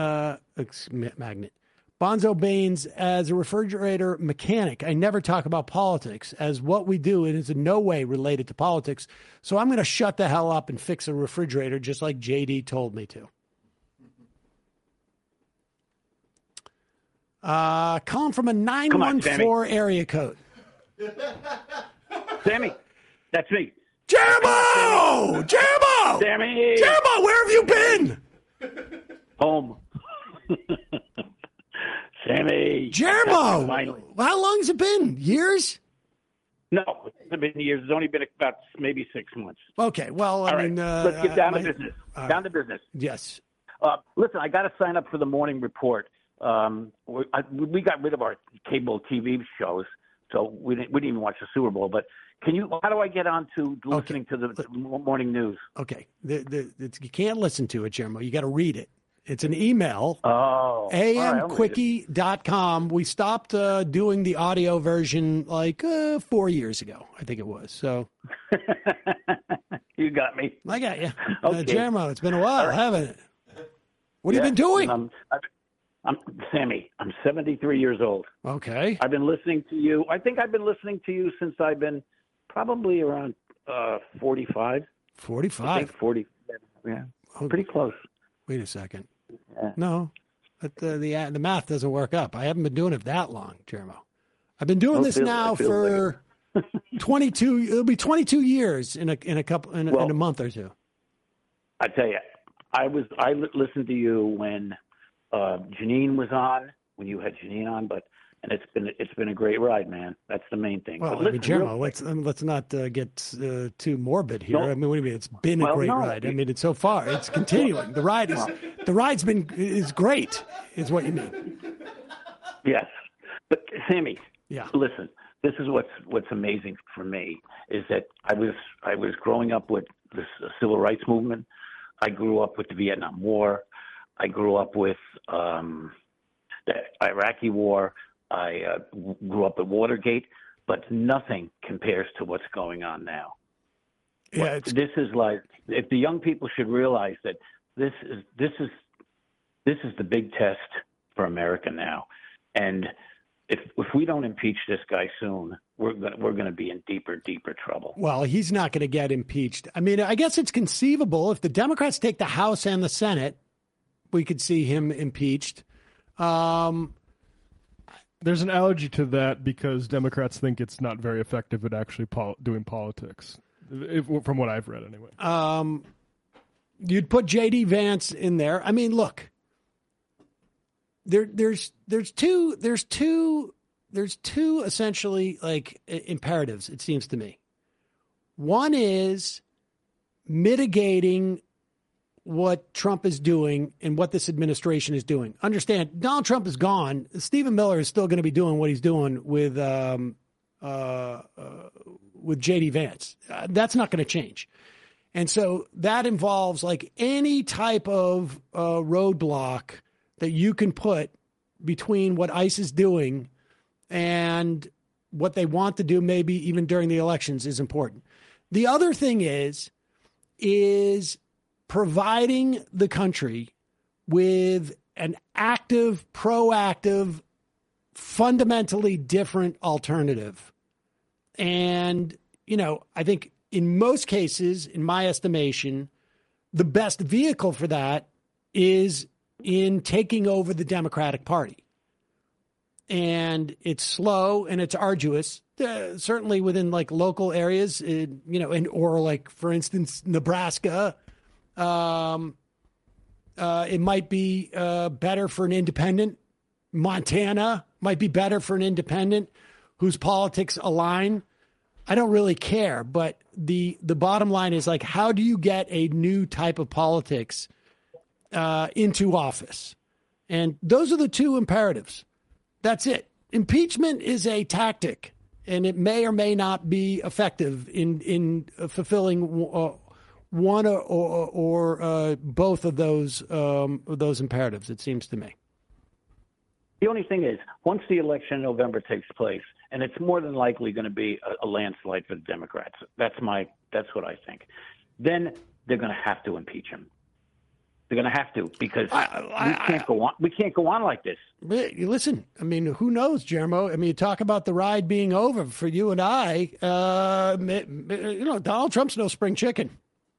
Bonzo Baines, as a refrigerator mechanic, I never talk about politics, as what we do it is in no way related to politics. So I'm going to shut the hell up and fix a refrigerator just like JD told me to. Calling from a 914 area code. Sammy, that's me. Jeremo! Sammy! Jeremo, where have you been? Home. Sammy. Jeremo! Finally. How long has it been? Years? No, it hasn't been years. It's only been about maybe 6 months. Okay, well, I mean... let's get down to business. Down to business. Yes. Listen, I got to sign up for the morning report. We got rid of our cable TV shows, so we didn't even watch the Super Bowl. But how do I get on to listening to the morning news? Okay. You can't listen to it, Jeremo. You got to read it. It's an email. amquickie.com. We stopped doing the audio version 4 years ago, I think it was. So you got me. I got you. Okay. Jeremo, it's been a while, haven't it? What have you been doing? I'm Sammy. I'm 73 years old. Okay. I've been listening to you. I think I've been listening to you since I've been probably around 45. 45? I think 40. Yeah. Pretty close. Wait a second. Yeah. No, but the math doesn't work up. I haven't been doing it that long, Jeremo. I've been doing this now for 22. It'll be 22 years in a month or two. I tell you, I listened to you when Janine was on, when you had Janine on, and it's been a great ride, man. That's the main thing. Well, Jeremo, let's not get too morbid here. No. I mean, what do you mean? It's been a great ride. I mean, it's so far. It's continuing. The ride's great. Is what you mean? Yes, but Sammy. Yeah. Listen, this is what's amazing for me is that I was growing up with the civil rights movement. I grew up with the Vietnam War. I grew up with the Iraqi War. I grew up at Watergate, but nothing compares to what's going on now. Yeah, this is like, if the young people should realize that this is the big test for America now, and if we don't impeach this guy soon, we're going to be in deeper trouble. Well, he's not going to get impeached. I mean, I guess it's conceivable if the Democrats take the House and the Senate, we could see him impeached. There's an allergy to that because Democrats think it's not very effective at actually doing politics, from what I've read anyway. You'd put J.D. Vance in there. I mean, look, there's two essentially like imperatives, it seems to me. One is mitigating what Trump is doing and what this administration is doing. Understand, Donald Trump is gone. Stephen Miller is still going to be doing what he's doing with J.D. Vance. That's not going to change. And so that involves like any type of roadblock that you can put between what ICE is doing and what they want to do, maybe even during the elections, is important. The other thing is providing the country with an active, proactive, fundamentally different alternative. And, you know, I think in most cases, in my estimation, the best vehicle for that is in taking over the Democratic Party. And it's slow and it's arduous, certainly within like local areas, or like, for instance, Nebraska. It might be better for an independent. Montana might be better for an independent whose politics align. I don't really care, but the bottom line is like, how do you get a new type of politics into office? And those are the two imperatives. That's it. Impeachment is a tactic, and it may or may not be effective in fulfilling one or both of those imperatives, it seems to me. The only thing is, once the election in November takes place, and it's more than likely going to be a landslide for the Democrats. That's what I think. Then they're going to have to impeach him. They're going to have to, because we can't go on. We can't go on like this. Listen, I mean, who knows, Jermo? I mean, you talk about the ride being over for you and I. Donald Trump's no spring chicken.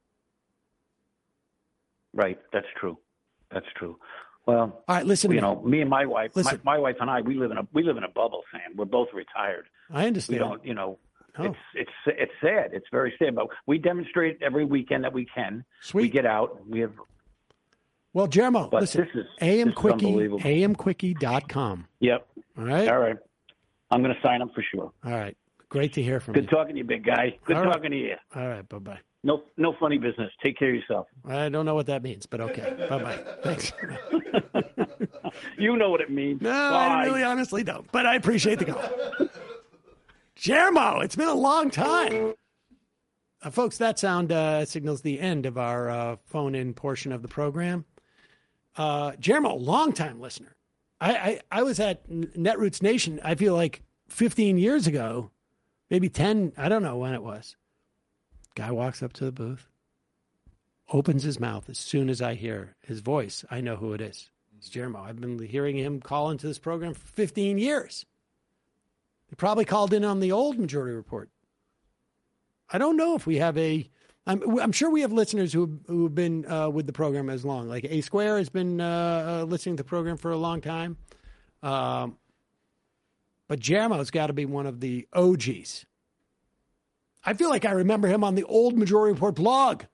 Right. That's true. Well, all right. Listen, me and my wife, my wife and I, we live in a bubble, Sam. We're both retired. I understand. We don't, it's sad. It's very sad. But we demonstrate every weekend that we can. Sweet. We get out. We have. Well, Jermo, listen, unbelievable. amquickie.com. Yep. All right. I'm going to sign up for sure. All right. Great to hear from you. Good talking to you, big guy. Good talking to you. All right. Bye-bye. No funny business. Take care of yourself. I don't know what that means, but okay. Bye-bye. Thanks. You know what it means. No, Bye. I really honestly don't, but I appreciate the call. Jermo, it's been a long time. Folks, that sound signals the end of our phone-in portion of the program. Jermo, longtime listener. I was at Netroots Nation, I feel like 15 years ago, maybe 10, I don't know when it was. Guy walks up to the booth, opens his mouth. As soon as I hear his voice, I know who it is. It's Jermo. I've been hearing him call into this program for 15 years. He probably called in on the old Majority Report. I don't know if we have I'm sure we have listeners who've been with the program as long. Like A Square has been listening to the program for a long time. But Jermo's got to be one of the OGs. I feel like I remember him on the old Majority Report blog.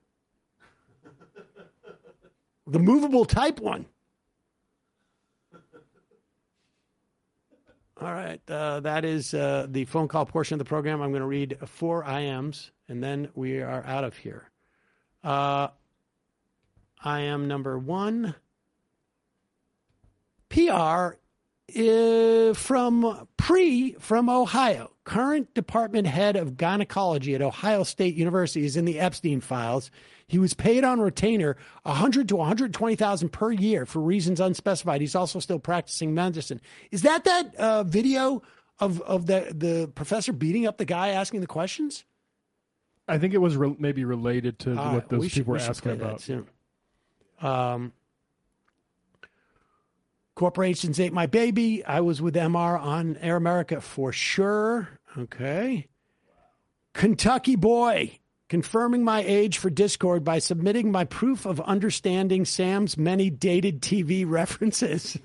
The movable type one. All right. That is the phone call portion of the program. I'm going to read 4 IMs, and then we are out of here. IM number 1. PR from Ohio. Current department head of gynecology at Ohio State University is in the Epstein files. He was paid on retainer $100,000 to $120,000 per year for reasons unspecified. He's also still practicing medicine. Is that video of the professor beating up the guy asking the questions? I think it was maybe related to what those people were asking about. Corporations ate my baby. I was with MR on Air America for sure. Okay. Kentucky boy confirming my age for Discord by submitting my proof of understanding Sam's many dated TV references.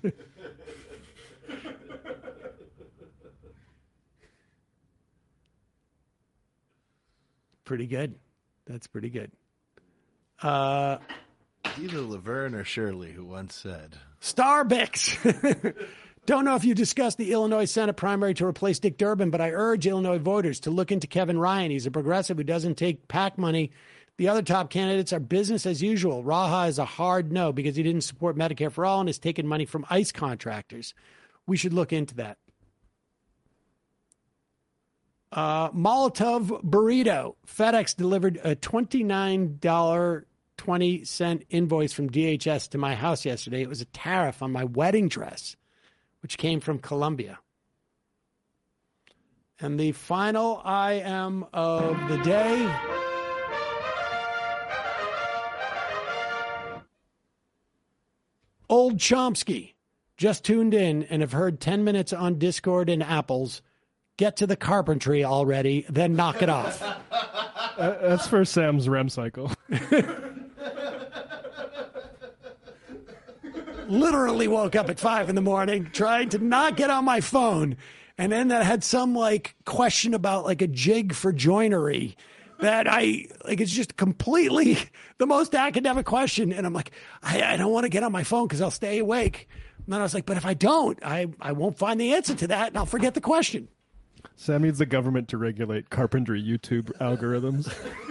Pretty good. That's pretty good. Either Laverne or Shirley, who once said, Starbix. Don't know if you discussed the Illinois Senate primary to replace Dick Durbin, but I urge Illinois voters to look into Kevin Ryan. He's a progressive who doesn't take PAC money. The other top candidates are business as usual. Raha is a hard no because he didn't support Medicare for All and has taken money from ICE contractors. We should look into that. Molotov burrito. FedEx delivered a $29.20 invoice from DHS to my house yesterday. It was a tariff on my wedding dress, which came from Colombia. And the final IM of the day. Old Chomsky. Just tuned in and have heard 10 minutes on Discord and Apples. Get to the carpentry already, then knock it off. That's for Sam's REM cycle. Literally woke up at 5 a.m, tried to not get on my phone. And then that had some question about a jig for joinery that it's just completely the most academic question. And I'm like, I don't want to get on my phone because I'll stay awake. And then I was like, but if I don't, I won't find the answer to that and I'll forget the question. Sam needs the government to regulate carpentry YouTube algorithms.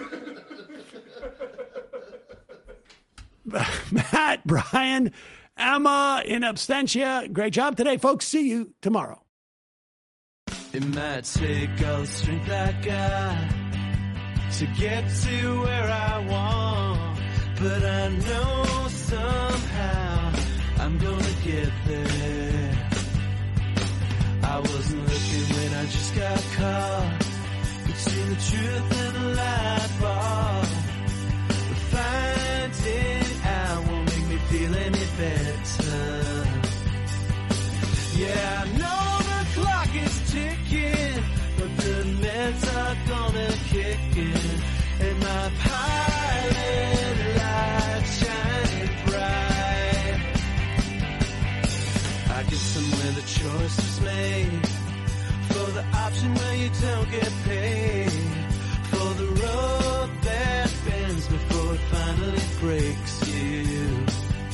Matt, Brian, Emma in absentia. Great job today, folks. See you tomorrow. It might take all the strength I got to get to where I want, but I know somehow I'm gonna get there. I wasn't looking when I just got caught between the truth and the light bar, but finding out won't make me feel any better. Yeah, I know the clock is ticking, but the meds are gonna kick in, and my pilot light shining bright. I get somewhere the choice is made, for the option where you don't get paid, for the road that bends before it finally breaks you.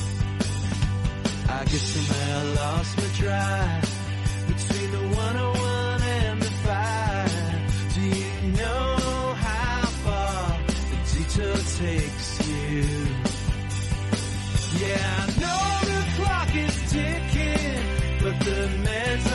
I guess somehow I lost my drive between the 101 and the 5. Do you know how far the detour takes you? Yeah, I know the clock is ticking, but the meds